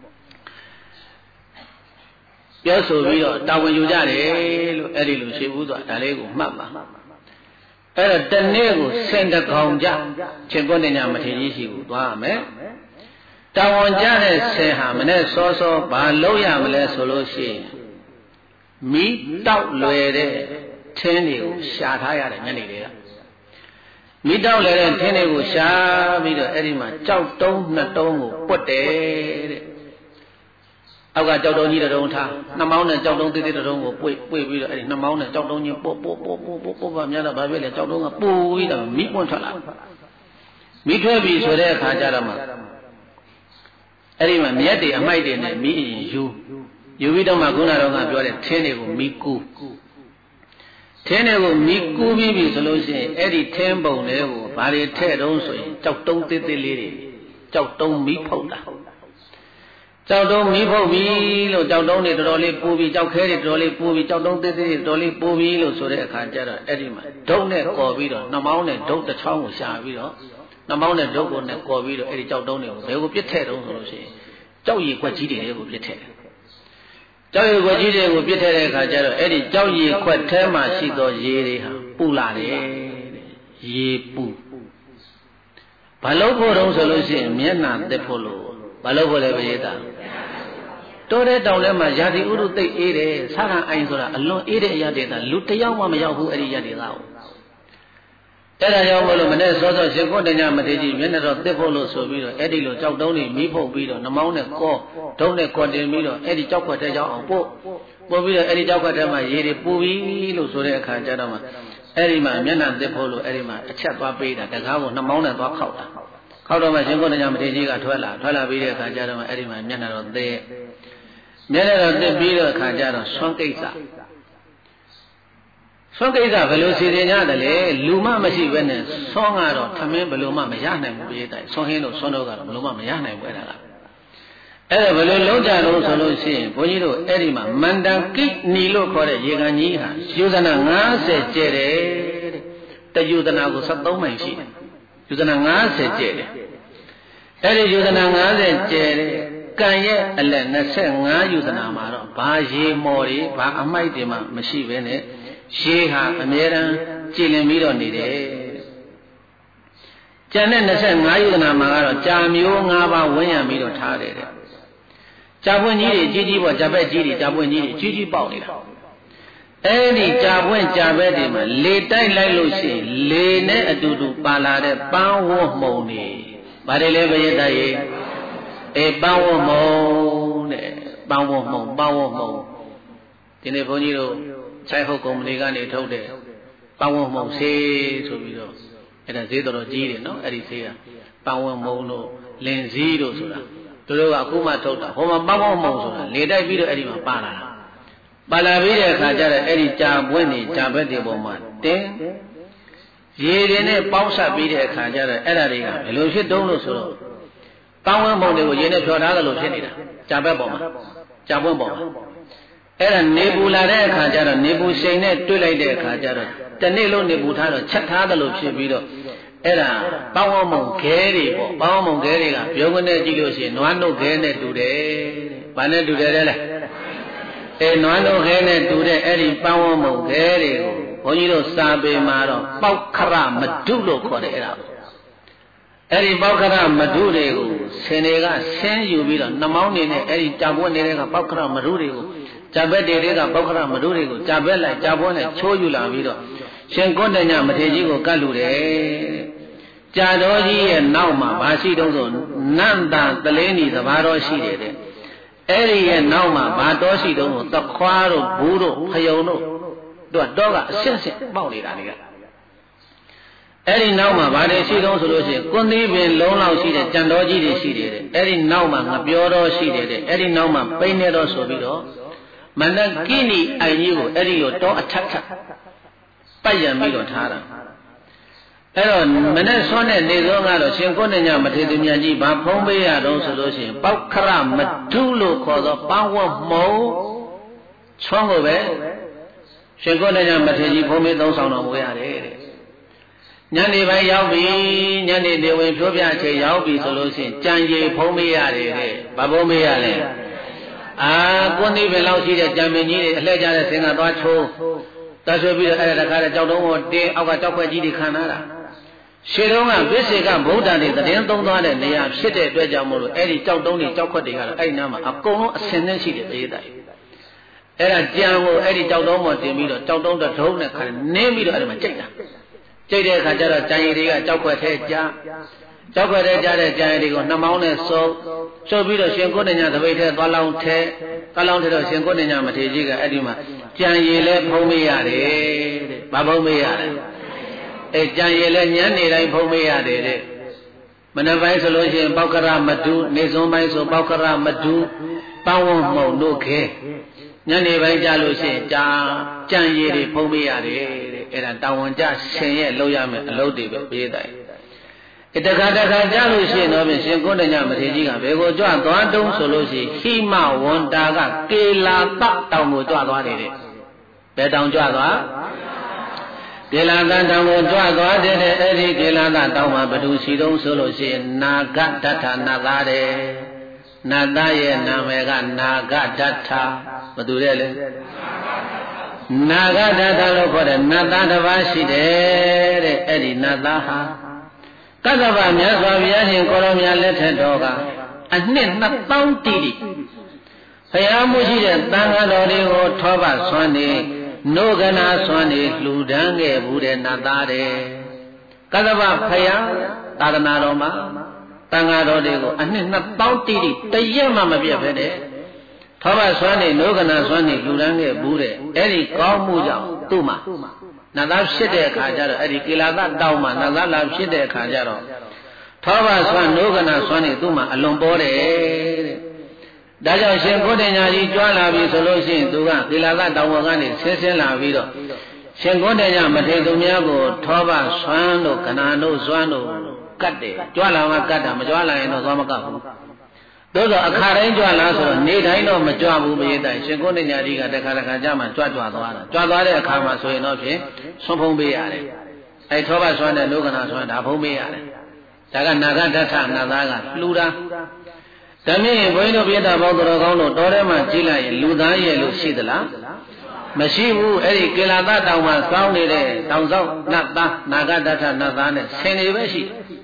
ပြောဆိုပြီးတော့တာဝန်ယူကြတယ်လို့အဲ့ဒီလိုရှိဘူးဆိုတာဒါလေးကိုမှတ်ပါအဲ့တော့တနေ့ကိုစင်တကောင်ကြချင်းကွန်းတင်ညာမထေကြီးရှိဘူးသွားရမယ်တာဝန်ကြတဲ့ဆင်ဟာမနဲ့စောစောဘာလုပ်ရမလဲဆိုလို့ရှိရင်မိတောက်လွယ်တဲ့ထင်းတွေကိုရှာထားရတယ်ညနေတွေကမိတောက်လွယ်တဲ့ထင်းတွေကိုရှာပြီးတော့အဲ့ဒီမှာကြောက်တုံးနှစ်တုံးကိုပွတ်တယ်တဲ့အောက်ကကြောက်တုံးကြီးတစ်တုံးထားနှစ်မောင်းနဲ့ကြောက်တုံးသေးသေးတစ်တုံးကိုပွေပြီးတော့အဲ့ဒီနှစ်မောင်းနဲ့ကြောက်တုံးကြီးပို့ပါများတော့ဘာဖြစ်လဲကြောက်တုံးကပူပြီးတော့မိပွန့်ထွက်လာမိထွက်ပြီဆိုတဲ့အခါကျတော့မှအဲ့ဒီမှာမြက်တွေအမိုက်တွေနဲ့မိရင်ယူပြီးတော့မှခုနတော့ကပြောတဲ့ထင်းတွေကိုမိကူထင်းတွေကိုမိကူပြီးပြီဆိုလို့ရှိရင်အဲ့ဒီထင်းပုံတွေကိုဘာတွေထည့်တုံးဆိုရင်ကြောက်တုံးသေးသေးလေးတွေကြောက်တုံးမိဖုတ်တာကြောက်တုံးမိဖုတ်ပြီလို့ကြောက်တုံးတွေတော်တော်လေးပူပြီးကြောက်ခဲတွေတော်တော်လေးပူပြီးကြောက်တုံးသေးသေးတွေတော်တော်လေးပူပြီးလို့ဆိုတဲ့အခါကျတော့အဲ့ဒီမှာဒုတ်နဲ့ကော်ပြီးတော့နှမောင်းနဲ့ဒုတ်တစ်ချောင်းကိုရှာပြီးတော့နှမောင်းနဲ့ဒုတ်ကိုနဲ့ကော်ပြီးတော့အဲ့ဒီကြောက်တုံးတွေကိုဘယ်ကိုပြစ်ထည့်တုံးဆိုလို့ရှိရင်ကြောက်ရည်ခွက်ကြီးတွေကိုပြစ်ထည့်တယ်ကြောက်ရည်ခွက်ကြီးတွေကိုပြစ်ထည့်တဲ့အခါကျတော့အဲ့ဒီကြောက်ရည်ခွက်ထဲမှာရှိသောရေတွေဟာပူလာတယ်တဲ့ရေပူဘာလို့ဖို့တုံးဆိုလို့ရှိရင်မျက်နှာသက်ဖို့လို့ဘာလို့ဖို့လဲပရိသတ်တိုးတဲ့တောင်ထဲမှာရာသီဥတုသိပ်အေးတယ်ဆာခံအိုင်ဆိုတာအလွန်အေးတဲ့အရာတွေသာလူတယောက်မှမရောက်ဘူးအဲ့ဒီအရာတွေသာအဲ့ဒါကြောင့်မလို့မနေ့စောစောရှင်ကိုတညာမထေကြီးမျက်နှာတော့တစ်ဖို့လို့ဆိုပြီးတော့အဲ့ဒီလိုကြောက်တုံးတွေမီးဖုတ်ပြီးတော့နှမောင်းနဲ့ကောဒုံးနဲ့ကောတင်ပြီးတော့အဲ့ဒီကြောက်ခွက်ထဲရောက်အောင်ပို့ပြီးတော့အဲ့ဒီကြောက်ခွက်ထဲမှာရေတွေပူပြီးလို့ဆိုတဲ့အခါကျတော့မှအဲ့ဒီမှာမျက်နှာတစ်ဖို့လို့အဲ့ဒီမှာအချက်သွားပေးတာတကားကိုနှမောင်းနဲ့သွားခောက်တာခောက်တော့မှရှင်ကိုတညာမထေကြီးကထွက်လာပြီးတဲ့အခါကျတော့မှအဲ့ဒီမှာမျက်နှာတော့တစ်မျက်နှာတော့တစ်ပြီးတော့အခါကျတော့ဆွမ်းကိစ္စဆွမ်းကိစ္စဘယ်လိုစီစဉ်ကြတယ်လဲလူမမရှိဘဲနဲ့ဆွမ်းကတော့ထမင်းဘယ်လိုမှမရနိုင်ဘူးပြေးတိုင်းဆွမ်းဟင်းတို့ဆွမ်းတို့ကတော့ဘယ်လိုမှမရနိုင်ဘူးအဲ့ဒါကအဲ့ဒါဘယ်လိုလုံးကြလို့ဆိုလို့ရှိရင်ဘုန်းကြီးတို့အဲ့ဒီမှာမန္တန်ကိနီလို့ခေါ်တဲ့ရေကန်ကြီးဟာယူဇနာ90ကျဲတယ်တဲ့တယူဇနာကို73မိုင်ရှိတယ်ယူဇနာ90ကျဲတယ်အဲ့ဒီယူဇနာ90ကျဲတယ်ကံရဲ့အလက်25ယူဇနာမှာတော့ဘာရေမော်တွေဘာအမိုက်တွေမှမရှိဘဲနဲ့ရှေးဟာအမြဲတမ်းကြည်လင်ပြီးတော့နေတယ်ကျန်တဲ့25ယုဒနာမှာကတော့ကြာမျိုး5ပါးဝန်းရံပြီးတော့ထားတယ်တဲ့ကြာပွင့်ကြီးတွေကြီးပေါ့ကြာဘက်ကြီးတွေကြာပွင့်ကြီးတွေကြီးပေါက်နေတာအဲ့ဒီကြာပွင့်ကြာဘက်တွေမှာလေတိုက်လိုက်လို့ရှိရင်လေနဲ့အတူတူပါလာတဲ့ပန်းဝတ်မှုံတွေဗါတယ်လေဘယတရေပန်းဝတ်မှုံတဲ့ပန်းဝတ်မှုံဒီနေ့ဘုန်းကြီးတို့ဆိုင်ဟုတ်ကုမ္ပဏီကနေထုတ်တဲ့ပန်းဝတ်မှုံဆေးဆိုပြီးတော့အဲ့ဒါဈေးတော်ကြီးတယ်နော်အဲ့ဒီဆေးကပန်းဝတ်မှုံတို့လင်စည်းတို့ဆိုတာသူတို့ကအခုမှထုတ်တာဟိုမှာပန်းဝတ်မှုံဆိုတာလေတိုက်ပြီးတော့အဲ့ဒီမှာပါလာပြီးတဲ့အခါကျတော့အဲ့ဒီကြာပွင့်နေကြာဘက်တွေပေါ်မှာတင်းရေတွေနဲ့ပေါင်းဆက်ပြီးတဲ့အခါကျတော့အဲ့ဒါတွေကဘယ်လိုဖြစ်တုံးလို့ဆိုတော့ပန်းဝတ်မှုံတွေကိုရေနဲ့ဖြော်ထားသလိုဖြစ်နေတာကြာဘက်ပေါ်မှာကြာပွင့်ပေါ်မှာအဲ့ဒါနေပူလာတဲ့အခါကျတော့နေပူရှိန်နဲ့တွေ့လိုက်တဲ့အခါကျတော့တနေ့လုံးနေပူထားတော့ချက်ထားသလိုဖြစ်ပြီးတော့အဲ့ဒါပေါင်းဝမုံခဲတွေပေါ့ပေါင်းဝမုံခဲတွေကပြောခွန်းနဲ့ကြည့်လို့ရှိရင်နွားနှုတ်ခဲနဲ့တူတယ်တဲ့ဘာနဲ့တူတယ်လဲနွားနှုတ်ခဲနဲ့တူတဲ့အဲ့ဒီပေါင်းဝမုံခဲတွေကိုဘုန်းကြီးတို့စာပေမှာတော့ပေါက်ခရမဒုလို့ခေါ်တယ်အဲ့ဒါအဲ့ဒီပေါက်ခရမဒုတွေကိုဆင်တွေကဆင်းယူပြီးတော့နှမောင်းနေနဲ့အဲ့ဒီကြာပွင့်နေတဲ့ကပေါက်ခရမဒုတွေကိုကြာဘက်တွေကပေါက်ခရမဒုတွေကိုကြာဘက်လိုက်ကြာပွင့်လိုက်ချိုးယူလာပြီးတော့ရှင်ကွန်းတညမထေကြီးကိုကတ်လူတယ်ကြာတော်ကြီးရဲ့နောက်မှာဘာရှိတုံးဆိုနန္တသလင်းဤသဘာတော်ရှိတယ်တဲ့အဲ့ဒီရဲ့နောက်မှာဘာတော်ရှိတုံးဆိုသခွားတို့ဘူးတို့ဖယုံတို့တော့ကအဆင့်ဆင့်ပေါက်နေတာတွေကအဲ့ဒီနောက်မှာဘာတွေရှိတုံးဆိုလို့ရှိရင်ကွန်သီးပင်လုံးလောက်ရှိတဲ့ကြံတော်ကြီးတွေရှိတယ်တဲ့အဲ့ဒီနောက်မှာငပြောတော်ရှိတယ်တဲ့အဲ့ဒီနောက်မှာပိန်းနေတော်ဆိုပြီးတော့မန္တကိနီအိုင်ကြီးကိုအဲ့ဒီလိုတောအထက်ထပ်ပတ်ရံပြီးတော့ထားတာအဲ့တော့မနဲ့ဆွမ်းတဲ့နေသောကတော့ရှင်ကိုနေညမထေသူမြတ်ကြီးဘာဖုံးပေးရတော့ဆိုလို့ရှိရင်ပောက်ခရမတုလို့ခေါ်သောပန်းဝတ်မုံဆွမ်းကိုပဲရှင်ကိုနေညမထေကြီးဖုံးပေးသုံးဆောင်တော်မူရတယ်တဲ့ညနေပိုင်းရောက်ပြီညနေနေဝင်ဖြိုးပြချိန်ရောက်ပြီဆိုလို့ရှိရင်ကြံရည်ဖုံးပေးရတယ်တဲ့ဘာဖုံးပေးရလဲကိုနေပဲလောက်ရှိတဲ့ကြံပင်ကြီးတွေအလှည့်ကြတဲ့စင်ကသွားချိုးတဆွပြီးတော့အဲ့ဒါတခါတည်းကြောက်တုံးကိုတင်းအောက်ကကြောက်ခွက်ကြီးတွေခံထားတာရှေ့တုန်းကပစ္စေကဗုဒ္ဓတွေသတင်းသုံးသွားတဲ့နေရာဖြစ်တဲ့အတွက်ကြောင့်မို့လို့အဲ့ဒီကြောက်တုံးတွေကြောက်ခွက်တွေကတော့အဲ့ဒီနားမှာအကုန်လုံးအစင်နဲ့ရှိတဲ့သေးတယ်အဲ့ဒါကြံကိုအဲ့ဒီကြောက်တုံးပေါ်တင်ပြီးတော့ကြောက်တုံးတစ်ထုံးနဲ့ခါနင်းပြီးတော့အဲ့ဒီမှာကြိတ်တာကြိတ်တဲ့အခါကျတော့ကြံရည်တွေကကြောက်ခွက်ထဲကြားကြောက်ခွက်ထဲကြားတဲ့ကြံရည်တွေကိုနှမောင်းနဲ့စုပ်ပြီးတော့ရှင်ကိုဏ္ဍညသပိတ်ထဲသွားလောင်းထဲတော့ရှင်ကိုဏ္ဍညမထေကြီးကအဲ့ဒီမှာကြံရည်လဲဖုံးပေးရတယ်တဲ့ဘာဖုံးပေးရလဲအဲကြံရည်လဲညနေတိုင်းဖုံးပေးရတယ်တဲ့မနက်ပိုင်းဆိုလို့ရှိရင်ပောက္ခရမတုနေစွန်းပိုင်းဆိုပောက္ခရမတုပန်းဝတ်မှုံတို့ခဲညနေပိုင်းကြလို့ရှိရင်ကြံရည်တွေဖုံးပေးရတယ်တဲ့အဲ့ဒါတာဝန်ကျရှင်ရဲ့လုပ်ရမယ်အလုပ်တွေပဲပေးတယ်တခါကြလို့ရှိရင်တော့ဖြင့်ရှင်ကိုဏ္ဍညမထေကြီးကဘယ်ကိုကြွသွားတုံးဆိုလို့ရှိရင်ဟိမဝန္တာကကေလာပတောင်ကိုကြွသွားတယ်တဲ့ဘယ်တောင်ကြွသွားကေလာသတောင်ကိုကြွသွားတဲ့အဲ့ဒီကေလာသတောင်မှာဘယ်သူရှိတုံးဆိုလို့ရှိရင်နာဂဒဋ္ဌနတ်သားတဲ့နတ်သားရဲ့နာမည်ကနာဂဒဋ္ဌဘယ်သူလဲနာဂဒဋ္ဌလို့ခေါ်တဲ့နတ်သားတစ်ပါးရှိတယ်တဲ့အဲ့ဒီနတ်သားဟာကသဗ္ဗမြတ်စွာဘုရားရှင်ကိုရောမြတ်လက်ထက်တော်ကအနှစ်2000တိတိဘုရားမှုရှိတဲ့သံဃာတော်တွေကိုထောပဆွမ်းနေနိုကနာဆွမ်းနေလှူဒန်းခဲ့ဘူးတဲ့နတ်သားတဲ့ကသဗ္ဗဘုရားသာသနာတော်မှာသံဃာတော်တွေကိုအနှစ်2000တိတိတရက်မှမပြတ်ပဲတဲ့ထောပဆွမ်းနေနိုကနာဆွမ်းနေလှူဒန်းခဲ့ဘူးတဲ့အဲ့ဒီကောင်းမှုကြောင့်သူ့မှာနတ်သားဖြစ်တဲ့အခါကျတော့အဲ့ဒီကိလာသတောင်းမှာနတ်သားလာဖြစ်တဲ့အခါကျတော့ထောဘဆွမ်းနိုးကနာဆွမ်းနေသူ့မှာအလွန်ပေါ်တယ်တဲ့ဒါကြောင့်ရှင်ကိုဋ္ဌညာကြီးကြွလာပြီဆိုလို့ရှိရင်သူကကိလာသတောင်းဝကနေဆင်းလာပြီးတော့ရှင်ကိုဋ္ဌညာမထေသူများကိုထောဘဆွမ်းတို့ကနာတို့ဆွမ်းတို့ကတ်တယ်ကြွလာမှကတ်တာမကြွလာရင်တော့သွားမကတ်ဘူးသို့သောအခါတိုင်းကြွလာဆိုတော့နေတိုင်းတော့မကြွဘူးမြေတိုင်းရှင်ကိုဏ္ဍညာကြီးကတခါကြမှကြွသွားတာကြွသွားတဲ့အခါမှာဆိုရင်တော့ဖြင့်ဆွဖုံးပေးရတယ်အဲထောဘဆွမ်းတဲ့လောကနာဆွမ်းဒါဖုံးပေးရတယ်ဒါကနာဂဒဋ္ဌနာသားကလှူတာဒါမြင်ဘုန်းကြီးတို့ပြည့်တာပေါင်းတော်ကောင်းတို့တော်ထဲမှာကြည့်လိုက်ရင်လူသားရဲ့လို့ရှိသလားမရှိဘူးအဲ့ဒီကေလာသတောင်မှာစောင်းနေတဲ့တောင်ဆောက်နတ်သားနာဂဒဋ္ဌနတ်သားနဲ့ဆင်နေပဲရှိ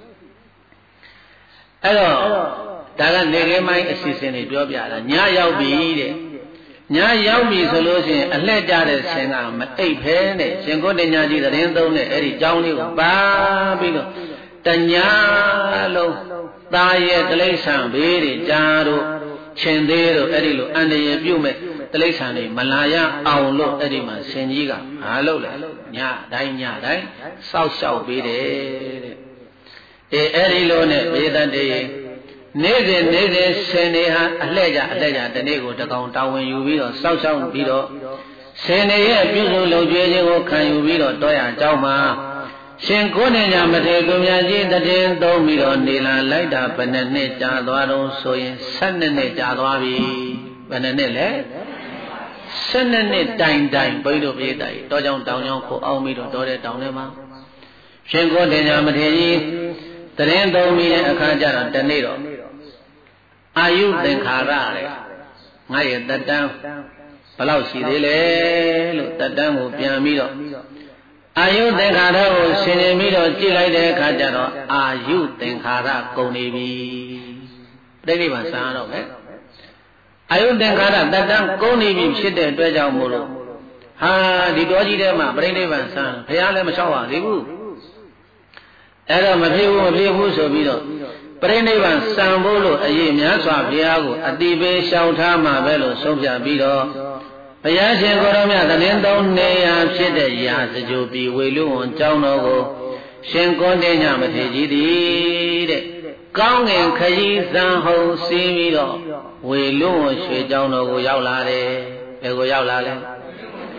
အဲ့တော့ဒါကနေခင်းပိုင်းအစီအစဉ်တွေပြောပြတာညရောက်ပြီတဲ့ညရောက်ပြီဆိုလို့ရှိရင်အလှည့်ကြတဲ့ဆင်ကမအိပ်ဖဲနဲ့ရှင်ကိုဋ္ဌညာကြီးသတင်းသုံးတဲ့အဲ့ဒီကြောင်းလေးကိုပါပြီးတော့တညာလုံးသားရဲ့တိရစ္ဆာန်ဘေးတွေကြားတို့ခြင်သေးတို့အဲ့ဒီလိုအန္တရာယ်ပြုမဲ့တိရစ္ဆာန်တွေမလာရအောင်လို့အဲ့ဒီမှာဆင်ကြီးကမလုပ်လဲညတိုင်းစောက်ရှောက်ပေးတယ်တဲ့အဲ့ဒီလိုနဲ့ဘေးတန်တေးနေ့စဉ်ဆင်နေဟာအလှည့်ကြတနေ့ကိုတကောင်တာဝန်ယူပြီးတော့စောက်ရှောက်ပြီးတော့ဆင်နေရဲ့ပြုစုလုံကျွေးခြင်းကိုခံယူပြီးတော့တောရအကြောင်းမှာရှင်ကိုဏ္ဍမထေသူမြတ်ကြီးတည်သုံးပြီးတော့နေလာလိုက်တာဘယ်နှစ်ကြာသွားတော့ဆိုရင်12နှစ်ကြာသွားပြီဘယ်နှစ်လဲ12နှစ်တိုင်ဘိန်းတို့ပြေးတိုင်တောကြောင်တောင်ကြောင်ကိုအောင်ပြီးတော့တောတဲ့တောင်ထဲမှာရှင်ကိုဏ္ဍမထေကြီးတည်သုံးပြီးတဲ့အခါကျတော့တနေ့တော့အာယုသင်္ခါရတဲ့ငါရဲ့တတန်းဘယ်လောက်ရှိသေးလဲလို့တတန်းကိုပြန်ပြီးတော့အာယုသင်္ခါရကိုဆင်ခြင်ပြီးတော့ကြည့်လိုက်တဲ့အခါကျတော့အာယုသင်္ခါရကုန်နေပြီပြိဋိဘံစံတော့ပဲအာယုသင်္ခါရတတန်းကုန်နေပြီဖြစ်တဲ့အတွက်ကြောင့်မို့လို့ဟာဒီတော်ကြီးထဲမှာပြိဋိဘံစံဘုရားလည်းမလျှောက်ပါသေးဘူးအဲ့တော့မဖြစ်ဘူးဆိုပြီးတော့ပြိဋိဘံစံဖို့လို့အရေးများစွာဘုရားကိုအတိပေးရှောင်ထားမှာပဲလို့ဆုံးဖြတ်ပြီးတော့ဘုရားရှင်ကိုရောမြတ်သတင်းသုံးနေရာဖြစ်တဲ့ရာစကြိုပြည်ဝေလူဝန်ကျောင်းတော်ကိုရှင်ကိုဋ္ဌညာမထေကြီးသည်တဲ့ကောင်းငင်ခရီးဇံဟုံစီးပြီးတော့ဝေလူဝန်ရွှေကျောင်းတော်ကိုရောက်လာတယ်ဘယ်ကိုရောက်လာလဲ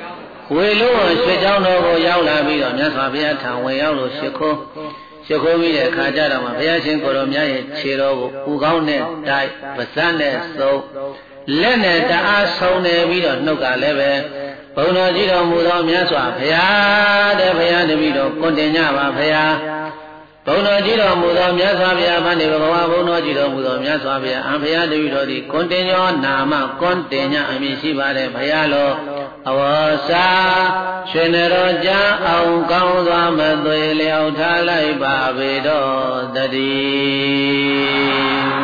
ဝေလို့ရွှေเจ้าတော်ကိုရောက်လာပြီးတော့မြတ်စွာဘုရားထံဝင်ရောက်လို့ရှိခိုးပြီးတဲ့အခါကျတော့မှဘုရားရှင်ကိုယ်တော်မြတ်ရဲ့ခြေတော်ကိုဥကောင်းနဲ့တိုက်ပါးစပ်နဲ့စုပ်လက်နဲ့တအားဆုံးနေပြီးတော့နှုတ်ကလည်းပဲဘုံတော်ကြီးတော်မူသောမြတ်စွာဘုရားတဲ့ဘုရားတပည့်တော်ကွန်တင်ကြပါဘုရားဘုံတော်ကြီးတော်မူသောမြတ်စွာဘုရားဗန္ဒီဘဂဝါဘုံတော်ကြီးတော်မူသောမြတ်စွာဘုရားအဘုရားတပည့်တော်သည်ကွန်တင်ရောနာမကွန်တင်ညအမည်ရှိပါတယ်ဘုရားလောအဝါစာရွှေနရောကြအောင်ကောင်းစွာမသွေလျောက်ထားလိုက်ပါပေတော့တည်း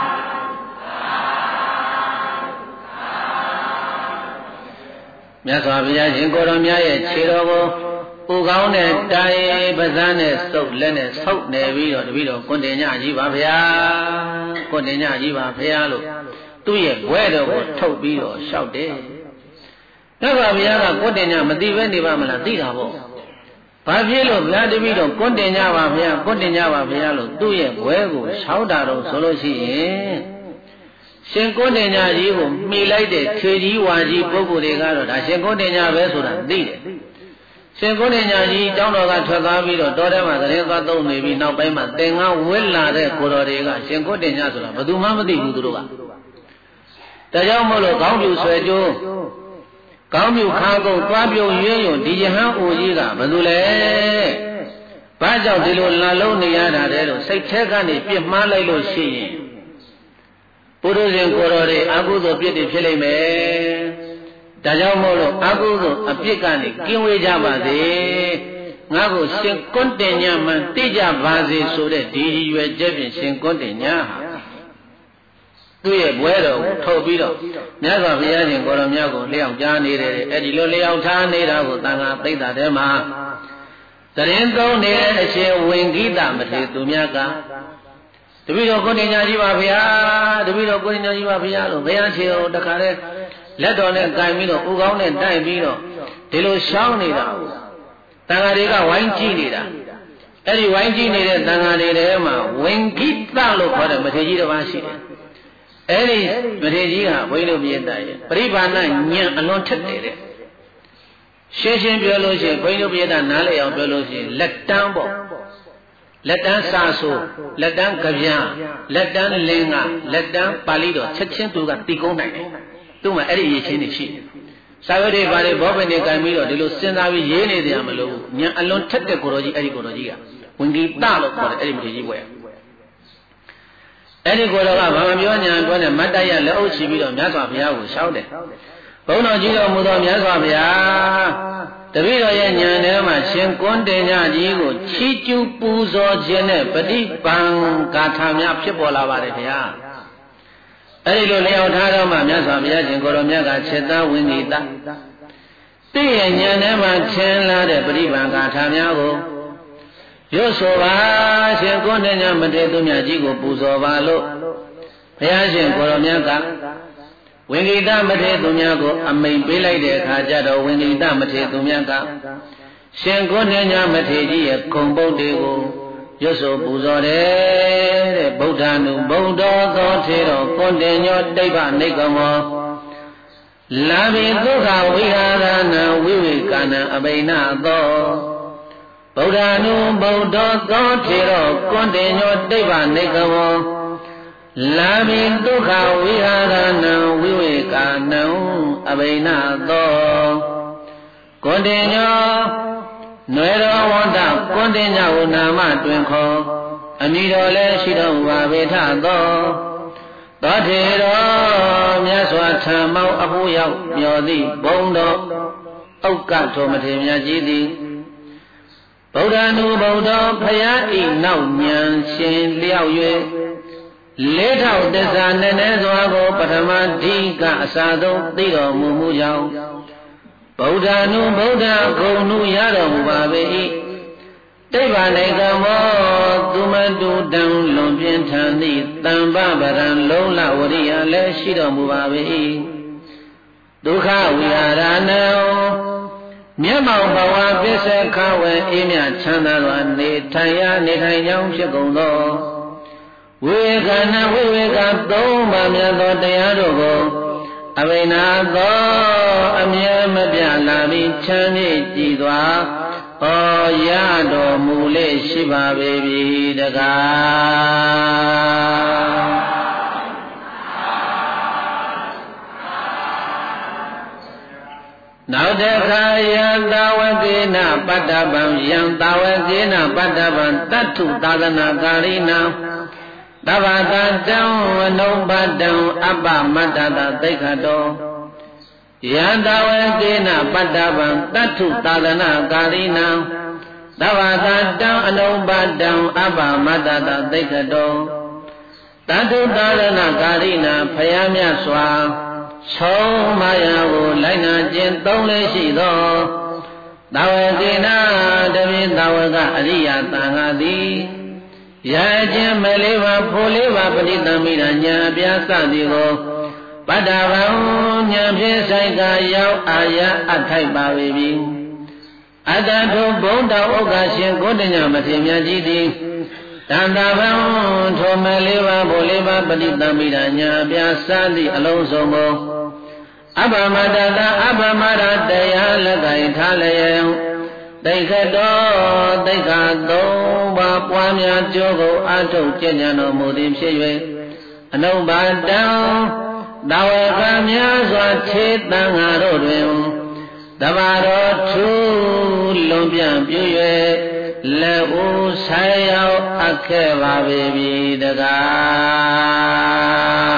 မြတ်စွာဘုရားရှင်ကိုယ်တော်မြတ်ရဲ့ခြေတော်ကိုဥကောင်းနဲ့တိုင်ပါးစပ်နဲ့စုပ်လက်နဲ့ဆုပ်နေပြီးတော့တပည့်တော်ကွန်တင်ညကြီးပါဗျာကွန်တင်ညကြီးပါဗျာလို့သူ့ရဲ့ဘွဲတော်ကိုထုတ်ပြီးတော့လျှောက်တယ်မြတ်စွာဘုရားကကွန်တင်ညမသိပဲနေပါမလားသိတာပေါ့ဘာဖြစ်လို့ဗျာတပည့်တော်ကွန်တင်ညပါဗျာကွန်တင်ညပါဗျာလို့သူ့ရဲ့ဘွဲကိုလျှောက်တာတော့ဆိုလို့ရှိရင်ရှင်ကွန်တင်ညကြီးကိုမှီလိုက်တဲ့ခြေကြီးဝါကြီးပုဂ္ဂိုလ်တွေကတော့ဒါရှင်ကွန်တင်ညပဲဆိုတာသိတယ်ရှင်ကွန်တင်ညကြီးတောင်းတော်ကထွက်သွားပြီးတော့တောထဲမှာသတင်းသွားသုံးနေပြီးနောက်ပိုင်းမှာသင်္ကန်းဝစ်လာတဲ့ကိုတော်တွေကရှင်ကွန်တင်ညဆိုတာဘယ်သူမှမသိဘူးသူတို့ကဒါကြောင့်မို့လို့ခေါင်းပြူဆွဲကြိုးခေါင်းပြူခါကုတ်သွားပြုံရင်းယွန်ဒီယဟန်အိုကြီးကဘယ်သူလဲဘာကြောင့်ဒီလိုလာလုံးနေရတာလဲလို့စိတ်ထဲကနေပြစ်မှားလိုက်လို့ရှိရင်ပုရုဇဉ်ကိုတော်တွေအကုသိုလ်ပြစ်တွေဖြစ်လိမ့်မယ်ဒါကြောင့်မို့လို့အကုသိုလ်အပြစ်ကနေကင်းဝေးကြပါစေငါကိုရှင်ကွန်တင်ညမှန်သိကြပါစေဆိုတဲ့ဒီရွယ်ချက်ဖြင့်ရှင်ကွန်တင်ညဟာသူ့ရဲ့ဘွဲတော်ကိုထုတ်ပြီးတော့မြတ်စွာဘုရားရှင်ကိုယ်တော်မြတ်ကိုလျှောက်ကြားနေတယ်အဲ့ဒီလိုလျှောက်ထားနေတာကိုသံဃာပိဋကထဲမှာသတင်းသုံးနေတဲ့အရှင်ဝင်ဂိတမထေရသူမြတ်ကတပည့်တော်ကိုယ်တင်ညာကြီးပါဗျာတပည့်တော်ကိုယ်တင်ညာကြီးပါဗျာလို့ဘုရားရှင်ကိုတခါတည်းလက်တော်နဲ့ကင်ပြီးတော့ဥကောင်းနဲ့တိုက်ပြီးတော့ဒီလိုရှောင်းနေတာတန်ဃာတွေကဝိုင်းကြည့်နေတာအဲ့ဒီဝိုင်းကြည့်နေတဲ့တန်ဃာတွေထဲမှာဝင်ဂိတလို့ခေါ်တဲ့မထေရကြီးတစ်ပါးရှိတယ်အဲ့ဒီမထေရကြီးဟာဘုန်းကြီးတို့မြေတရဲ့ပရိပါဏဉာဏ်အလွန်ထက်တယ်တဲ့ရှင်းရှင်းပြောလို့ရှိရင်ဘုန်းကြီးတို့မြေတနားလည်အောင်ပြောလို့ရှိရင်လက်တန်းပေါ့လက်တန်းစာဆိုလက်တန်းကြပြလက်တန်းလင်္ကာလက်တန်းပါဠိတော်ချက်ချင်းသူကတီကုန်းနိုင်တယ်သူ့မှာအဲ့ဒီရေးချင်းတွေရှိတယ်စာရွက်တွေဘာတွေဘောပင်တွေကင်ပြီးတော့ဒီလိုစဉ်းစားပြီးရေးနေကြမလို့ဉာဏ်အလွန်ထက်တဲ့ကိုတော်ကြီးအဲ့ဒီကိုတော်ကြီးကဝင်ကြီးတလို့ခေါ်တယ်အဲ့ဒီမထေရကြီးဘွယ်အဲ့ဒီကိုတော်ကဘာမှပြောညာပြောနဲ့မတ်တရလက်အုပ်ချပြီးတော့မြတ်စွာဘုရားကိုရှောက်တယ်ဘုန်းတော်ကြီးတော်မူသောမြတ်စွာဘုရားတပည့်တော်ရဲ့ဉာဏ်ထဲမှာရှင်ကွန်တင်ညကြီးကိုချီးကျူးပူဇော်ခြင်းနဲ့ပฏิပံဂါထာများဖြစ်ပေါ်လာပါတယ်ဗျာအဲ့ဒီလိုလျှောက်ထားတော့မှမြတ်စွာဘုရားရှင်ကိုရောမြတ်ကခြေသားဝိနိတသိရဲ့ဉာဏ်ထဲမှာထင်လာတဲ့ပฏิပံဂါထာများကိုရွတ်ဆိုပါရှင်ကွန်တင်ညမထေရသူမြတ်ကြီးကိုပူဇော်ပါလို့ဘုရားရှင်ကိုရောမြတ်ကဝိငိတမထေရသူများကိုအမိန်ပေးလိုက်တဲ့အခါကျတော့ဝိငိတမထေရသူများကရှင်ကွန်တင်ညမထေရကြီးရဲ့ခုံပုတ်တွေကိုရွတ်ဆိုပူဇော်တယ်တဲ့ဗုဒ္ဓ ानु ဗုဒ္ဓသောထေတော်ကွန်တင်ညောတိဗ္ဗနိဂမောလာဘိဒုက္ခဝိဟာရဏဝိဝေကနံအဘိနသောဗုဒ္ဓ ानु ဗုဒ္ဓသောထေတော်ကွန်တင်ညောတိဗ္ဗနိဂမောလာဘိဒုက္ခဝိဟာရဏဝိဝေကနံအဘိနသောကွန်တင်ညောနွယ်တော်ဝန္တကွန်တင်ညဝနာမတွင်ခေါ်အမိတော်လည်းရှိတော်မူပါပေထသောသောထေတော်မြတ်စွာထံမောက်အဖို့ရောက်မျော်သည့်ဘုံတော်ဥက္ကထောမထေရမြတ်ကြီးသည်ဗုဒ္ဓ ानु ဗုဒ္ဓဖယားဤနောက်ဉာဏ်ရှင်လျောက်၍လေးထောက်တစ္ဆာနည်းနည်းစွာကိုပထမဓိကအစာဆုံးသိတော်မူမှုကြောင့်ဗုဒ္ဓ ानु ဗုဒ္ဓဂုဏ်နုရတော်မူပါပေ၏တိဗ္ဗနိကမောသူမတုတံလွန်ပြင်းထန်သည့်တမ္ပပရံလုံးလဝရိယလည်းရှိတော်မူပါပေ၏ဒုက္ခဝိဟာရဏံမျက်မှောက်ဘဝပစ္စခဝေအေးမြချမ်းသာစွာနေထိုင်ရနေထိုင်ကြောင်းဖြစ်ကုန်သောဝိဝေကနဝိဝေကသုံးပါးမြတ်သောတရားတို့ကိုအဘိနာသောအမြဲမပြလာပြီးချမ်းမြေ့ကြည်စွာဩရတော်မူလေရှိပါပေပြီတကားနောက်တခါယံတာဝကေနပတ္တဗံယံတာဝကေနပတ္တဗံတတ္ထုသာသနာကာရိနံသဗ္ဗတတံဝနုပတ္တံအပ္ပမတ္တတသိက္ခတောယံတာဝကေနပတ္တဗံတတ္ထုသာသနာကာရိနံသဗ္ဗတတံအနုပတ္တံအပ္ပမတ္တတသိက္ခတောတတ္ထုသာသနာကာရိနံဖယားမြတ်စွာဆုံးမယကိုလိုက်နာခြင်းသုံးလေးရှိသောသာဝကေနတပိသာဝကအရိယသံဃာသည်ရာခြင်းမလေးပါဖိုလေးပါပဋိသမိတာညာအပြားစသည်ကိုပတ္တဗံညာဖြင့်ဆိုင်ကရောက်အာရအထိုက်ပါပေပြီအတ္တထုဘုံတော်ဥက္ကရှင်ကိုတညမထေမြတ်ကြီးသည်တန်တာဗံထိုမလေးပါဖိုလေးပါပဋိသမိတာညာအပြားစသည်အလုံးစုံကိုအပ္ပမတ္တတအပ္ပမရတရားလက်ကင်ထားလျက်သိက္ခတောသိက္ခာသုံးပါးပွားများကြိုးကိုအထုတ်ကျင့်ကြံတော်မူသည်ဖြစ်၍အနုပါတံသာဝကများစွာခြေတန်ဃာတို့တွင်တဘာတော်ထူးလွန်ပြန့်ပြည့်၍လက်ဦးဆိုင်ရောက်အပ်ခဲ့ပါပေပြီတကား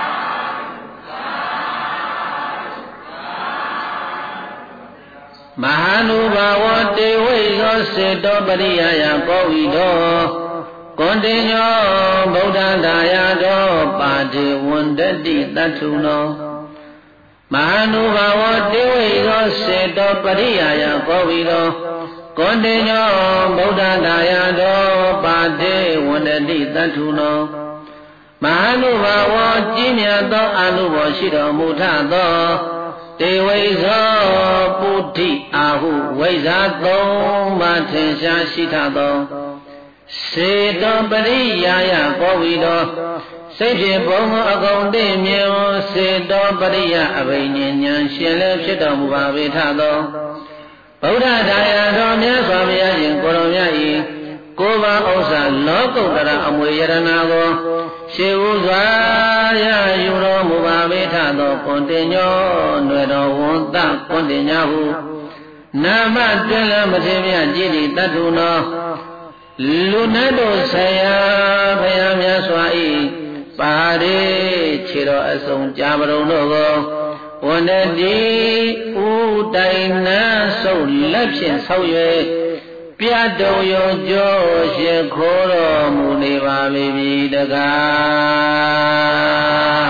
မဟာနုဘာဝတေဝိသောစေတောပရိယာယကောဝိတောကွန်တင်ညောဗုဒ္ဓဒါယတောပါတိဝန္တတိတထုနောမဟာနုဘာဝတေဝိသောစေတောပရိယာယကောဝိတောကွန်တင်ညောဗုဒ္ဓဒါယတောပါတိဝန္တတိတထုနောမဟာနုဘာဝကြီးမြတ်သောအနုဘောရှိတော်မူထသောတေဝိဇောပုဋ္ဌိအာဟုဝိဇ္ဇာသုံးပါးထင်ရှားရှိထသောစေတောပရိယာယကောဝိတောစိတ်ဖြင့်ဘုံအကုန်သိမြင်စေတောပရိယအဘိညာဉာဏ်ရှင်လည်းဖြစ်တော်မူပါပေထသောဗုဒ္ဓဒါယတော်မြတ်စွာဘုရားရှင်ကိုရောမြတ်၏ကိုယ်ပါဥစ္စာလောကုတ္တရအမွေယရနာကိုရှေးဥစွာရယူတော်မူပါပေထသောကွန်တင်ညောຫນွေတော်ဝန်တကွန်တင်ညာဟုနာမတွင်လမထေမြတ်ကြီးသည်တထုနောလူနတ်တို့ဆရာဘုရားမြတ်စွာ၏ပါရိခြေတော်အစုံကြာပရုံတို့ကိုဝန္တတိဥတိုင်နှဆုပ်လက်ဖြင့်ဆောက်၍ပြတ်တော်ယုံကြောရှိခိုးတော်မူနေပါပြီတကား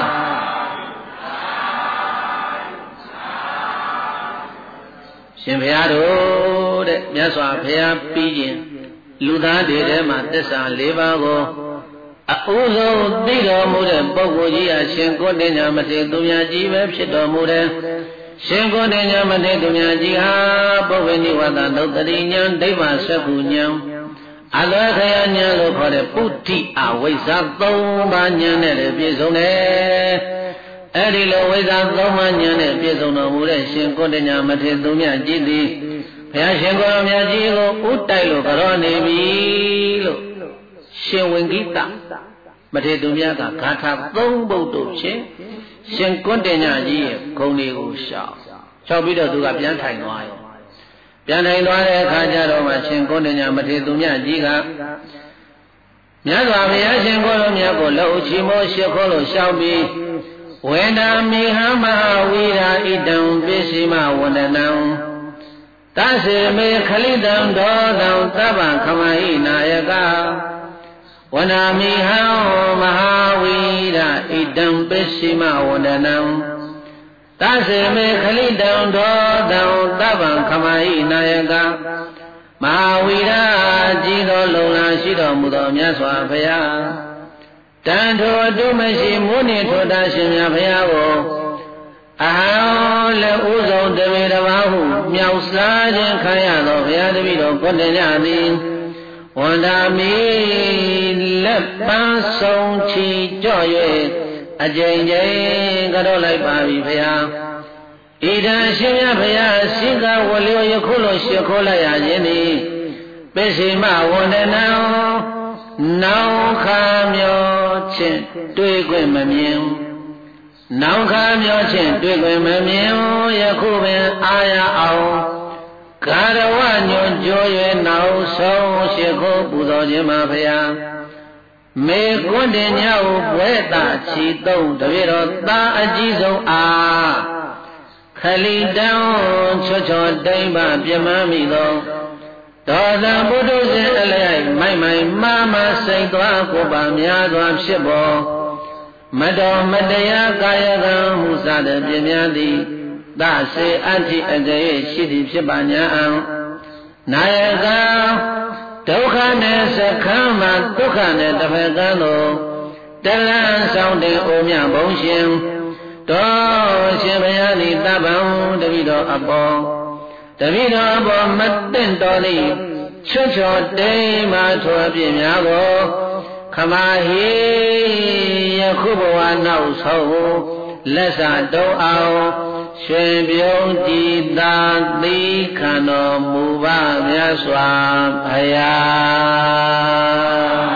ရှင်ဘုရားတို့တဲ့မြတ်စွာဘုရားပြီးရင်လူသားတွေထဲမှာသစ္စာ၄ပါးကိုအဥဆုံးသိတော်မူတဲ့ပုဂ္ဂိုလ်ကြီးအရှင်ကိုဋ္ဌိညာမထေသူမြတ်ကြီးပဲဖြစ်တော်မူတဲ့ရှင်ကိုဋ္ဌိညာမထေသူမြတ်ကြီးဟာပုဗ္ဗေနိဝတ္တသုတ္တိဉာဏ်ဒိဗ္ဗစက္ခုဉာဏ်အလောခယဉာဏ်လို့ခေါ်တဲ့ပုဋ္ဌိအဝိဇ္ဇာ၃ပါးဉာဏ်နဲ့ပြည့်စုံတယ်အဲ့ဒီလိုဝိဇ္ဇာ၃ပါးဉာဏ်နဲ့ပြည့်စုံတော်မူတဲ့ရှင်ကိုဋ္ဌိညာမထေသူမြတ်ကြီးသည်ဘုရားရှင်ကိုယ်တော်မြတ်ကြီးကိုဥတိုက်လို့ကြောနေပြီလို့ရှင်ဝင်ကိတမထေသူမြတ်ကဂါထာ၃ပုဒ်တို့ဖြင့်ရှင်ကိုဋ္ဌိညာကြီးရဲ့ဂုဏ်တွေကိုရှောက်ပြီးတော့သူကပြန်ထိုင်သွားရောပြန်ထိုင်သွားတဲ့အခါကျတော့မှရှင်ကိုဋ္ဌိညာမထေသူမြတ်ကြီးကမြတ်စွာဘုရားရှင်ကိုယ်တော်မြတ်ကိုလှုပ်ချီမိုးရှိခိုးလို့ရှောက်ပြီးဝေဒာမိဟမဟာဝိရာဣတံပိစိမဝန္ဒနံသစေမေခလိတံဒောတံသဗ္ဗခမဟိနာယကဝနာမိဟံမဟာဝိရာဣတံပိစိမဝန္ဒနံသစေမေခလိတံဒောတံသဗ္ဗခမဟိနာယကမဟာဝိရာကြီးသောလုံလရှိတော်မူသောမြတ်စွာဘုရားတန်ထိုအတုမရှိမုနိထိုတာရှင်မြတ်ဘုရားကိုအဟံလည်းဥဆုံးတပေတစ်ပါးဟုမြောက်စားခြင်းခံရသောဘုရားတပည့်တော်ကိုဋ္ဌိညာသည်ဝန္ဒာမိလက်ပန်းဆုံးချီကြော့၍အကျဉ်းချင်းကတော့လိုက်ပါပြီဖရာဣဒံရှင်မြတ်ဖရာစိကဝလျောယခုလိုရှိခိုးလိုက်ရခြင်းသည်ပိစိမဝန္ဒနံနောင်ခါမျောချင်းတွေ့ခွင့်မမြင်နောင်ခါမျောချင်းတွေ့ခွင့်မမြင်ယခုပင်အာရအောင်ကာရဝညွန်ကြိုး၍နောက်ဆုံးရှိခိုးပူဇော်ခြင်းမှာဖရာမေကွန်းတင်ညဟုဘွဲတာချီသုံးတပြည့်တော်သားအကြီးဆုံးအားခလီတံချောချောတိမ့်ပါပြမမိသောဒေါသဘုဒ္ဓဇင်အလျိုက်မိုက်မိုက်မာမစိတ်သွားကိုပါများစွာဖြစ်ပေါ်မတော်မတရားကာယကံမှုစတဲ့ပြင်းများသည်သစေအဋ္ဌိအကရေရှိသည်ဖြစ်ပါ냐အောင်နာယကဒုက္ခနဲ့စခမ်းမှာဒုက္ခနဲ့တစ်ဖက်ကန်းသောတလန်းဆောင်တဲ့အိုမြဘုံရှင်တော်ရှင်ဘုရားသည်တပ္ပံတပိတော်အပေါ်တပိတော်အပေါ်မသိမ့်တော်သည်ချွတ်ချော်တိမ်မှထွားပြင်းများကိုခမဟိယခုဘဝနောက်ဆုံးလက်စာတုံးအောင်ရွှေပြုံးကြည်သာသိခံတော်မူပါမြတ်စွာဘုရား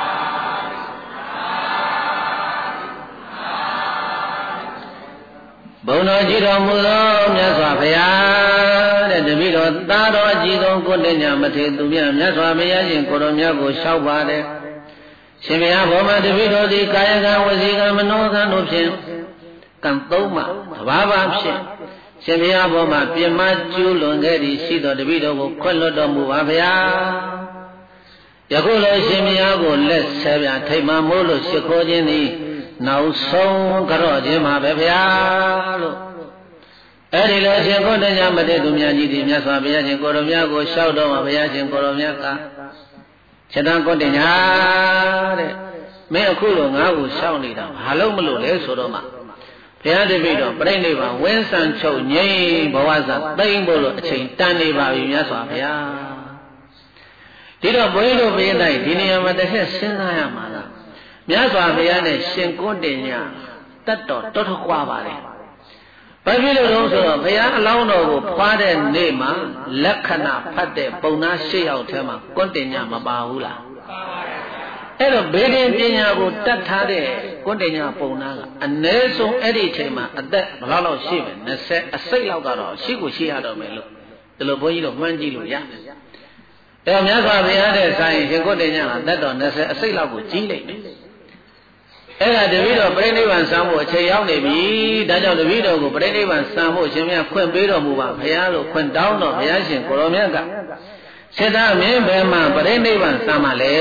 ဘုံတော်ကြည်တော်မူသောမြတ်စွာဘုရားတဲ့တပည့်တော်သားတော်အကြီးဆုံးကိုတညမထေသူမြတ်မြတ်စွာဘုရားရှင်ကိုတော်မြတ်ကိုလျှောက်ပါတယ်ရှင်ဘုရားဘောမတပည့်တော်သည်ကာယကံဝစီကံမနောကံတို့ဖြင့်ကံသုံးပါတဘာဝဖြင့်ရှင်ဘုရားဘောမှာပြမကျူးလွန်ခဲ့သည်ရှိတော်တပည့်တော်ကိုခွင့်လွှတ်တော်မူပါဗျာယခုလိုရှင်ဘုရားကိုလက်ဆဲပြထိတ်မှမိုးလို့ရှိခိုးခြင်းသည်နောက်ဆုံးကြော့ခြင်းမှာပဲဗျာလို့အဲ့ဒီလိုရှင်ကိုတညမတေသူမြတ်ကြီးဒီမြတ်စွာဘုရားရှင်ကိုတော်မြတ်ကိုလျှောက်တော်မှာဘုရားရှင်ကိုတော်မြတ်ကခြေတံကိုတညတဲ့မင်းအခုလိုငါ့ကိုလျှောက်နေတာဘာလို့မလို့လဲဆိုတော့မှဘုရားတပည့်တော်ပြိဋိဘံဝင်းဆန်ချုပ်ငြိမ်းဘဝဇာသိမ့်ဖို့လို့အချိန်တန်နေပါပြီမြတ်စွာဘုရားဒီတော့ဘုန်းကြီးတို့ပြင်းတိုင်းဒီနေရာမှာတစ်ချက်စဉ်းစားရမှာလားမြတ်စွာဘုရားနဲ့ရှင်ကိုတင်ညာတတ်တော်တော်တော်ကွာပါလေဘာဖြစ်လို့လဲဆိုတော့ဘုရားအလောင်းတော်ကိုဖွာတဲ့နေ့မှာလက္ခဏာဖတ်တဲ့ပုံသား၈ယောက်ထဲမှာကိုတင်ညာမပါဘူးလားအဲ့တော့ဘေဒင်ပညာကိုတတ်ထားတဲ့ကိုတင်ညာပုံသားကအနည်းဆုံးအဲ့ဒီအချိန်မှာအသက်ဘယ်လောက်ရှိမလဲ20အစိတ်လောက်ကတော့ရှိကိုရှိရတော့မယ်လို့ဒီလိုဘုန်းကြီးတို့မှန်းကြည့်လို့ရတယ်အဲ့တော့မြတ်စွာဘုရားတဲ့ဆိုင်ရှင်ကိုတင်ညာကသက်တော်20အစိတ်လောက်ကိုကြီးလိုက်တယ်အဲ့ဒါတပည့်တော်ပြိဋိဘံစံဖို့အချိန်ရောက်နေပြီဒါကြောင့်တပည့်တော်ကိုပြိဋိဘံစံဖို့ရှင်မြတ်ခွင့်ပေးတော်မူပါဘုရားလို့ခွင့်တောင်းတော်ဘုရားရှင်ကိုရောမြတ်ကစေတမင်းဘယ်မှာပြိဋိဘံစံမှာလဲ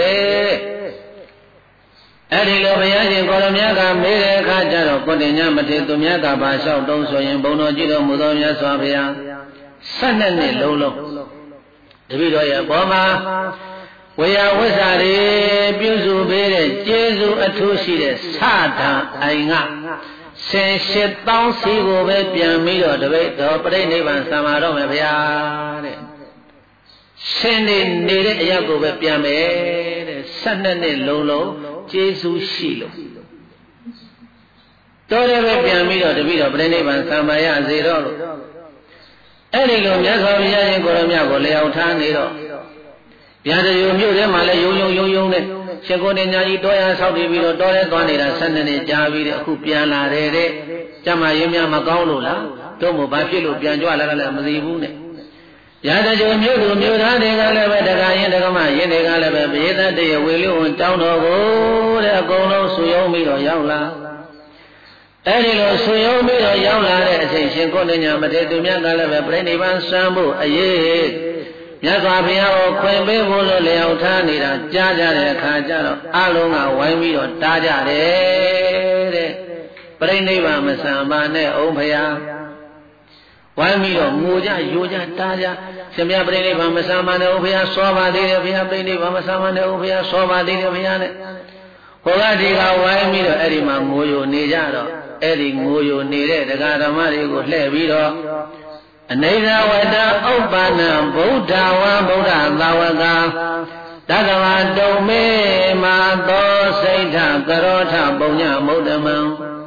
အဲ့ဒီလိုဘုရားရှင်ကိုရောမြတ်ကမေးတဲ့အခါကျတော့ကိုတင်ညာမထေသူမြတ်ကပါလျှောက်တုံးဆိုရင်ဘုံတော်ကြည့်တော်မူသောမြတ်စွာဘုရား12နှစ်လုံးလုံးတပည့်တော်ရဲ့ဘောမှာဝေယဝိဇ္ဇာတွေပြုစုပေးတဲ့ကျေးဇူးအထူးရှိတဲ့သဒံအိုင်ကဆင်8000စီကိုပဲပြန်ပြီးတော့တပိတ်တော်ပြိဋိဘံစံပါတော့မယ်ဗျာတဲ့ရှင်နေနေတဲ့အရာကိုပဲပြန်မယ်တဲ့12နှစ်လုံးလုံးကျေးဇူးရှိလို့တော်တယ်ပဲပြန်ပြီးတော့တပိတ်တော်ပြိဋိဘံစံပါရစေတော့လို့အဲ့ဒီလိုမြတ်စွာဘုရားရှင်ကိုရမြတ်ကိုလျောက်ထားနေတော့ဗျာတရီမြို့ထဲမှာလည်းယုံနဲ့ရှင်ကိုတင်ညာကြီးတော်ရဆောက်တည်ပြီးတော့တော်ရဲသွားနေတာ12နှစ်ကြာပြီးတဲ့အခုပြန်လာတယ်တဲ့ကျမရင်းများမကောင်းလို့လားတို့မို့ဘာဖြစ်လို့ပြန်ကြွလာတာလဲမသိဘူးနဲ့ဗျာတရီမြို့သူမြို့သားတွေကလည်းပဲတခါရင်တခါမှရင်းတွေကလည်းပဲဘေးသက်တရဝေလူဝန်တောင်းတော်ကိုတဲ့အကုန်လုံးဆူယုံပြီးတော့ရောက်လာအဲ့ဒီလိုဆူယုံပြီးတော့ရောက်လာတဲ့အချိန်ရှင်ကိုတင်ညာမထေသူမြတ်ကလည်းပဲပြိဋိဘံစံဖို့အရေးမြတ်စွာဘုရားကိုခွင့်ပေးဖို့လို့လျောက်ထားနေတာကြားကြတဲ့အခါကျတော့အလုံးကဝိုင်းပြီးတော့တားကြတယ်တဲ့ပြိဋိဘံမဆံပါနဲ့အောင်ဘုရားဝိုင်းပြီးတော့ငိုကြယိုကြတားကြရှင်ဘုရားပြိဋိဘံမဆံပါနဲ့အောင်ဘုရားစောပါသေးတယ်ဘုရားပြိဋိဘံမဆံပါနဲ့အောင်ဘုရားစောပါသေးတယ်ဘုရားနဲ့ဟိုကဒီကဝိုင်းပြီးတော့အဲ့ဒီမှာငိုယိုနေကြတော့အဲ့ဒီငိုယိုနေတဲ့တရားဓမ္မတွေကိုလှည့်ပြီးတော့အနိစ္စဝတ္တဥပ္ပန္နဗုဒ္ဓဝံဗုဒ္ဓသာဝကတသဝတုံမေမာသောစိတ်ထကရောထပုံညမုဒ္ဓမံ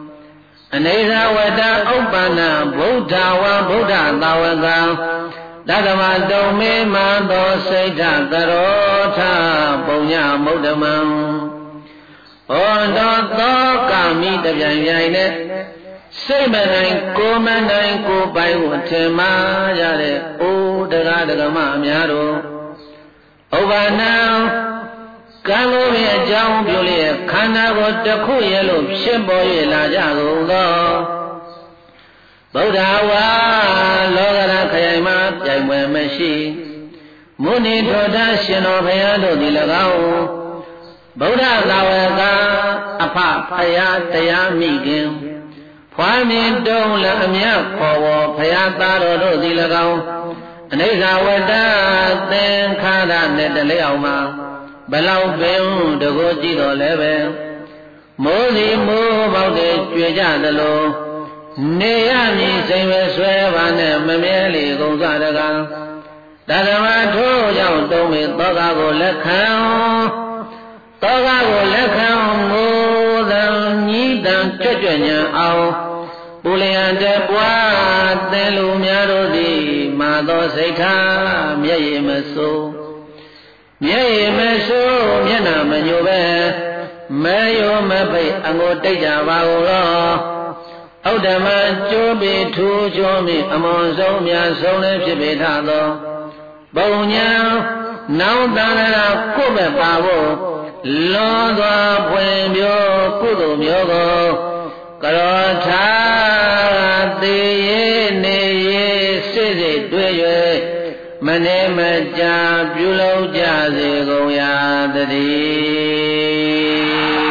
အနေသာဝတ္တဥပ္ပန္နဗုဒ္ဓဝါဗုဒ္ဓသာဝကံတသမတုံမေမသောစိတ်ဓကရောထပုံညမုဒ္ဓမံဟောတော်သောကာမိတပြိုင်ပြိုင်နဲ့စိတ်မနိုင်ကိုယ်မနိုင်ကိုယ်ပိုင်ကိုထင်မှားကြတဲ့အိုးတရားဓမ္မအများတို့ဥပ္ပန္နကံလို့ရဲ့အကြောင်းပြုလျက်ခန္ဓာကိုယ်တစ်ခုရဲ့လို့ဖြစ်ပေါ်၍လာကြကုန်သောဗုဒ္ဓဝါလောကရခရိုင်မှာပြိုင်ပွဲမရှိမုနိထောထရှင်တော်ဘုရားတို့သည်၎င်းဗုဒ္ဓသာဝကအဖဖယားတရားမိခင်ဖွားမြင်တုံးလည်းအမြတ်ခေါ်ဝေါ်ဘုရားသားတော်တို့သည်၎င်းအနိစ္စဝတ္တသင်္ခါရနဲ့တလေးအောင်မှာဘလောက်ပင်တကိုကြည့်တော်လည်းပဲမိုးစီမိုးပေါက်တွေကျွေကြသလိုနေရမည်စိမ်ပဲဆွဲပါနဲ့မမြဲလေကုန်စတကားတသမထိုးကြောင့်တုံးမေသောကကိုလက်ခံသောကကိုလက်ခံငိုသံညီးတံကြွကြွညံအောင်ပူလျံတဲ့ပွားသင်လူများတို့သည်မာသောစိတ်ထားမျက်ရည်မစိုးမျက်ရည်မစိုးမျက်နှာမညိုပဲမဲယောမဖိတ်အငိုတိတ်ကြပါကုန်လောဥဒ္ဓမကျိုးပေထူးချိုးမိအမွန်ဆုံးများဆုံးလည်းဖြစ်ပေထသောပုံညာနောင်တန်ရာကိုမဲ့ပါဖို့လွန်စွာဖွင့်ပြောကုသိုလ်မျိုးကိုကရောထာသေရေနေရေစိစိတွေ့၍မနေမကြာပြုလုပ်ကြစေကုန်ရာတည်း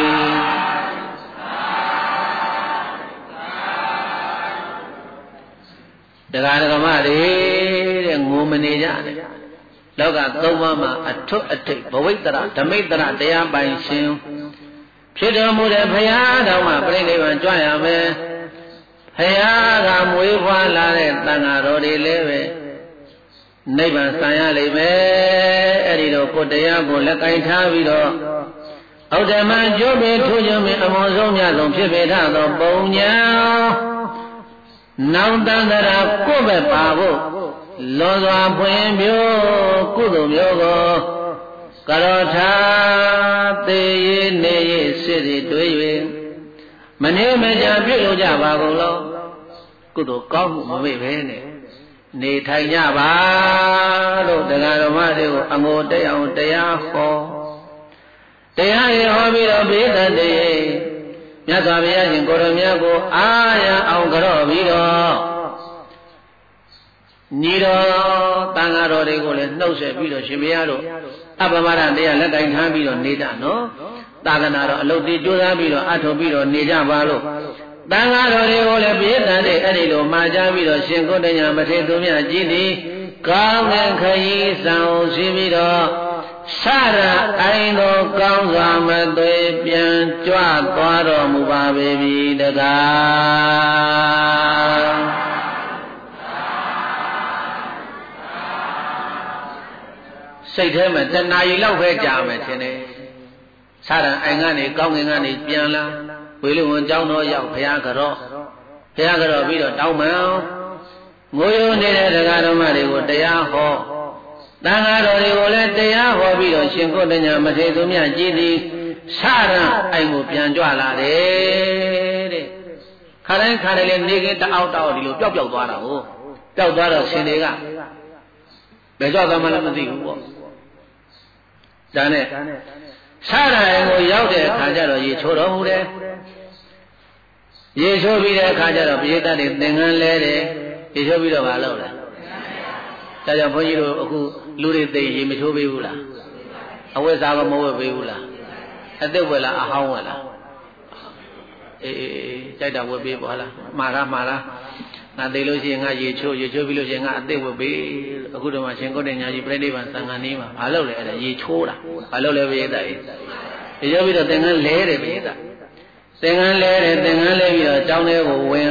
တရားဓမ္မတွေတဲ့ငိုမနေကြနဲ့လောကသုံးပါးမှာအထွတ်အထိပ်ဘဝိတ္တရဓမိတ္တရတရားပိုင်ရှင်ဖြစ်တော်မူတဲ့ဘုရားတော်မှာပြိဋိဘံကြွရမယ်ဘုရားကမွေးဖွားလာတဲ့တန်ဃာတော်တွေလည်းပဲနိဗ္ဗာန်ဆံရလိမ့်မယ်အဲ့ဒီတော့ကိုယ်တရားကိုလက်ကင်ထားပြီးတော့ဥဒ္ဓမကျိုးပေထူးချွန်ပေအမွန်ဆုံးများဆုံးဖြစ်ပေထသောပုံညာနောင်တန်တရာကိုယ်ပဲပါဖို့လွန်စွာဖွင့်ပြောကုသိုလ်မျိုးကိုကရောထာသေရေနေရေစိစိတွေ့၍မနေမကြာပြုလုပ်ကြပါကုန်လောကုသိုလ်ကောင်းမှုမမေ့ပဲနဲ့နေထိုင်ကြပါလို့တရားတော်မတွေကိုအငိုတက်အောင်တရားဟောတရားရဟောပြီးတော့ဘေးတတ်တဲ့မြတ်စွာဘုရားရှင်ကိုရမြတ်ကိုအားရအောင်ကြော့ပြီးတော့ညီတော်တန်ဃာတော်တွေကိုလည်းနှုတ်ဆက်ပြီးတော့ရှင်ဘုရားတို့အပမရတရားလက်ကင်ထားပြီးတော့နေကြနော်သာသနာတော်အလုပ်တွေကြိုးစားပြီးတော့အထောက်ပြီးတော့နေကြပါလို့တန်ဃာတော်တွေကိုလည်းပြည့်တတ်တဲ့အဲ့ဒီလိုမှာကြပြီးတော့ရှင်ကိုတညာမထေသူမြတ်ကြီးသည်ကောင်းတဲ့ခရီးဆောင်ရှိပြီးတော့ဆရာအိုင်တော်ကောင်းစွာမသွေပြန်ကြွသွားတော်မူပါပေပြီတကားစိတ်ထဲမှာတဏှာကြီးလောက်ပဲကြာမယ်ထင်တယ်ဆရာအိုင်ကနေကောင်းငင်ကနေပြန်လာဝေလူဝန်ကျောင်းတော်ရောက်ဘုရားကြော့ပြီးတော့တောင်းပန်ငိုယိုနေတဲ့တရားတော်မတွေကိုတရားဟောတန်ဃာတော်တွေကိုလည်းတရားဟောပြီးတော့ရှင်ကိုတညာမထေသူမြတ်ကြီးသည်ဆရာအိုင်ကိုပြန်ကြွလာတယ်တဲ့ခါတိုင်းလည်းနေကင်းတအောက်ဒီလိုပျောက်သွားတာကိုပျောက်သွားတော့ရှင်တွေကဘယ်ကြောက်သမှလည်းမသိဘူးပေါ့ဒါနဲ့ဆရာအိမ်ကိုရောက်တဲ့အခါကျတော့ရေချိုးတော်မူတယ်ရေချိုးပြီးတဲ့အခါကျတော့ပိဋကတ်တွေသင်္ကန်းလဲတယ်ရေချိုးပြီးတော့မလုပ်လားဒါကြောင့်ဘုန်းကြီးတို့အခုလူတွေသိရေမချိုးပေးဘူးလားအဝတ်စားကမဝတ်ပေးဘူးလားအသက်ဝယ်လားအဟောင်းဝယ်လားအေးကြိုက်တာဝတ်ပေးပါလားမှားလားငါသိလို့ရှိရင်ငါရေချိုးပြီးလို့ရှိရင်ငါအသက်ဝတ်ပေးအခုတော့မှရှင်ကိုတညာကြီးပြိဋိဘံသံဃာနေမှာမလုပ်လေအဲ့ဒါရေချိုးတာမလုပ်လေပိဋကတ်ရေချိုးပြီးတော့သင်္ကန်းလဲတယ်ပိဋကတ်သင်္ကန်းလဲပြီးတော့ကျောင်းထဲကိုဝင်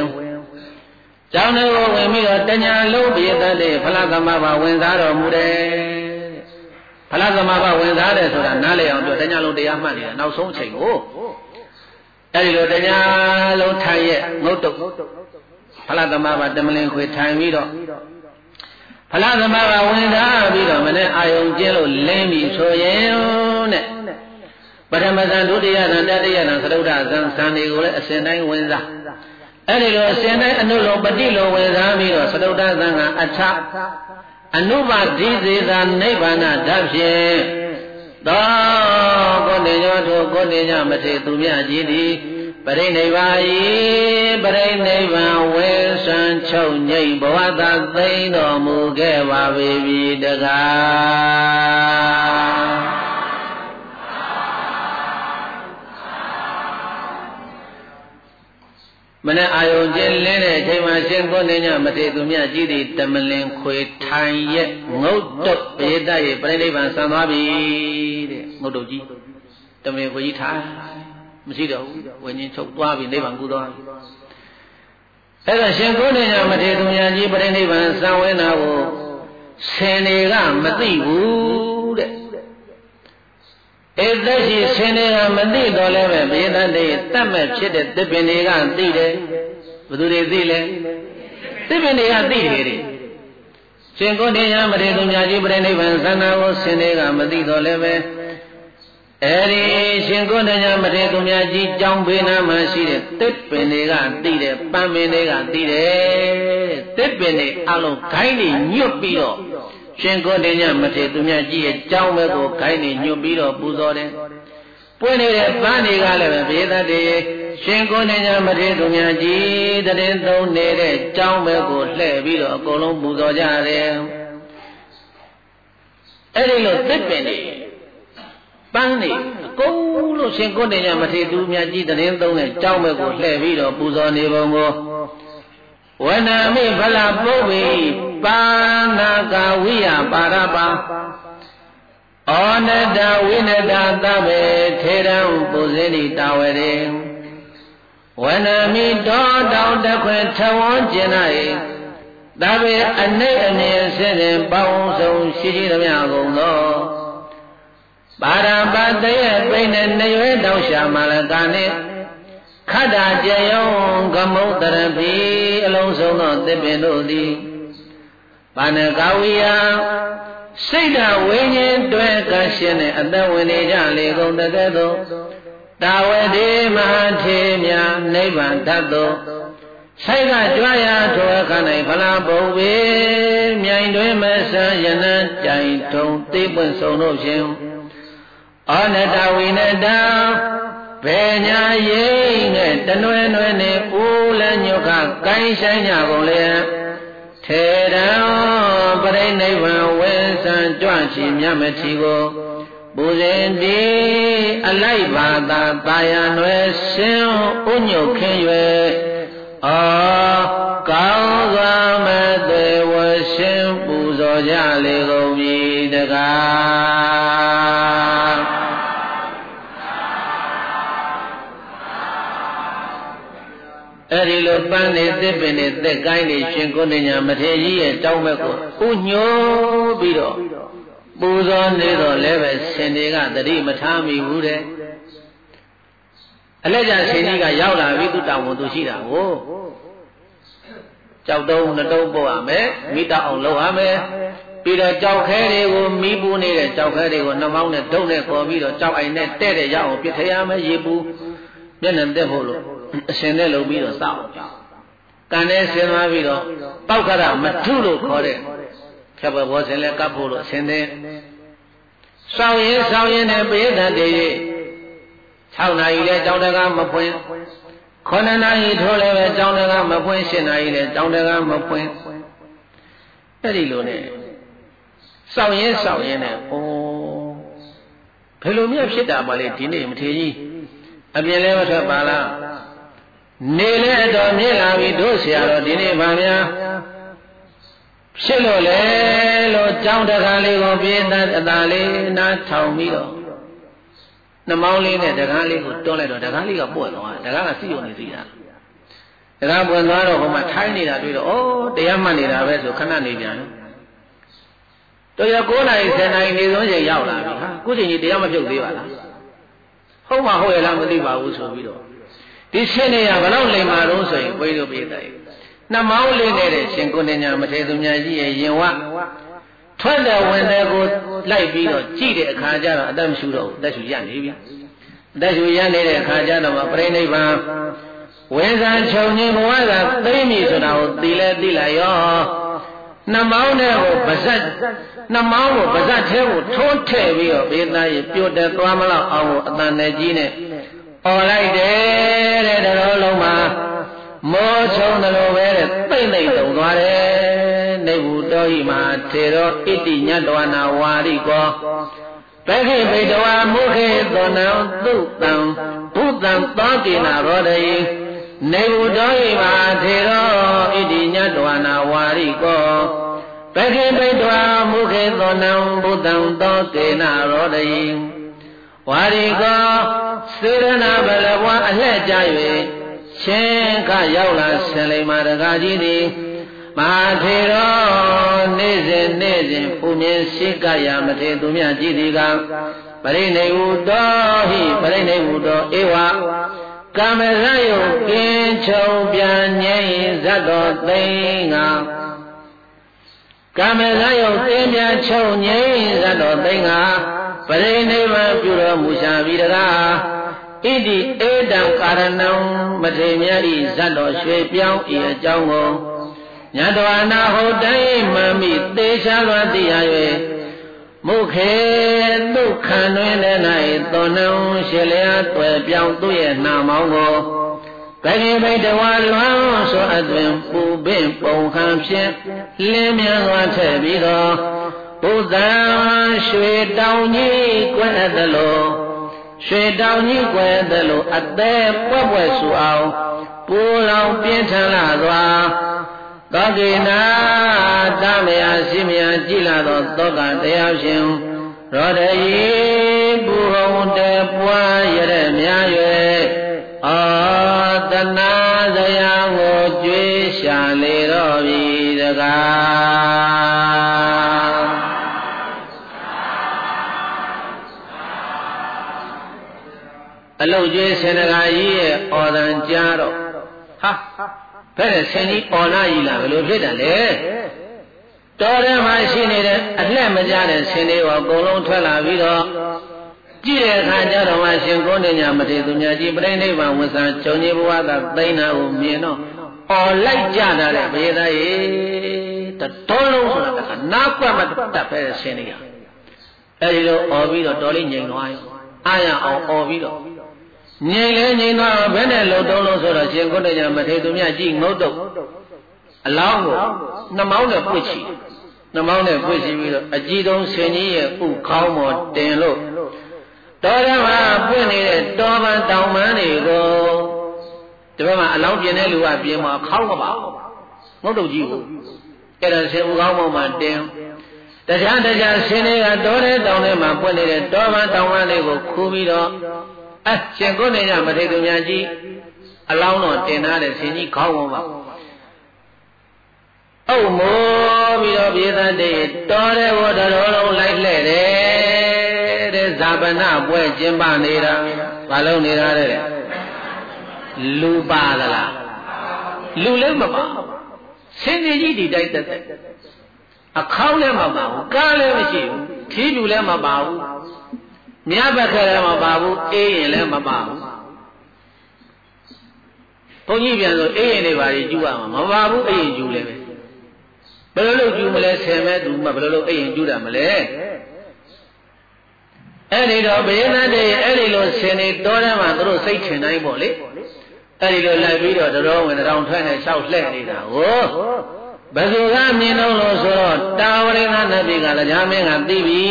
ပြီးတော့တညာလုံးပိဋကတ်တဲ့ဖလားသမဘာဝင်စားတော်မူတယ်ဖလားသမဘာဝင်စားတယ်ဆိုတာနားလည်အောင်ပြောတညာလုံးတရားမှတ်နေတာနောက်ဆုံးအချိန်ကိုအဲဒီလိုတရားလုံးထိုင်ရဲ့ငုတ်တုတ်ဖလားသမဘာတမလင်ခွေထိုင်ပြီးတော့ဖလားသမဘာဝင်ထားပြီးတော့မနေ့အာယုံကျင်းလို့လင်းပြီဆိုရင်တဲ့ပထမဇန်ဒုတိယဇန်တတိယဇန်သရုဒ္ဓဇန်ဇန်တွေကိုလည်းအစဉ်တိုင်းဝင်စားအဲ့ဒီလိုအစဉ်တိုင်းအနုလုံးပฏิလုံးဝင်စားပြီးတော့သရုဒ္ဓဇန်ကအထအနုပါတိစေသာနိဗ္ဗာန်ဓာတ်ဖြင့်သောကိုနေရောထိုကိုနေညမထေသူမြတ်ကြီးသည်ပရိနိဗ္ဗာန်ဤပရိနိဗ္ဗာန်ဝေဆံချုပ်ငြိမ့်ဘဝသာသိမ့်တော်မူခဲ့ပါပြီတကားမနေ့အာယုံကျင်းလင်းတဲ့အချိန်မှာရှင်ကိုနေညမထေသူမြတ်ကြီးသည်တမလင်ခွေထိုင်ရဲ့ငုတ်တုတ်ပေတရဲ့ပရိနိဗ္ဗာန်ဆံသွားပြီတဲ့ငုတ်တုတ်ကြီးတမလင်ခွေကြီးထိုင်မရှိတော့ဘူးဝိညာဉ်ချုပ်သွားပြီနိဗ္ဗာန်ကူသွားပြီအဲ့ဒါရှင်ကိုနေညမထေသူမြတ်ကြီးပရိနိဗ္ဗာန်ဆံဝင်တာကိုဆင်တွေကမသိဘူးတဲ့အဲ့သက်ရှိဆင်တွေကမသိတော့လည်းပဲဘေးတတ်တဲ့တတ်မဲ့ဖြစ်တဲ့သစ်ပင်တွေကသိတယ်ဘယ်သူတွေသိလဲသစ်ပင်တွေကသိတယ်တဲ့ရှင်ကိုနေညမထေသူမြတ်ကြီးပရိနိဗ္ဗာန်ဆံတာကိုဆင်တွေကမသိတော့လည်းပဲအဲဒီရှင်ကိုနေညမထေသူမြတ်ကြီးကြောင်းဘေးနားမှာရှိတဲ့သစ်ပင်တွေကသိတယ်ပန်းပင်တွေကသိတယ်သစ်ပင်တွေအလုံးခိုင်းနေညွတ်ပြီးတော့ရှင်ကိုနေညမထေသူမြတ်ကြီးရဲ့ကြောင်းဘက်ကိုခိုင်းနေညွတ်ပြီးတော့ပူဇော်တယ်ပွင့်နေတဲ့ပန်းတွေကလည်းပဲဘေးသက်တွေရှင်ကိုနေညမထေသူမြတ်ကြီးတရင်သုံးနေတဲ့ကြောင်းဘက်ကိုလှည့်ပြီးတော့အကုန်လုံးပူဇော်ကြတယ်အဲဒီလိုသစ်ပင်တွေပန်းနေအကုန်လို့ရှင်ကိုနေညမထေသူမြတ်ကြီးတရင်သုံးတဲ့ကြောင်းဘက်ကိုလှည့်ပြီးတော့ပူဇော်နေပုံကိုဝနာမိဖလပုဗ္ဗေပါဏာကဝိယပါရပါဩနတဝိနတသဗ္ဗေထေရံပုဇိတိတာဝရေဝနာမိတောတောင်တခွေထဝံကျင်၌သဗ္ဗေအနိတ်အနေဆင်းရင်ပေါင်းဆုံးရှိရှိသမျှကုန်သောပါရပါတရဲ့ပိနေနေရွေးတောင်ရှာမလကာနှင့်ခတ္တကျေယုံကမုတ်တရပိအလုံးစုံသောသစ်ပင်တို့သည်ဘာနကဝိယစိတ်ဓာဝိညာဉ်တွဲကရှင်တဲ့အသက်ဝင်နေကြလေကုန်တဲ့ကဲ့သို့တာဝတိမဟာထေမြနိဗ္ဗာန်တတ်သောဆိုင်ကကြွားရထိုအခါ၌ဖလားဘုံဝေမြိုင်တွင်မဆန်းယနံကြိုင်ထုံသိပွင့်ဆုံးတို့ဖြင့်ဩနတဝိနတဘယ်ညာရိပ်နဲ့တနွယ်နွယ်နဲ့ဦးလည်းညုခကိုင်းဆိုင်ကြကုန်လေထေရံပရိနိဗ္ဗာန်ဝေဆံကြွချီမြတ်မထီကိုပူဇင်တိအလိုက်ပါသာတာယာနွယ်ရှင်းဥညုခင်း၍ကောင်းစွာမသေးဝရှင်းပူဇော်ကြလေကုန်ပြီတကားအဲ့ဒီလိုပန်းနေသစ်ပင်နေသက်ကိုင်းနေရှင်ကိုနေညာမထေရကြီးရဲ့တောင်းဘက်ကိုဥညိုးပြီးတော့ပူဇော်နေတော့လည်းပဲရှင်တွေကတတိမထားမိဘူးတဲ့အလက်ကြရှင်ကြီးကရောက်လာပြီသူတောင်းဝန်သူရှိတာကိုကြောက်တုံးနှတုံးပို့ရမယ်မိတောက်အောင်လုပ်ရမယ်ပြီးတော့ကြောက်ခဲတွေကိုမီးပူနေတဲ့ကြောက်ခဲတွေကိုနှမောင်းနဲ့ဒုတ်နဲ့ခေါ်ပြီးတော့ကြောက်အိမ်နဲ့တဲ့တဲ့ရအောင်ပြစ်ထရမယ်ရေပူမျက်နှာတက်ဖို့လို့အရှင်နဲ့လုံပြီးတော့စောက်ကန်နဲ့ဆင်းသွားပြီးတော့ပောက်ခရမထုလို့ခေါ်တဲ့ဖြတ်ဘောဆင်းလဲကပ်ဖို့လို့အရှင်နဲ့စောင်းရင်နဲ့ပေးတဲ့တည်း6နာရီလဲကြောင်းတကားမဖွင့်9နာရီထိုးလဲပဲကြောင်းတကားမဖွင့်10နာရီလဲကြောင်းတကားမဖွင့်အဲ့ဒီလိုနဲ့စောင်းရင်နဲ့ဘယ်လိုမြတ်ဖြစ်တာပါလဲဒီနေ့မထေကြီးအပြင်လဲမထွက်ပါလားနေလဲအတော်မြင့်လာပြီတို့ဆရာတော်ဒီနေ့ဗာများဖြစ်လို့လေလို့ကြောင်းတကားလေးကိုပြေးတဲ့အသာလေးနားထောင်ပြီးတော့နှမောင်းလေးနဲ့တကားလေးကိုတွန်းလိုက်တော့တကားလေးကပွက်သွားတကားကစီယုံနေစီတာတကားပွက်သွားတော့ဟိုမှာထိုင်းနေတာတွေ့တော့ဩတရားမှတ်နေတာပဲဆိုခဏနေပြန်တော်ရ9နာရီ10နာရီနေဆုံးချိန်ရောက်လာပြီဟာခုချိန်ကြီးတရားမပြုတ်သေးပါလားဟုတ်မှဟုတ်ရလားမသိပါဘူးဆိုပြီးတော့ဒီရှင်နေရဘလောက်လိမ္မာတော့ဆိုရင်ဘုရားတို့ပြတဲ့နှမောင်းလေးနေတဲ့ရှင်ကိုနေညာမထေသူမြတ်ကြီးရဲ့ရင်ဝထွက်တဲ့ဝင်တဲ့ကိုလိုက်ပြီးတော့ကြည့်တဲ့အခါကျတော့အတတ်မရှိတော့ဘူးအတတ်ရှူရနေပြီအတတ်ရှူရနေတဲ့အခါကျတော့ပြိဋိဘံဝေဇာချုပ်ငင်းဘဝသာသိမ့်ပြီဆိုတာကိုသိလဲသိလိုက်ရောနှမောင်းတဲ့ကိုပါဇက်နှမောင်းကိုပါဇက်ထဲကိုထိုးထည့်ပြီးတော့ဘေးသားကြီးပြိုတက်သွားမလောက်အောင်ကိုအတန်နဲ့ကြီးနဲ့អော်လိုက်တယ်တဲ့တော်လုံးမှာမောချုံတယ်လို့ပဲတဲ့သိမ့်သိမ့်တုံသွားတယ်နေဘူးတော်ဤမှာထေရောဣတိညတဝနာဝါရိကောပခိဗိတဝါမုခေသောနံသုတံဘုသံသောတိနာရောတေနေဘူးတော်ဤမှာထေရောဣတိညတဝနာဝါရိကောပခိဗိတဝါမုခေသောနံဘုသံသောတိနာရောတေဝါရိကောစေရနာဘလဘွားအလှဲ့ကြ၍ရှင်ကရောက်လာဆင်လိမ္မာတကားကြီးသည်မဟာထေရောနေ့စဉ်ပူမြင်ရှိကရမထေသူမြတ်ကြီးသည်ကပရိနိဗ္ဗူတောဟိပရိနိဗ္ဗူတောဧဝကာမဇယုကင်းချုပ်ပြန်ငြိမ်းဇတ်တော်သိင္ဃကာမဇယုကင်းပြန်ချုပ်ငြိမ်းဇတ်တော်သိင္ဃပရိနိဗ္ဗာန်ပြုတော်မူရှာပြီးတကားဣတိဧတံကာရဏံမထေမြတ်ဤဇတ်တော်ရွှေပြောင်းဤအကြောင်းကိုညတဝနာဟုတ်တိုင်းမှမိသေချာစွာသိရ၍မုခေဒုက္ခံတွင်လည်း၌သောနှံရှေလျာတွေ့ပြောင်းသူ့ရဲ့နှာမောင်းကိုတကိဘိတဝါလွမ်းဆိုအသွင်ပူပင့်ပုံခံဖြင့်လင်းမြန်စွာထည့်ပြီးတော့ဘုဒ္ဓံရွှေတောင်ကြီးကွယ်သလိုရွှေတောင်ကြီးကွယ်သလိုအသေးပွက်ပွက်ဆူအောင်ပူလောင်ပြင်းထန်လာစွာသောကိနာတမယရှိမယကြည်လာသောသောကတရားရှင်ရောတယေပုဟုံတေပွားရတဲ့များ၍အာတနာဇယံကိုကြွေးရှာလေတော့ပြီတကားအလုတ်ကျွေးဆင်တကာကြီးရဲ့အော်တန်ကြားတော့ဟာဘယ်နဲ့ဆင်ကြီးအော်လာကြီးလားဘယ်လိုဖြစ်တယ်လဲတော်ထဲမှာရှိနေတဲ့အလှက်မကြတဲ့ဆင်တွေကအကုန်လုံးထွက်လာပြီးတော့ကြည့်တဲ့အခါကျတော့မှရှင်ကိုနေညာမထေသူမြတ်ကြီးပြိဋိဘံဝဆံခြုံကြီးဘဝကသိန်းနာကိုမြင်တော့အော်လိုက်ကြတာတဲ့ဘေးသားရေတော်လုံးဆိုတာကနားကွက်မှတတ်ပဲဆင်တွေကအဲဒီလိုအော်ပြီးတော့တော်လေးငြိမ်သွားရောအားရအောင်အော်ပြီးတော့ငြိမ်လဲငြိမ်သွားဘယ်နဲ့လုံတုံးလို့ဆိုတော့ရှင်ကိုနေညာမထေသူမြတ်ကြီးငုတ်တုတ်အလောင်းကိုနှမောင်းနဲ့ပွင့်ချီနှမောင်းနဲ့ပွင့်ချီပြီးတော့အကြည်တုံးဆင်ကြီးရဲ့ဥခေါင်းပေါ်တင်လို့တော်ရမှာပွင့်နေတဲ့တော်ပန်တောင်ပန်းတွေကိုဒီဘက်မှာအလောင်းပြင်းတဲ့လူကပြင်းမှာခေါင်းမပါဘူးငုတ်တုတ်ကြီးကိုအဲ့ဒါဆင်ဥခေါင်းပေါ်မှာတင်တရားဆင်တွေကတော်တဲ့တောင်ထဲမှာပွင့်နေတဲ့တော်ပန်တောင်ပန်းတွေကိုခူးပြီးတော့ရှင်ကိုနေညာမထေသူမြတ်ကြီးအလောင်းတော်တင်ထားတဲ့ဆင်ကြီးခေါင်းပေါ်မှာအုပ်မိုးပြီးတော့ပြေးသတဲ့တော်တဲ့ဝတော်လုံးလိုက်လှဲ့တယ်တဲ့ဇာပနပွဲကျင်းပနေတာဘာလို့နေတာတဲ့လူပါသလားလူလည်းမပါဆင်းရဲကြီးဒီတိုက်တက်အခေါင်းလည်းမပါဘူးကားလည်းမရှိဘူးထီးလူလည်းမပါဘူးမြတ်ဘက်ခဲလည်းမပါဘူးအေးရင်လည်းမပါဘူးဘုန်းကြီးပြန်ဆိုအေးရင်တွေပါကြီးကျူးရမှာမပါဘူးအေးရင်ကျူးလည်းပဲဘယ်လိုလုပ်ကျူးမလဲဆယ်မဲ့သူမှဘယ်လိုလုပ်အိမ်ကျူးတာမလဲအဲ့ဒီတော့ဘေးနတ်တွေအဲ့ဒီလိုဆင်နေတော်ထဲမှာသူတို့စိတ်ထင်တိုင်းပေါ့လေအဲ့ဒီလိုလိုက်ပြီးတော့တော်ဝင်တောင်ထွက်နေလျှောက်လှဲ့နေတာဟိုဘယ်သူကမြင်တော့လို့ဆိုတော့တာဝရိဏနတ်ပြည်ကလည်းဂျာမင်းကသိပြီ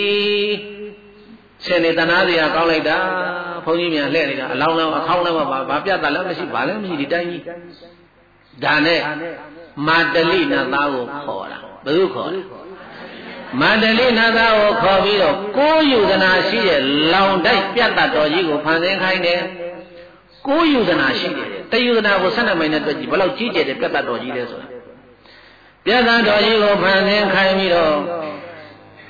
ဆင်နေတနာစရာကောင်းလိုက်တာဘုန်းကြီးမြန်လှဲ့နေတာအလောင်းလောင်းအခေါင်းလည်းမပါဘာပြတ်တာလည်းမရှိဘာလည်းမရှိဒီတိုင်းကြီးဒါနဲ့မာတလိနတ်သားကိုခေါ်တာဘယ်သူခေါ်လဲမာတလိနတ်သားကိုခေါ်ပြီးတော့ကိုးယူသနာရှိတဲ့လောင်တိုက်ပြတ်တတ်တော်ကြီးကိုဖန်ဆင်းခိုင်းတယ်ကိုးယူသနာရှိတယ်တယူသနာကို12မိုင်နဲ့တွက်ကြည့်ဘယ်လောက်ကြီးကျယ်တဲ့ပြတ်တတ်တော်ကြီးလဲဆိုတာပြတ်တတ်တော်ကြီးကိုဖန်ဆင်းခိုင်းပြီးတော့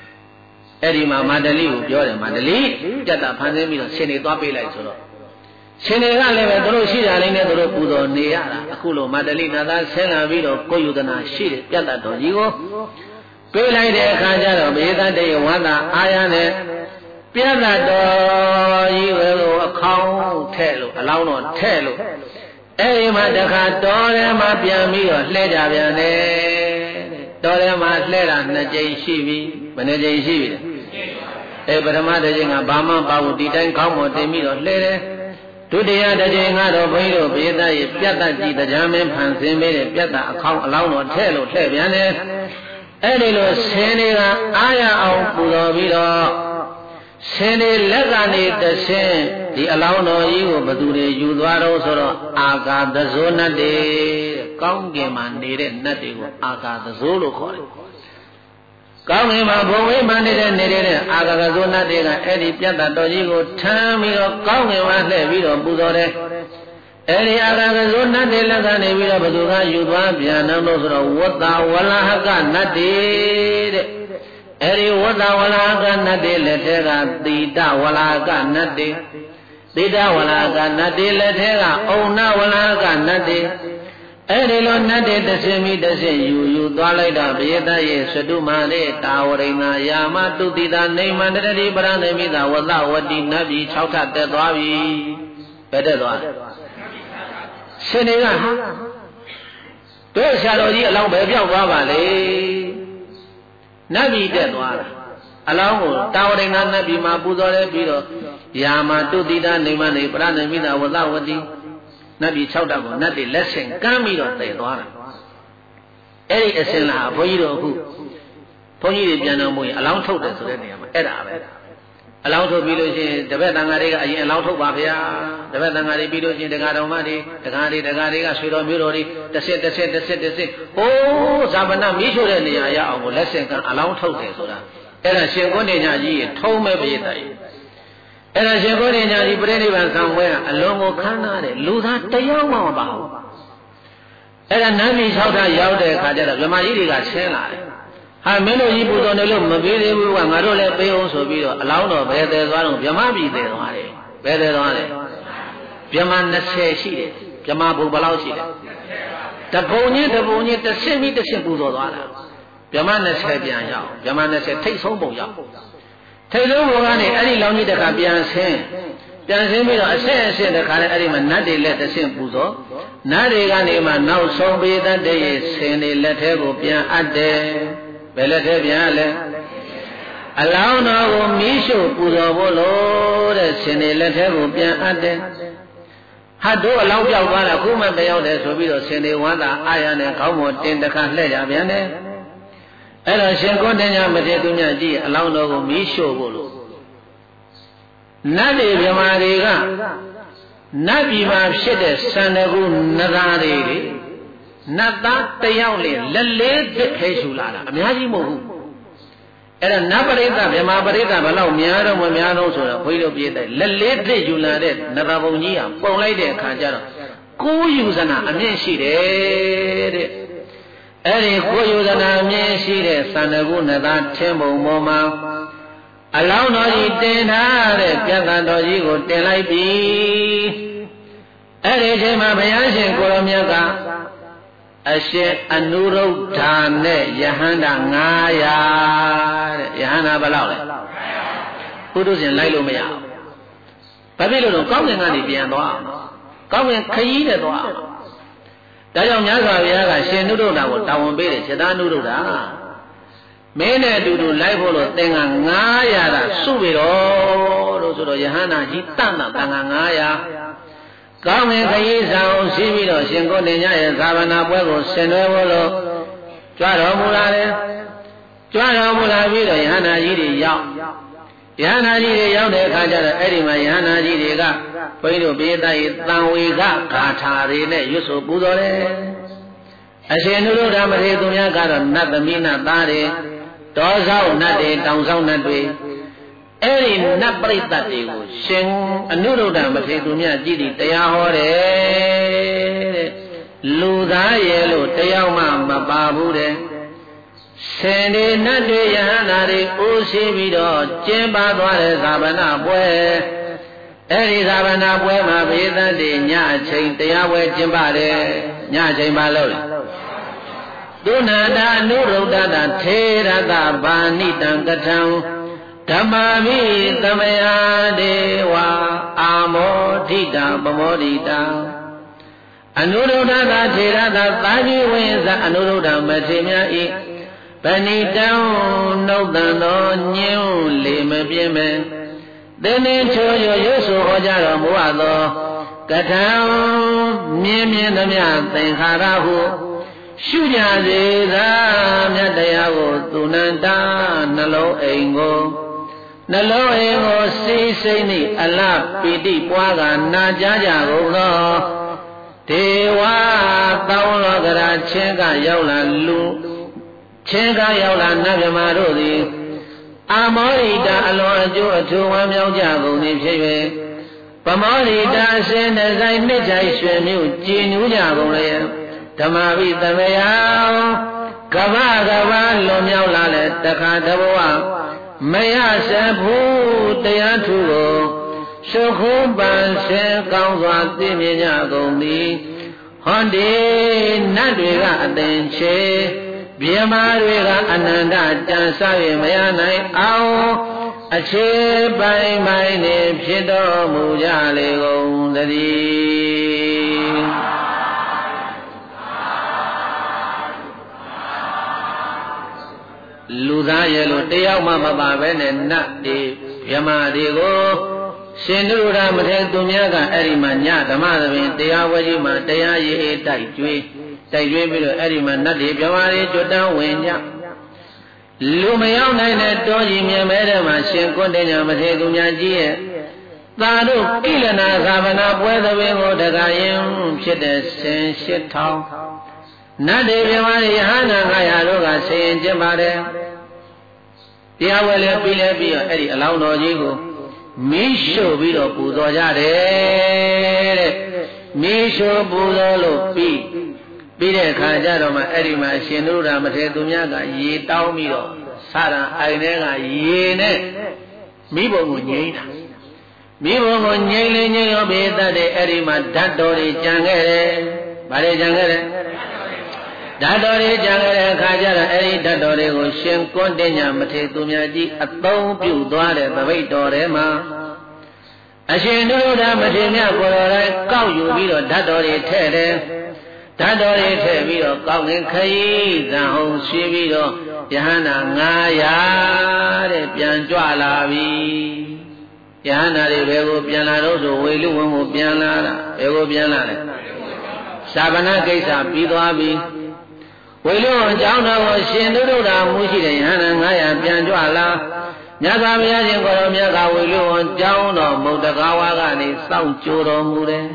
အဲ့ဒီမှာမာတလိကိုပြောတယ်မာတလိပြတ်တတ်ဖန်ဆင်းပြီးတော့ဆင်နေသွားပေးလိုက်ဆိုတော့ရှင်တွေကလည်းပဲသူတို့ရှိတာလေးနဲ့သူတို့ပူဇော်နေရတာအခုလိုမန္တလေးနာသားဆင်းလာပြီးတော့ကိုယ်ယူသနာရှိတဲ့ပြတ်တတ်တော်ကြီးကိုပေးလိုက်တဲ့အခါကျတော့ဘေသတ္တေဝန္တာအာရနဲ့ပြတ်တတ်တော်ကြီးကိုအခေါင်းထဲ့လို့အလောင်းတော်ထဲ့လို့အဲဒီမှာတခါတော်ထဲမှာပြန်ပြီးတော့လှဲကြပြန်တယ်တော်ထဲမှာလှဲတာ2ကြိမ်ရှိပြီဘယ်နှကြိမ်ရှိပြီလဲပထမတစ်ကြိမ်ကဘာမှပါဘူးဒီတိုင်းခေါင်းပေါ်တင်ပြီးတော့လှဲတယ်ဒုတိယတစ်ကြိမ်ကတော့ဘုန်းကြီးတို့ဘေသရဲ့ပြတ်တတ်ကြည်တရားမင်းဖန်ဆင်းပေးတဲ့ပြတ်တတ်အခေါင်းအလောင်းတော်ထဲ့လို့လှဲပြန်တယ်အဲဒီလိုဆင်းတွေကအားရအောင်ပူဇော်ပြီးတော့ဆင်းတွေလက်ကနေတဆင်းဒီအလောင်းတော်ကြီးကိုဘသူတွေယူသွားတော့ဆိုတော့အာကာသဇောနတ်တွေကောင်းကင်မှာနေတဲ့နတ်တွေကိုအာကာသဇောလို့ခေါ်တယ်ကောင်းကင်မှာဘုံဝေးမှနေတဲ့အာကာသဇောနတ်တွေကအဲ့ဒီပြတ်တတ်တော်ကြီးကိုထမ်းပြီးတော့ကောင်းကင်မှာလှည့်ပြီးတော့ပူဇော်တယ်အဲ့ဒီအာကာသဇောနတ်တွေလက်ကနေပြီးတော့ဘသူကယူသွားပြန်တော့ဆိုတော့ဝတ္တဝလဟကနတ်တွေတဲ့အဲဒီဝတ္တဝလာကနတ်တွေလက်ထဲကတိတဝလာကနတ်တွေတိတဝလာကနတ်တွေလက်ထဲကအုံနဝလာကနတ်တွေအဲဒီလိုနတ်တွေတဆင်မိတဆင်ယူသွားလိုက်တော့ဘိယတရဲ့သတုမာနဲ့တာဝရိဏယာမတုတိတာနေမန္တရတိပရဏိမိတာဝတဝတိနတ်ပြည်6ထပ်တက်သွားပြီဘယ်တက်သွားရှင်တွေကတို့ဆရာတော်ကြီးအလောင်းပဲပြောက်သွားပါလေနတ်ပြည်တက်သွားတာအလောင်းကိုတာဝရိဏနတ်ပြည်မှာပူဇော်လဲပြီးတော့ယာမတုတိတာနေမန္တရပရဏိမိတာဝတဝတိနတ်ပြည်6တပ်ကိုနတ်တွေလက်ဆင့်ကမ်းပြီးတော့တည်သွားတာအဲ့ဒီအစင်လာဘုန်းကြီးတို့အခုဘုန်းကြီးတွေပြန်တော်မူရင်အလောင်းထုတ်တယ်ဆိုတဲ့နေရာမှာအဲ့ဒါပဲအလောင်းထုတ်ပြီးလို့ရှိရင်တပည့်တန်ဃာတွေကအရင်အလောင်းထုတ်ပါဗျာတပည့်တန်ဃာတွေပြီးလို့ရှိရင်တရားတော်မတွေတရားတွေကဆွေတော်မျိုးတော်တွေတစ်စစ်ဟိုးဇာပနမီးချို့တဲ့နေရာရအောင်ကိုလက်ဆင့်ကမ်းအလောင်းထုတ်တယ်ဆိုတာအဲ့ဒါရှင်ကိုနေညာကြီးရေထုံးမဲ့ပြည့်တယ်အဲ့ဒါရှင်ကိုနေညာကြီးပြိဋိဘံဆံပွဲကအလုံးကိုခမ်းနားတယ်လူသားတယောက်မှမပါဘူးအဲ့ဒါနန်းပြည်6ထပ်ရောက်တဲ့အခါကျတော့ဗမာကြီးတွေကဆင်းလာတယ်ဟာမင်းတို့ကြီးပူဇော်နေလို့မပေးသေးဘူးကငါတို့လည်းပေးအောင်ဆိုပြီးတော့အလောင်းတော်ဘယ်သေးသွားတော့ဗမာပြည်သေးသွားတယ်ဘယ်သေးသွားလဲဗမာ20ရှိတယ်ဗမာဘုံဘယ်လောက်ရှိတယ်တပုံကြီးတစ်ဆင့်ပြီးတစ်ဆင့်ပူဇော်သွားတာဗမာ20ပြန်ရောက်ဗမာ20ထိတ်ဆုံးပုံရောက်ထိတ်ဆုံးပုံကနေအဲ့ဒီလောင်းကြီးတခါပြန်ဆင်းပြီးတော့အဆင့်တခါနဲ့အဲ့ဒီမှာနတ်တွေလက်တစ်ဆင့်ပူဇော်နတ်တွေကနေမှနောက်ဆုံးပေးတတ်တဲ့ဆင်းတွေလက်ထဲကိုပြန်အပ်တယ်ဘယ်လက်ထဲပြန်လဲအလောင်းတော်ကိုမီးရှို့ပူဇော်ဖို့လို့တဲ့ဆင်းတွေလက်ထဲကိုပြန်အပ်တယ်ဟာတို့အလောင်းပြောက်သွားတာခုမှတယောက်တယ်ဆိုပြီးတော့ဆင်းတွေဝမ်းသာအာရနဲ့ခေါင်းပေါ်တင်တခါလှည့်ကြပြန်တယ်အဲ့တော့ရှင်ကိုတင်ညာမထေသူမြတ်ကြီးအလောင်းတော်ကိုမီးရှို့ဖို့လို့နတ်တွေမြမာတွေကနတ်ပြည်မှာဖြစ်တဲ့စံတကူနဂါတွေနတ်သားတယောက်လက်လေးသစ်ခဲရှူလာတာအများကြီးမဟုတ်ဘူးအဲ့ဒါနတ်ပရိသတ်မြမာပရိသတ်ဘယ်လောက်များတော့မများတော့ဆိုတော့ဘုန်းကြီးတို့ပြည့်တဲ့လက်လေးသစ်ယူလာတဲ့နဂါဘုံကြီးဟာပုံလိုက်တဲ့အခါကျတော့ကိုးယူဇနာအမြင့်ရှိတယ်တဲ့အဲ့ဒီကိုးယူဇနာအမြင့်ရှိတဲ့စံတကူနတ်သားထင်းပုံပေါ်မှာအလောင်းတော်ကြီးတင်ထားတဲ့ပြတ်တန်တော်ကြီးကိုတင်လိုက်ပြီအဲ့ဒီအချိန်မှာဘုရားရှင်ကိုရောမြတ်ကအရှင်အနုရုဒ္ဓာနဲ့ယဟန္တာ900တဲ့ယဟန္တာဘယ်လောက်လဲပုထုဇဉ်လိုက်လို့မရဘူးဘာဖြစ်လို့လဲကောင်းကင်ကနေပြန်သွားအောင်ကောင်းကင်ခရီးနဲ့သွားအောင်ဒါကြောင့်မြတ်စွာဘုရားကရှင်နုရုဒ္ဓာကိုတာဝန်ပေးတယ်စေတနုရုဒ္ဓာမင်းနဲ့အတူတူလိုက်ဖို့လို့သင်္က900တာစုပြီတော့လို့ဆိုတော့ယဟန္တာကြီးတန်တာသင်္က900ကောင်းငင်ခရီးဆောင်ရှိပြီးတော့ရှင်ကိုနေညရဲ့သာဝနာပွဲကိုဆင်နွှဲဖို့လို့ကြွတော်မူလာတယ်ကြွတော်မူလာပြီးတော့ယဟန္တာကြီးတွေရောက်ယဟန္တာကြီးတွေရောက်တဲ့အခါကျတော့အဲ့ဒီမှာယဟန္တာကြီးတွေကဘုန်းကြီးတို့ပိဋကရဲ့တန်ဝေကဂါထာတွေနဲ့ရွတ်ဆိုပူဇော်တယ်အရှင်နုရုဒ္ဓမထေရသူများကတော့နတ်သမီးနတ်သားတွေတောဆောက်နတ်တွေတောင်ဆောက်နတ်တွေအဲ့ဒီနတ်ပရိသတ်တွေကိုရှင်အနုရုဒ္ဓမထေရသူများကြည်တည်တရားဟောတယ်တဲ့လူသားရဲ့လို့တယောက်မှမပါဘူးတဲ့ဆင်ဒီနတ်တွေယဟန္တာတွေအိုးရှိပြီးတော့ကျင်းပသွားတဲ့ဇာပနာပွဲအဲ့ဒီသာဝနာပွဲမှာဘေးသတ်တွေညအချိန်တရားပွဲကျင်းပတယ်ညအချိန်ပါလို့လေသုဏတာအနုရုဒ္ဒတာထေရတဘာဏိတံကထံဓမ္မာဘိသမယဒေဝအာမောဓိတာပမောဓိတာအနုရုဒ္ဒတာထေရတသာကြီးဝိဇအနုရုဒ္ဒမထေမြတ်ဤပဏိတံနှုတ်တန်တော်ညင်းလေမပြင်းမဲ့သင်္နေချိုရွတ်ဆိုဟောကြားတော်မူအပ်သောကထံမြင်းမြင်းသမျှသင်္ခါရဟုရှုကြစေသာမြတ်တရားကိုသူနန္တာနှလုံးအိမ်ကိုစိတ်စိမ့်နှင့်အလပီတိပွားကနာကြားကြကုန်သောဒေဝသောင်းလောကရာချင်းကရောက်လာလူချင်းကရောက်လာနတ်မြမာတို့သည်အာမောရိတာအလွန်အကျိုးအထူးဝမ်းမြောက်ကြကုန်သည်ဖြစ်၍ပမောရိတာအစဉ်တစိုက်နှစ်ချိုင်ရွှေမြို့ကြည်နူးကြကုန်လျက်ဓမ္မဝိသမယကဗ္ဗလွန်မြောက်လာတဲ့တခါတဘဝမရစဘူးတရားထူကိုရှုခုံးပန်ဆဲကောင်းစွာသိမြင်ကြကုန်သည်ဟောဒီနတ်တွေကအသင်ချေမြမတွေကအနန္တကြံစ၍မရနိုင်အောင်အခြေပိုင်းပိုင်းနေဖြစ်တော်မူကြလေကုန်သတည်းလူသားရဲ့လို့တယောက်မှမပါပဲနဲ့နတ်တွေမြမတွေကိုရှင်နုရမထေသူများကအဲ့ဒီမှာညဓမ္မသဘင်တရားဝကြီးမှာတရားရေးတိုက်ကျွေးပြီးတော့အဲ့ဒီမှာနတ်တွေမြမတွေကျွတ်တန်းဝင်ကြလူမရောက်နိုင်တဲ့တောကြီးမြင်မဲတဲ့မှာရှင်ကွန်းတင်ညာမထေသူများကြီးရဲ့သာတို့ကိလနာသာဗနာပွဲသဘင်ကိုတခါရင်ဖြစ်တဲ့ဆင်8000နတ်တွေမြမတွေယဟနာ900တို့ကဆင်ရင်ကျင့်ပါတယ်တရားဝဲလဲပြီးတော့အဲ့ဒီအလောင်းတော်ကြီးကိုမီးရှို့ပြီးတော့ပူဇော်ကြတယ်တဲ့မီးရှို့ပူဇော်လို့ပြီးတဲ့အခါကျတော့မှအဲ့ဒီမှာရှင်နုရမထေသူများကရေတောင်းပြီးတော့စရံအိုင်ထဲကရေနဲ့မိဘုံကိုငိမ့်တာမိဘုံကိုငိမ့်လေရောဘေးတတ်တဲ့အဲ့ဒီမှာဓာတ်တော်တွေကြံခဲ့တယ်။ဘာတွေကြံခဲ့လဲဓာတ်တော်တွေကြံခဲ့တဲ့အခါကျတော့အဲ့ဒီဓာတ်တော်တွေကိုရှင်ကွန်းတင်ညာမထေသူများကြီးအသုံးပြုသွားတဲ့သပိတ်တော်ထဲမှာအရှင်နုရမထေမြတ်ကိုယ်တော်တိုင်းကောက်ယူပြီးတော့ဓာတ်တော်တွေထည့်တယ်ဓာတ်တော်တွေထည့်ပြီးတော့ကောက်ငင်ခရီးဇံအောင်ရှိပြီးတော့ယဟန္တာ900တဲ့ပြန်ကြွလာပြီယဟန္တာတွေဘယ်ကိုပြန်လာတော့ဆိုဝေလူဝင်ကိုပြန်လာတာဘယ်ကိုပြန်လာလဲသာဗနာကိစ္စပြီးသွားပြီဝေလူအကြောင်းတော်ကိုရှင်သူတို့တော်မူရှိတဲ့ယဟန္တာ900ပြန်ကြွလာမြတ်စွာဘုရားရှင်ကိုယ်တော်မြတ်ကဝေလူအကြောင်းတော်မုတ်တကားဝါကနေစောင့်ကြိုတော်မူတယ်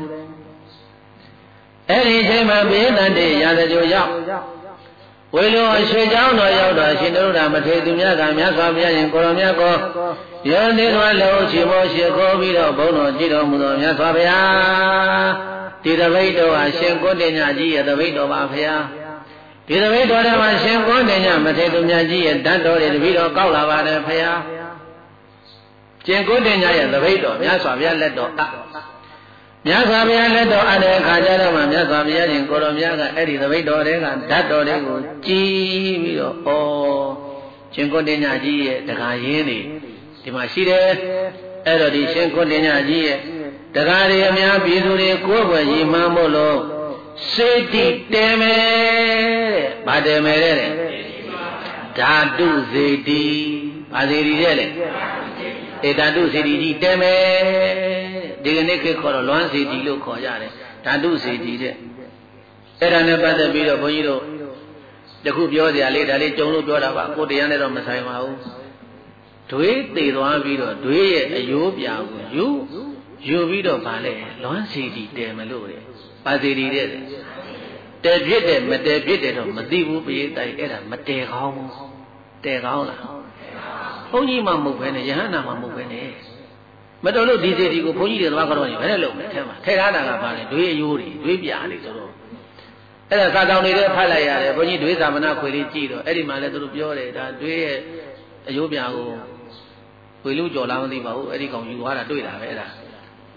အဲ့ဒီအချိန်မှာဘေးတန်တဲ့ရာဇကြိုရောက်ဝေလူအရွှေเจ้าတော်ရောက်တော့ရှင်တို့ရာမထေသူများကမြတ်စွာဘုရားရှင်ကိုယ်တော်မြတ်ကိုယောနေတော်လုံးချီမောရှိခိုးပြီးတော့ဘုန်းတော်ကြည်တော်မူတော်မြတ်စွာဘုရားဒီတပိတ်တော်ဟာရှင်ကိုတင်ညာကြီးရဲ့တပိတ်တော်ပါဘုရားဒီတပိတ်တော်ထဲမှာရှင်ကိုတင်ညာမထေသူများကြီးရဲ့ဓာတ်တော်တွေတပိတ်တော်ကောက်လာပါတယ်ဘုရားရှင်ကိုတင်ညာရဲ့တပိတ်တော်မြတ်စွာဘုရားလက်တော်မြတ်စွာဘုရားလက်တော်အပ်တဲ့အခါကျတော့မှမြတ်စွာဘုရားရှင်ကိုတော်မြတ်ကအဲ့ဒီသပိတ်တော်တွေကဓာတ်တော်တွေကိုကြည်ပြီးတော့ရှင်ကိုတင်ညာကြီးရဲ့တခါရင်းနေဒီမှာရှိတယ်အဲ့တော့ဒီရှင်ကိုတင်ညာကြီးရဲ့တခါတွေအများပြည်သူတွေကိုယ်ွယ်ရည်မှန်းဖို့လို့စေတိတဲမယ်တဲ့ဗာတဲမယ်တဲ့ဓာတုစေတိဗာစေတီတဲ့လေဧဓာတုစေတီကြီးတဲမယ်ဒီကနေ့ခေတ်ခေါ်တော့လွမ်းစေတီလို့ခေါ်ကြတယ်ဓာတုစေတီတဲ့အဲ့ဒါနဲ့ပတ်သက်ပြီးတော့ဘုန်းကြီးတို့တခုပြောစရာလေးဒါလေးကြုံလို့ပြောတာပါကိုတရားနဲ့တော့မဆိုင်ပါဘူးဒွေးသေးသွားပြီးတော့ဒွေးရဲ့အယိုးပြာကိုယူပြီးတော့ဗာလဲလွမ်းစေတီတဲမလို့တဲ့ပါစေတီတဲ့တဲဖြစ်တယ်မတဲဖြစ်တယ်တော့မသိဘူးပြေးတိုင်အဲ့ဒါမတဲကောင်းဘူးတဲကောင်းလားဘုန်းကြီးမှမဟုတ်ပဲနဲ့ယဟန္တာမှမဟုတ်ပဲနဲ့မတော်လို့ဒီစေတီကိုဘုန်းကြီးတွေသွားကြတော့နေဘယ်နဲ့လုပ်မလဲထဲမှာထဲထားတာကပါလေဒွေးအယိုးတွေဒွေးပြာတွေဆိုတော့အဲ့ဒါစာတောင်တွေဖတ်လိုက်ရတယ်ဘုန်းကြီးဒွေးသာမဏခွေလေးကြည့်တော့အဲ့ဒီမှာလည်းသူတို့ပြောတယ်ဒါဒွေးရဲ့အယိုးပြာကိုခွေလူကြော်လားမသိပါဘူးအဲ့ဒီကောင်ယူသွားတာတွေ့တာပဲအဲ့ဒါ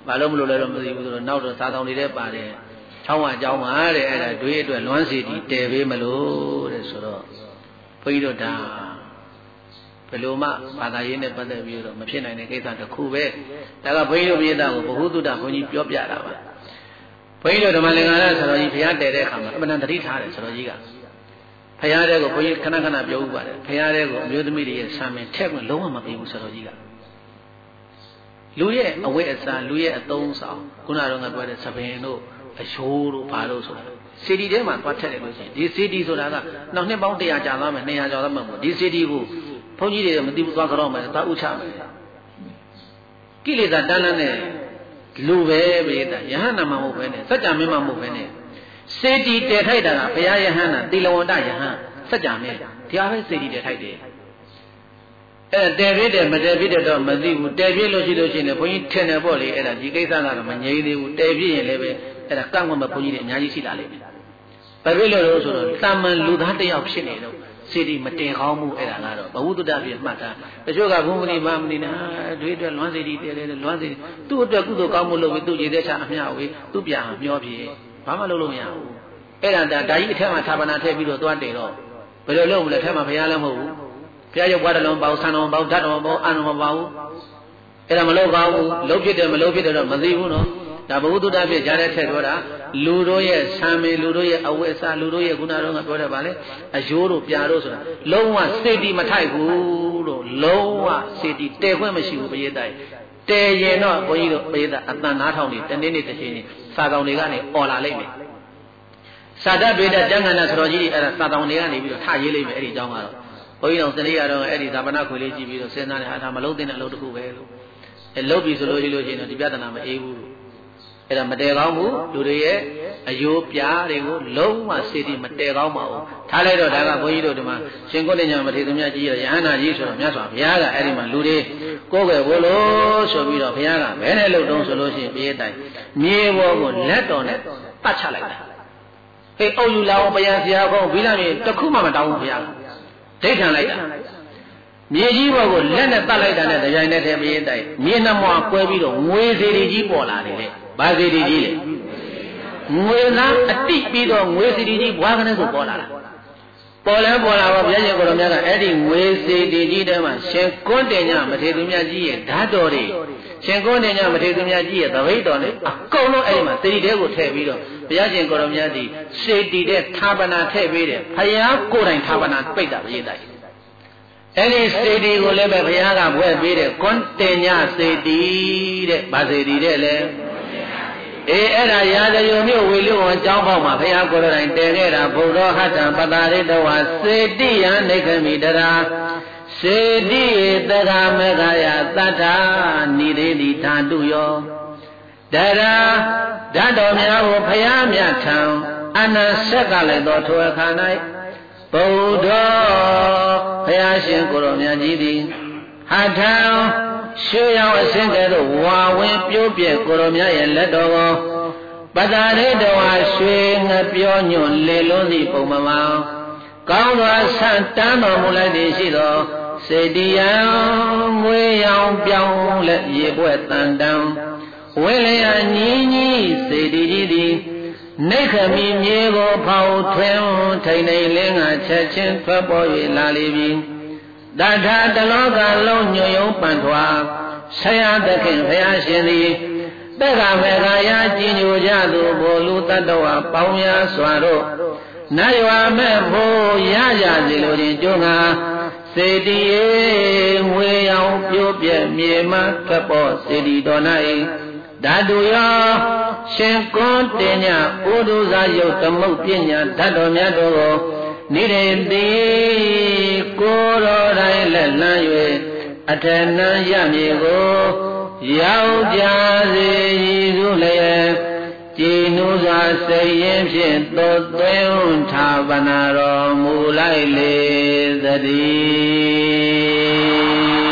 ဘာလို့မလို့လဲတော့မသိဘူးဆိုတော့နောက်တော့စာဆောင်နေတဲ့ပါတယ်ချောင်းဝအကြောင်းပါတဲ့အဲ့ဒါတွေးအတွက်လွမ်းစီတီတည်ပေးမလို့တဲ့ဆိုတော့ဘုန်းကြီးတို့ဒါဘယ်လိုမှဘာသာရေးနဲ့ပတ်သက်ပြီးတော့မဖြစ်နိုင်တဲ့ကိစ္စတစ်ခုပဲဒါကဘုန်းကြီးတို့ပြည်သားကိုဘ ഹു တုတ္တဘုန်းကြီးပြောပြတာပါဘုန်းကြီးတို့ဓမ္မလင်္ကာရဆရာတော်ကြီးဘုရားတည်တဲ့အခါမှာအမှန်တန်တတိထားတယ်ဆရာတော်ကြီးကဘုရားတဲ့ကိုဘုန်းကြီးခဏခဏပြောဥပါတယ်ဘုရားတဲ့ကိုအမျိုးသမီးတွေရဲ့ဆံမင်ထက်ခွင့်လုံးဝမပေးဘူးဆရာတော်ကြီးကလူရဲ့အဝတ်အစားလူရဲ့အသုံးဆောင်ခုနကတော့ငါပြောတဲ့သပင်တို့အရှိုးတို့ဘာလို့ဆိုတာစီဒီထဲမှာသွားထက်တယ်လို့ရှိရင်ဒီစီဒီဆိုတာကနောက်နှစ်ပေါင်း100ကြာသွားမယ်200ကြာသွားမှာမဟုတ်ဒီစီဒီကိုဘုန်းကြီးတွေမသိဘူးသွားကြတော့မယ်သွားဥချမယ်ကိလေသာတန်းတန်းနဲ့လူပဲပြေးတာယဟန္တာမဟုတ်ပဲနဲ့စัจ जा မင်းမဟုတ်ပဲနဲ့စေတီတည်ထိုက်တာကဘုရားယဟန္တာတိလဝန္တယဟန်စัจ जा မင်းတရားပဲစေတီတည်ထိုက်တယ်အဲ့တည်ပြည့်တယ်မတည်ပြည့်တယ်တော့မသိဘူးတည်ပြည့်လို့ရှိရင်ဘုန်းကြီးထင်တယ်ပေါ့လေအဲ့ဒါဒီကိစ္စကတော့မငြိမ်းသေးဘူးတည်ပြည့်ရင်လည်းပဲအဲ့ဒါကန့်ကွက်မဲ့ဘုန်းကြီးတွေအများကြီးရှိလာလိမ့်မယ်ဘာဖြစ်လို့လဲဆိုတော့တာမန်လူသားတစ်ယောက်ဖြစ်နေတော့စေတီမတင်ကောင်းမှုအဲ့ဒါကတော့ဘဝတုတ္တပြမှတ်တာတချို့ကဘုံမဏိမမဏိနာတွေအတွက်လွမ်းစေတီတည်တယ်လွမ်းစေတီသူ့အတွက်ကုသိုလ်ကောင်းမှုလုပ်ပြီးသူ့ရည်သက်ချအမျှဝေသူ့ပြန်မျောပြေဘာမှလုပ်လို့မရဘူးအဲ့ဒါဒါကြီးအထက်မှာဌာပနာထည့်ပြီးတော့သွားတယ်တော့ဘယ်လိုလုပ်မလဲထက်မှာဘုရားလည်းမဟုတ်ဘူးဘုရားရုပ်ဘွားတလုံးပေါင်းဆံတော်ပေါင်းဓာတ်တော်ပေါင်းအာနုံပေါင်းအဲ့ဒါမလုပ်ကောင်းဘူးလုပ်ဖြစ်တယ်မလုပ်ဖြစ်တယ်တော့မသိဘူးနော်ဒါဘဝတုတ္တပြကြားတဲ့ထက်ပြောတာလူတို့ရဲ့ဆံမင်လူတို့ရဲ့အဝတ်အစားလူတို့ရဲ့ခုနကတော့ပြောတယ်ဗာလေအယိုးတို့ပြာတို့ဆိုတာလုံးဝစေတီမထိုက်ဘူးလို့လုံးဝစေတီတည်ခွင့်မရှိဘူးပရိသတ်တည်ရင်တော့ဘုန်းကြီးတို့ပရိသတ်အတန်နားထောင်နေတနေ့နေ့တစ်ချိန်စာကောင်တွေကနေអော်လာလိမ့်မယ်စာတတ်တွေတဲ့ကျမ်းဂန်နာဆရာကြီးအဲ့ဒါစာကောင်တွေကနေပြီးတော့ထရေးလိမ့်မယ်အဲ့ဒီအကြောင်းကတော့ဘုန်းကြီးတော်စနေရတော့အဲ့ဒီဇာပနာခွေလေးကြည့်ပြီးတော့စဉ်းစားတယ်ဟာဒါမလုံးတဲ့အလုပ်တစ်ခုပဲလို့အဲ့လုပ်ပြီဆိုလို့ရှိရင်တော့ဒီပြဿနာမအေးဘူးလို့အဲ့ဒါမတည်ကောင်းဘူးလူတွေရဲ့အယိုးပြားတွေကိုလုံးဝစေတီမတည်ကောင်းပါဘူးထားလိုက်တော့ဒါကဘုန်းကြီးတို့ဒီမှာရှင်ကိုဋ္ဌညာမထေရသူမြတ်ကြီးရယဟန္တာကြီးဆိုတော့မြတ်စွာဘုရားကအဲ့ဒီမှာလူတွေကိုယ်ွယ်ဘို့လို့ဆိုပြီးတော့ဘုရားကဘယ်နဲ့လို့တုံးဆိုလို့ရှိရင်ပြေးတိုင်မြေပေါ်ကိုလက်တော်နဲ့ပတ်ချလိုက်တာဟေးအုပ်ယူလာအောင်ဗျာဆရာကောဘိလမြေတစ်ခုမှမတောင်းဘူးဘုရားဒိဋ္ဌံလိုက်တာမြေကြီးဘောကိုလက်နဲ့ပတ်လိုက်တာနဲ့တရားနဲ့ထဲပြေးတိုင်မြေနှမွားကွဲပြီးတော့ငွေစေတီကြီးပေါ်လာတယ်လေဘာစေတီကြီးလဲငွေသားအတိပြီးတော့ငွေစေတီကြီးဘွားကနေဆိုပေါ်လာတာပေါ်လဲပေါ်လာပါဘုရားရှင်ကိုယ်တော်မြတ်ကအဲ့ဒီငွေစေတီကြီးထဲမှာရှင်ကွန်းတင်ညမထေရသူမြတ်ကြီးရဲ့ဓာတ်တော်တွေရှင်ကွန်းတင်ညမထေရသူမြတ်ကြီးရဲ့သဘိတ်တော်နဲ့အကုန်လုံးအဲ့ဒီမှာစေတီတဲကိုထည့်ပြီးတော့ဘုရားရှင်ကိုယ်တော်မြတ်ဒီစေတီတဲ့ဌာပနာထည့်ပေးတယ်ဘုရားကိုယ်တိုင်ဌာပနာပိတ်တာပြည့်တယ်အဲ့ဒီစေတီကိုလည်းပဲဘုရားကဘွဲ့ပေးတယ်ကွန်းတင်ညစေတီတဲ့ဗာစေတီတဲ့လေအေးအဲ့ဒါရာဇယုံမြို့ဝေလူဝန်ကျောင်းပေါက်မှာဘုရားကိုယ်တိုင်တည်ခဲ့တာဘုရောဟတံပတာရိတဝါစေတိယနိခမိတရာစေတိတရာမေဃယသတ္ထာနိရေတိဓာတုယောတရာဓာတ်တော်များကိုဘုရားမြတ်ထံအနဆက်ကလည်းသောထိုအခါ၌ဗုဒ္ဓဘုရားရှင်ကိုယ်တော်မြတ်ကြီးသည်ဟထံရွှေရောင်အစင်းကဲ့သို့ဝါဝင်ပြိုးပြဲကိုရောမြတ်ရဲ့လက်တော်ကိုပတာရိတဝါရွှေငပြောညွန့်လေလုံးစီပုံမမကောင်းစွာဆန့်တန်းတော်မူလိုက်သည်ရှိသောစေတီယံငွေရောင်ပြောင်းလက်ရေပွဲတန်တန်းဝိလျာညီညီစေတီကြီးသည်နိခမီမြေကိုဖောက်ထွင်းထိန်ထိန်လင်းကချက်ချင်းထွက်ပေါ်၍လာလေပြီတထာတလောကလုံးညွယုံပန်ထွာဆရာသခင်ဘုရားရှင်သည်တက္ကမေဃာယကြည်ညိုကြသူဘိုလ်လူတတ္တဝါပေါင်းများစွာတို့နတ်ရွာမဲ့ဖို့ရရစီလိုခြင်းကြိုးငါစေတီရေငွေရောင်ပြိုးပြဲမြေမထွက်ပေါ်စေတီတော်၌ဓာတုယောရှင်ကွန်းတင်ညဥဒုဇာယုတ်သမုတ်ပညာဓာတ်တော်များတို့ကိုနိရေတိကိုယ်တော်တိုင်းလက်လန်း၍အထဏံရမည်ကိုရောက်ကြစေဟုလျက်ကြည်နူးစွာစိတ်ရင်ဖြင့်သို့သွင်းထာပနာတော်မူလိုက်လေသတည်း